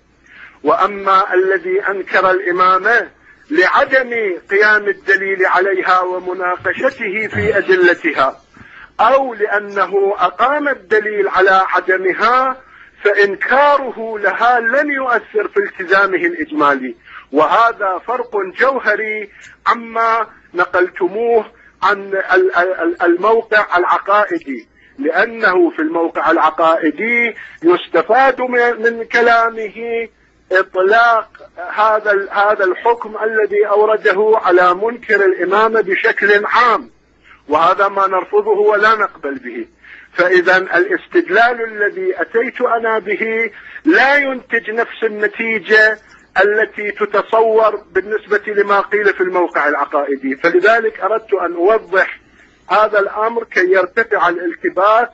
وأما الذي أنكر الإمامة لعدم قيام الدليل عليها ومناقشته في أدلتها، أو لأنه أقام الدليل على عدمها، فإنكاره لها لن يؤثر في التزامه الإجمالي. وهذا فرق جوهري عما نقلتموه عن الموقع العقائدي، لأنه في الموقع العقائدي يستفاد من كلامه إطلاق هذا هذا الحكم الذي أورده على منكر الإمامة بشكل عام، وهذا ما نرفضه ولا نقبل به. فإذا الاستدلال الذي أتيت أنا به لا ينتج نفس النتيجة التي تتصور بالنسبة لما قيل في الموقع العقائدي. فلذلك أردت أن أوضح هذا الأمر كي يرتفع الالتباس،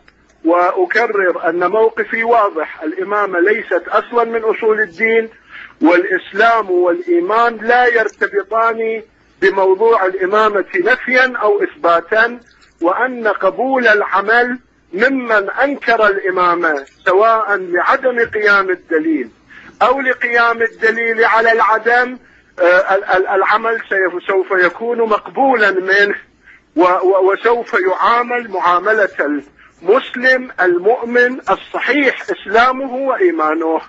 وأكرر أن موقفي واضح: الإمامة ليست أصلا من أصول الدين، والإسلام والإيمان لا يرتبطان بموضوع الإمامة نفيا أو إثباتا، وأن قبول العمل ممن أنكر الإمامة سواء لعدم قيام الدليل أو لقيام الدليل على العدم، العمل سوف يكون مقبولا منه، وسوف يعامل معاملة المسلم المؤمن الصحيح إسلامه وإيمانه.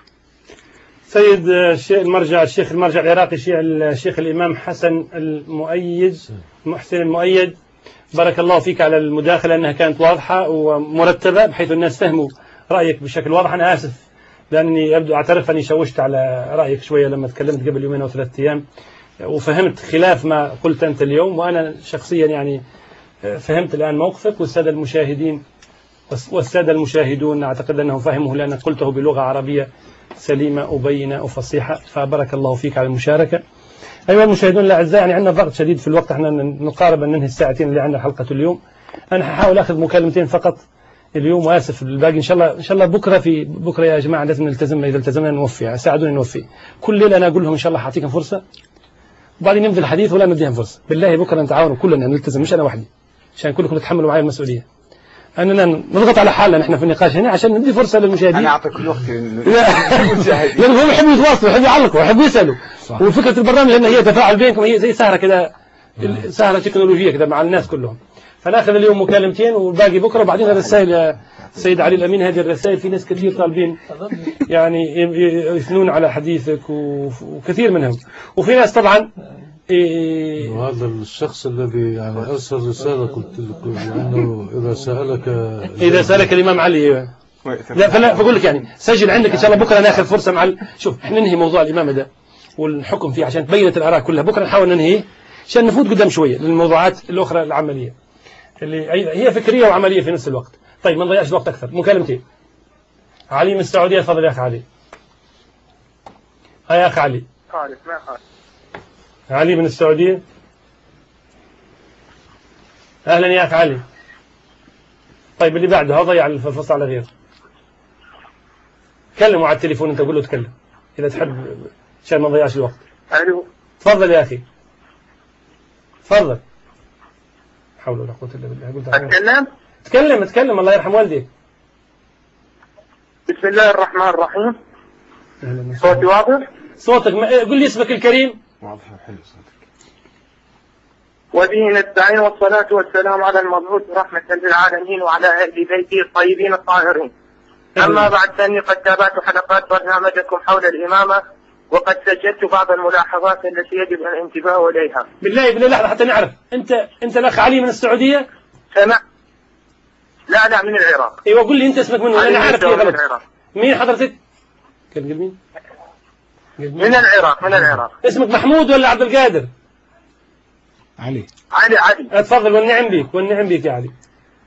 سيد الشيخ المرجع الشيخ المرجع العراقي الشيخ الإمام حسن المؤيد محسن المؤيد، بارك الله فيك على المداخلة أنها كانت واضحة ومرتبة بحيث الناس فهموا رأيك بشكل واضح. أنا آسف لأني أبدو أعترف أني شوشت على رأيك شوية لما تكلمت قبل يومين أو ثلاثة أيام، وفهمت خلاف ما قلت أنت اليوم، وأنا شخصيا يعني فهمت الآن موقفك، والسادة المشاهدين والسادة المشاهدون أعتقد أنهم فهموا لأن قلته بلغة عربية سليمة وبينة وفصيحة، فبارك الله فيك على المشاركة. أيها المشاهدون الأعزاء، يعني عندنا ضغط شديد في الوقت، احنا نقارب أن ننهي الساعتين اللي عندنا حلقة اليوم. أنا هحاول أخذ مكالمتين فقط اليوم، وآسف الباقي إن شاء الله إن شاء الله بكرة. في بكرة يا جماعة لازم نلتزم، إذا التزمنا نوفي، ساعدوني نوفي. كل ليلة أنا أقول لهم إن شاء الله حاعطيكم فرصة، وبعدين نمضي الحديث ولا نديهم فرصة. بالله بكرة نتعاون كلنا نلتزم، مش أنا وحدي، عشان كلكم تتحملوا معي المسؤولية. أننا نضغط على حالنا نحن في النقاش هنا عشان ندي فرصة للمشاهدين. أنا أعطيك الوقت للمشاهدين، لأنهم يحبوا يتواصلوا، يحبوا يعلقوا، يحبوا يسألوا. وفكرة البرنامج أن هي تفاعل بينكم، هي زي سهرة كده، سهرة تكنولوجية كده مع الناس كلهم. فناخذ اليوم مكالمتين والباقي بكرة، وبعدين الرسائل يا سيد علي الأمين. هذه الرسائل في ناس كثير طالبين يعني يثنون على حديثك وكثير منهم، وفي ناس طبعا إيه. وهذا الشخص الذي يعني أرسل رسالة قلت لك أنه إذا سألك إذا سألك الإمام علي لا فلا فقول لك يعني سجل عندك إن شاء الله بكرة ناخذ فرصة مع ال... شوف إحنا ننهي موضوع الإمامة ده والحكم فيه عشان تبينت الآراء كلها. بكرة نحاول ننهيه عشان نفوت قدام شوية للموضوعات الأخرى العملية اللي هي فكرية وعملية في نفس الوقت. طيب ما نضيعش الوقت أكثر. مكالمتين. علي من السعودية، تفضل يا أخي علي. هيا يا أخي علي. خالد ما خالد. علي من السعودية. أهلا يا أخي علي. طيب اللي بعده ضيع الفرصة على غير. كلموا على التليفون أنت قول له تكلم إذا تحب عشان ما نضيعش الوقت. ألو. تفضل يا أخي. تفضل. حول ولا قوة إلا بالله. قلت أتكلم؟ تكلم تكلم الله يرحم والديك. بسم الله الرحمن الرحيم. صوتي واضح؟ صوتك ما... قل لي اسمك الكريم. واضح وحلو صوتك. وبه نستعين، والصلاة والسلام على المبعوث رحمة للعالمين وعلى أهل بيته الطيبين الطاهرين. أما بعد فإني قد تابعت حلقات برنامجكم حول الإمامة، وقد سجلت بعض الملاحظات التي يجب الانتباه إليها. بالله بالله لحظة حتى نعرف أنت أنت الأخ علي من السعودية؟ سمع. لا لا من العراق. ايوه قول لي انت اسمك منه انا عارف ليه غلط. مين حضرتك؟ كان مين؟ من العراق من العراق. اسمك محمود ولا عبد القادر؟ علي. علي علي. اتفضل والنعم بيك والنعم بيك يا علي.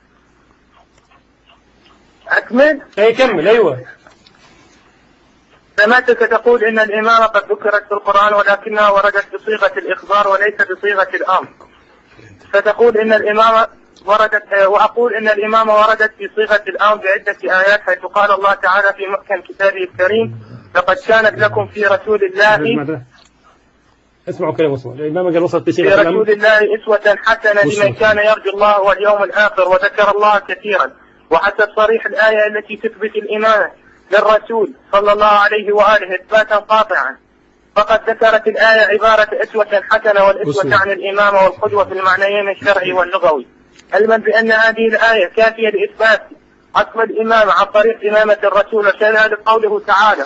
اكمل؟ اي كمل ايوه. سمعتك تقول ان الامامه قد ذكرت في القران ولكنها وردت بصيغه الاخبار وليس بصيغه الامر. فتقول ان الامامه وردت، وأقول إن الإمامة وردت في صيغة الأمر بعدة آيات، حيث قال الله تعالى في محكم كتابه الكريم: لقد كانت لكم في رسول الله اسمعوا كلام اسمه الإمام قال وصلت في بصيغة رسول الله أسوة حسنة لمن كان يرجو الله واليوم الآخر، وذكر الله كثيرا. وحسب صريح الآية التي تثبت الإمامة للرسول صلى الله عليه وآله إثباتا قاطعا، فقد ذكرت الآية عبارة أسوة حسنة، والأسوة عن الإمامة والقدوة في المعنيين الشرعي واللغوي، علما بأن هذه الآية كافية لإثبات عصم الإمامة عن طريق إمامة الرسول، وشاهد قوله تعالى: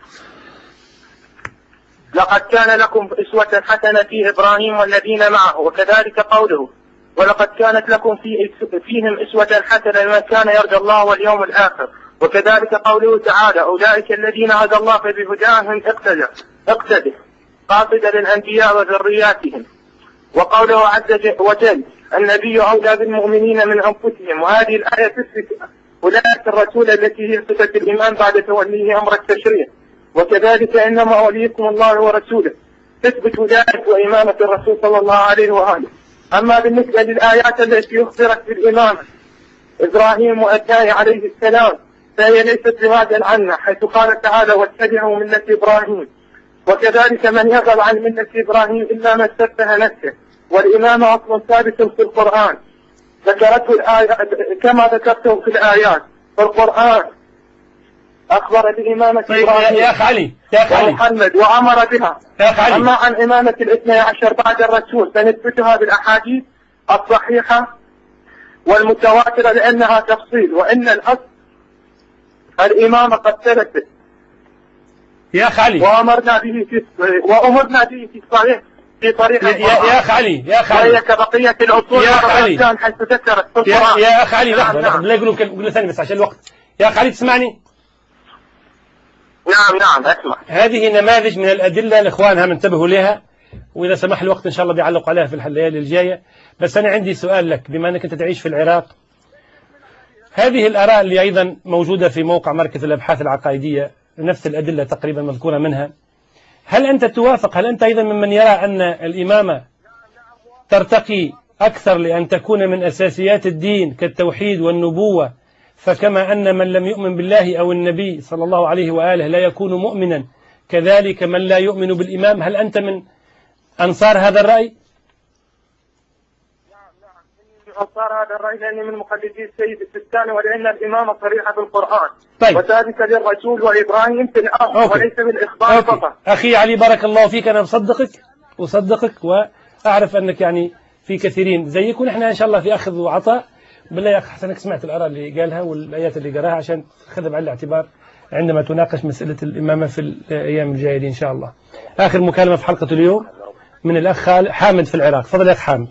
لقد كان لكم أسوة حسنة في إبراهيم والذين معه، وكذلك قوله: ولقد كانت لكم في فيهم أسوة حسنة لمن كان يرجو الله واليوم الآخر، وكذلك قوله تعالى: أولئك الذين هدى الله فبهداهم اقتدى اقتدى قاصدا للأنبياء وذرياتهم. وقوله عز وجل: النبي أولى بالمؤمنين من أنفسهم. وهذه الآية تثبت ولاية الرسول التي هي صفة الإمام بعد توليه أمر التشريع. وكذلك إنما وليكم الله ورسوله، تثبت ولاية وإمامة الرسول صلى الله عليه وآله. أما بالنسبة للآيات التي أخبرت بالإمامة إبراهيم وأبنائه عليه السلام، فهي ليست بهذا عنا، حيث قال تعالى: واتبعوا ملة إبراهيم. وكذلك من يغضب عن ملة إبراهيم إلا من سفه نفسه. والإمامة أصل ثابت في القرآن، ذكرته الآية كما ذكرته في الآيات. فالقرآن أخبر بإمامة طيب إبراهيم يا أخ علي يا أخ علي ومحمد وأمر بها. يا أخ علي أما عن إمامة الاثني عشر بعد الرسول فنثبتها بالأحاديث الصحيحة والمتواترة لأنها تفصيل، وإن الأصل الإمامة قد ثبتت يا أخ علي وأمرنا به في وأمرنا به في الصحيح في طريق يا, يا أخ علي يا أخ علي وهي كبقية الأصول يا أخ علي والأركان حيث ذكرت في يا, القرآن. يا أخ علي لحظة نعم لحظة لا يقولوا يقولوا ثانية بس عشان الوقت. يا أخ علي تسمعني؟ نعم نعم أسمع. هذه نماذج من الأدلة الإخوان هم انتبهوا لها، وإذا سمح الوقت إن شاء الله بيعلق عليها في الليالي الجاية. بس أنا عندي سؤال لك، بما أنك أنت تعيش في العراق، هذه الآراء اللي أيضا موجودة في موقع مركز الأبحاث العقائدية، نفس الأدلة تقريبا مذكورة منها، هل أنت توافق، هل أنت أيضا ممن يرى أن الإمامة ترتقي أكثر لأن تكون من أساسيات الدين كالتوحيد والنبوة، فكما أن من لم يؤمن بالله أو النبي صلى الله عليه وآله لا يكون مؤمنا، كذلك من لا يؤمن بالإمام؟ هل أنت من أنصار هذا الرأي؟ أنصار هذا الرأي لأني من مقلدي السيد السيستاني، ولأن الإمامة صريحة بالقرآن. طيب. وذلك للرسول وإبراهيم في الأرض وليس بالإخبار أوكي. فقط. أخي علي بارك الله فيك، أنا أصدقك أصدقك وأعرف أنك يعني في كثيرين زيك، ونحن إن شاء الله في أخذ وعطاء. بالله يا أخي حسنك سمعت الآراء اللي قالها والآيات اللي قراها عشان تخذ بعين الاعتبار عندما تناقش مسألة الإمامة في الأيام الجاية دي إن شاء الله. آخر مكالمة في حلقة اليوم من الأخ حامد في العراق. تفضل يا أخ حامد.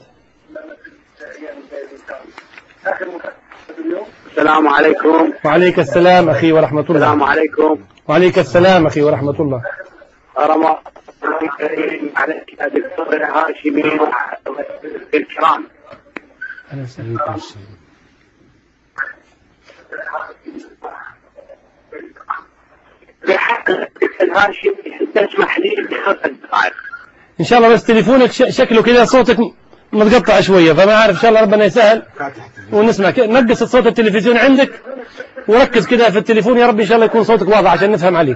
السلام عليكم. وعليك السلام أخي ورحمة الله. السلام عليكم. وعليك السلام أخي ورحمة الله. رمضان كريم عليك يا دكتور الهاشمي الكرام. أهلا وسهلا. بحق الهاشمي تسمح لي بخمس دقائق. إن شاء الله، بس تليفونك شكله كذا صوتك متقطع شوية، فما عارف إن شاء الله ربنا يسهل ونسمع. نقص صوت التلفزيون عندك وركز كده في التليفون، يا رب إن شاء الله يكون صوتك واضح عشان نفهم عليك.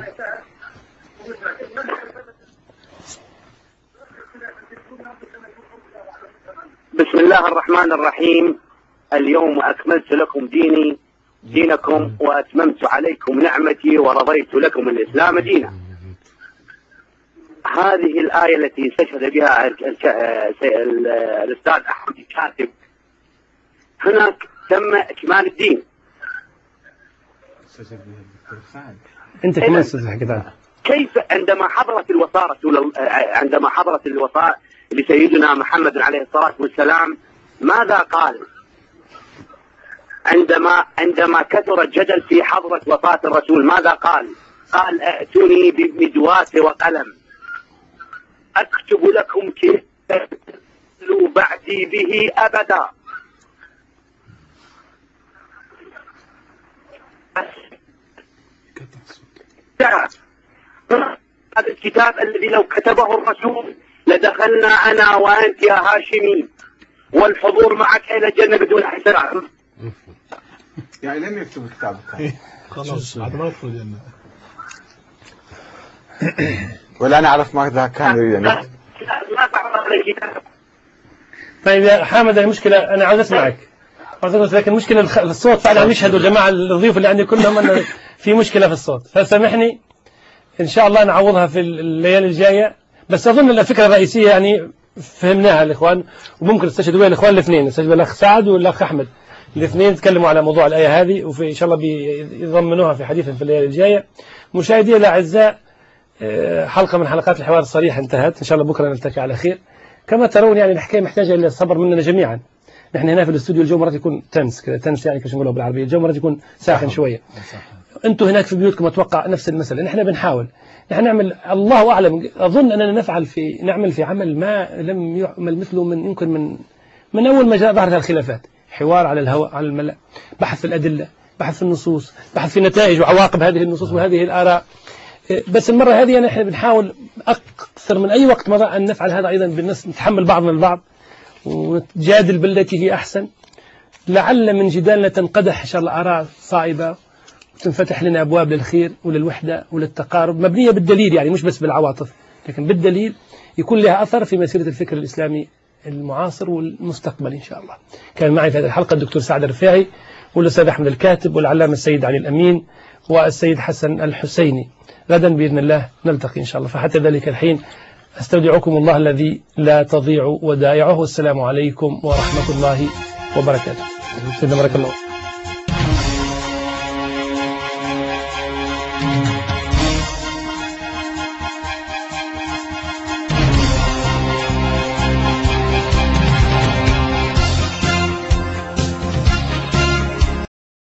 بسم الله الرحمن الرحيم. اليوم أكملت لكم ديني دينكم وأتممت عليكم نعمتي ورضيت لكم الإسلام دينا. هذه الآية التي استشهد بها الأستاذ أحمد الكاتب، هناك تم إكمال الدين. أنت كمان أستاذ حكيت عنه. كيف عندما حضرت الوصاة رسول عندما حضرت الوصاة لسيدنا محمد عليه الصلاة والسلام ماذا قال؟ عندما عندما كثر الجدل في حضرة وفاة الرسول ماذا قال؟ قال: ائتوني بمدوات وقلم أكتب لكم كيف تتلوا بعدي به أبدا. هذا الكتاب الذي لو كتبه الرسول لدخلنا أنا وأنت يا هاشمي والحضور معك إلى الجنة بدون حساب. يعني لم يكتب الكتاب خلاص بعد ما يدخل الجنة. ولا نعرف ماذا كان يريد. طيب يا حامد المشكلة أنا عاوز أسمعك، لكن المشكلة الصوت فعلا عم يشهدوا الجماعة الضيوف اللي عندي كلهم أن في مشكلة في الصوت، فسامحني إن شاء الله نعوضها في الليالي الجاية. بس أظن الفكرة الرئيسية يعني فهمناها الإخوان، وممكن تستشهدوا بها الإخوان الاثنين، استشهد الأخ سعد والأخ أحمد الاثنين تكلموا على موضوع الآية هذه، وفي إن شاء الله بيضمنوها في حديث في الليالي الجاية. مشاهدي الأعزاء، حلقة من حلقات الحوار الصريح انتهت، إن شاء الله بكرة نلتقي على خير. كما ترون يعني الحكاية محتاجة إلى الصبر مننا جميعا. نحن هنا في الاستوديو الجو مرات يكون تنس كذا، تنس يعني كيف نقولها بالعربية، الجو مرات يكون ساخن شوية. أنتم هناك في بيوتكم أتوقع نفس المسألة. نحن بنحاول، نحن نعمل، الله أعلم، أظن أننا نفعل في نعمل في عمل ما لم يعمل مثله من يمكن من من أول ما ظهرت الخلافات. حوار على الهواء على الملأ، بحث في الأدلة، بحث في النصوص، بحث في نتائج وعواقب هذه النصوص وهذه الآراء. بس المرة هذه نحن بنحاول أكثر من أي وقت مضى أن نفعل هذا أيضا، بالناس نتحمل بعض من البعض ونتجادل بالتي هي أحسن، لعل من جدالنا تنقدح إن شاء الله آراء صائبة وتنفتح لنا أبواب للخير وللوحدة وللتقارب، مبنية بالدليل يعني مش بس بالعواطف، لكن بالدليل يكون لها أثر في مسيرة الفكر الإسلامي المعاصر والمستقبل إن شاء الله. كان معي في هذه الحلقة الدكتور سعد الرفاعي والأستاذ أحمد الكاتب والعلامة السيد علي الأمين والسيد حسن الحسيني. غدا بإذن الله نلتقي إن شاء الله، فحتى ذلك الحين أستودعكم الله الذي لا تضيع ودائعه، والسلام عليكم ورحمة الله وبركاته. سيدنا بارك الله.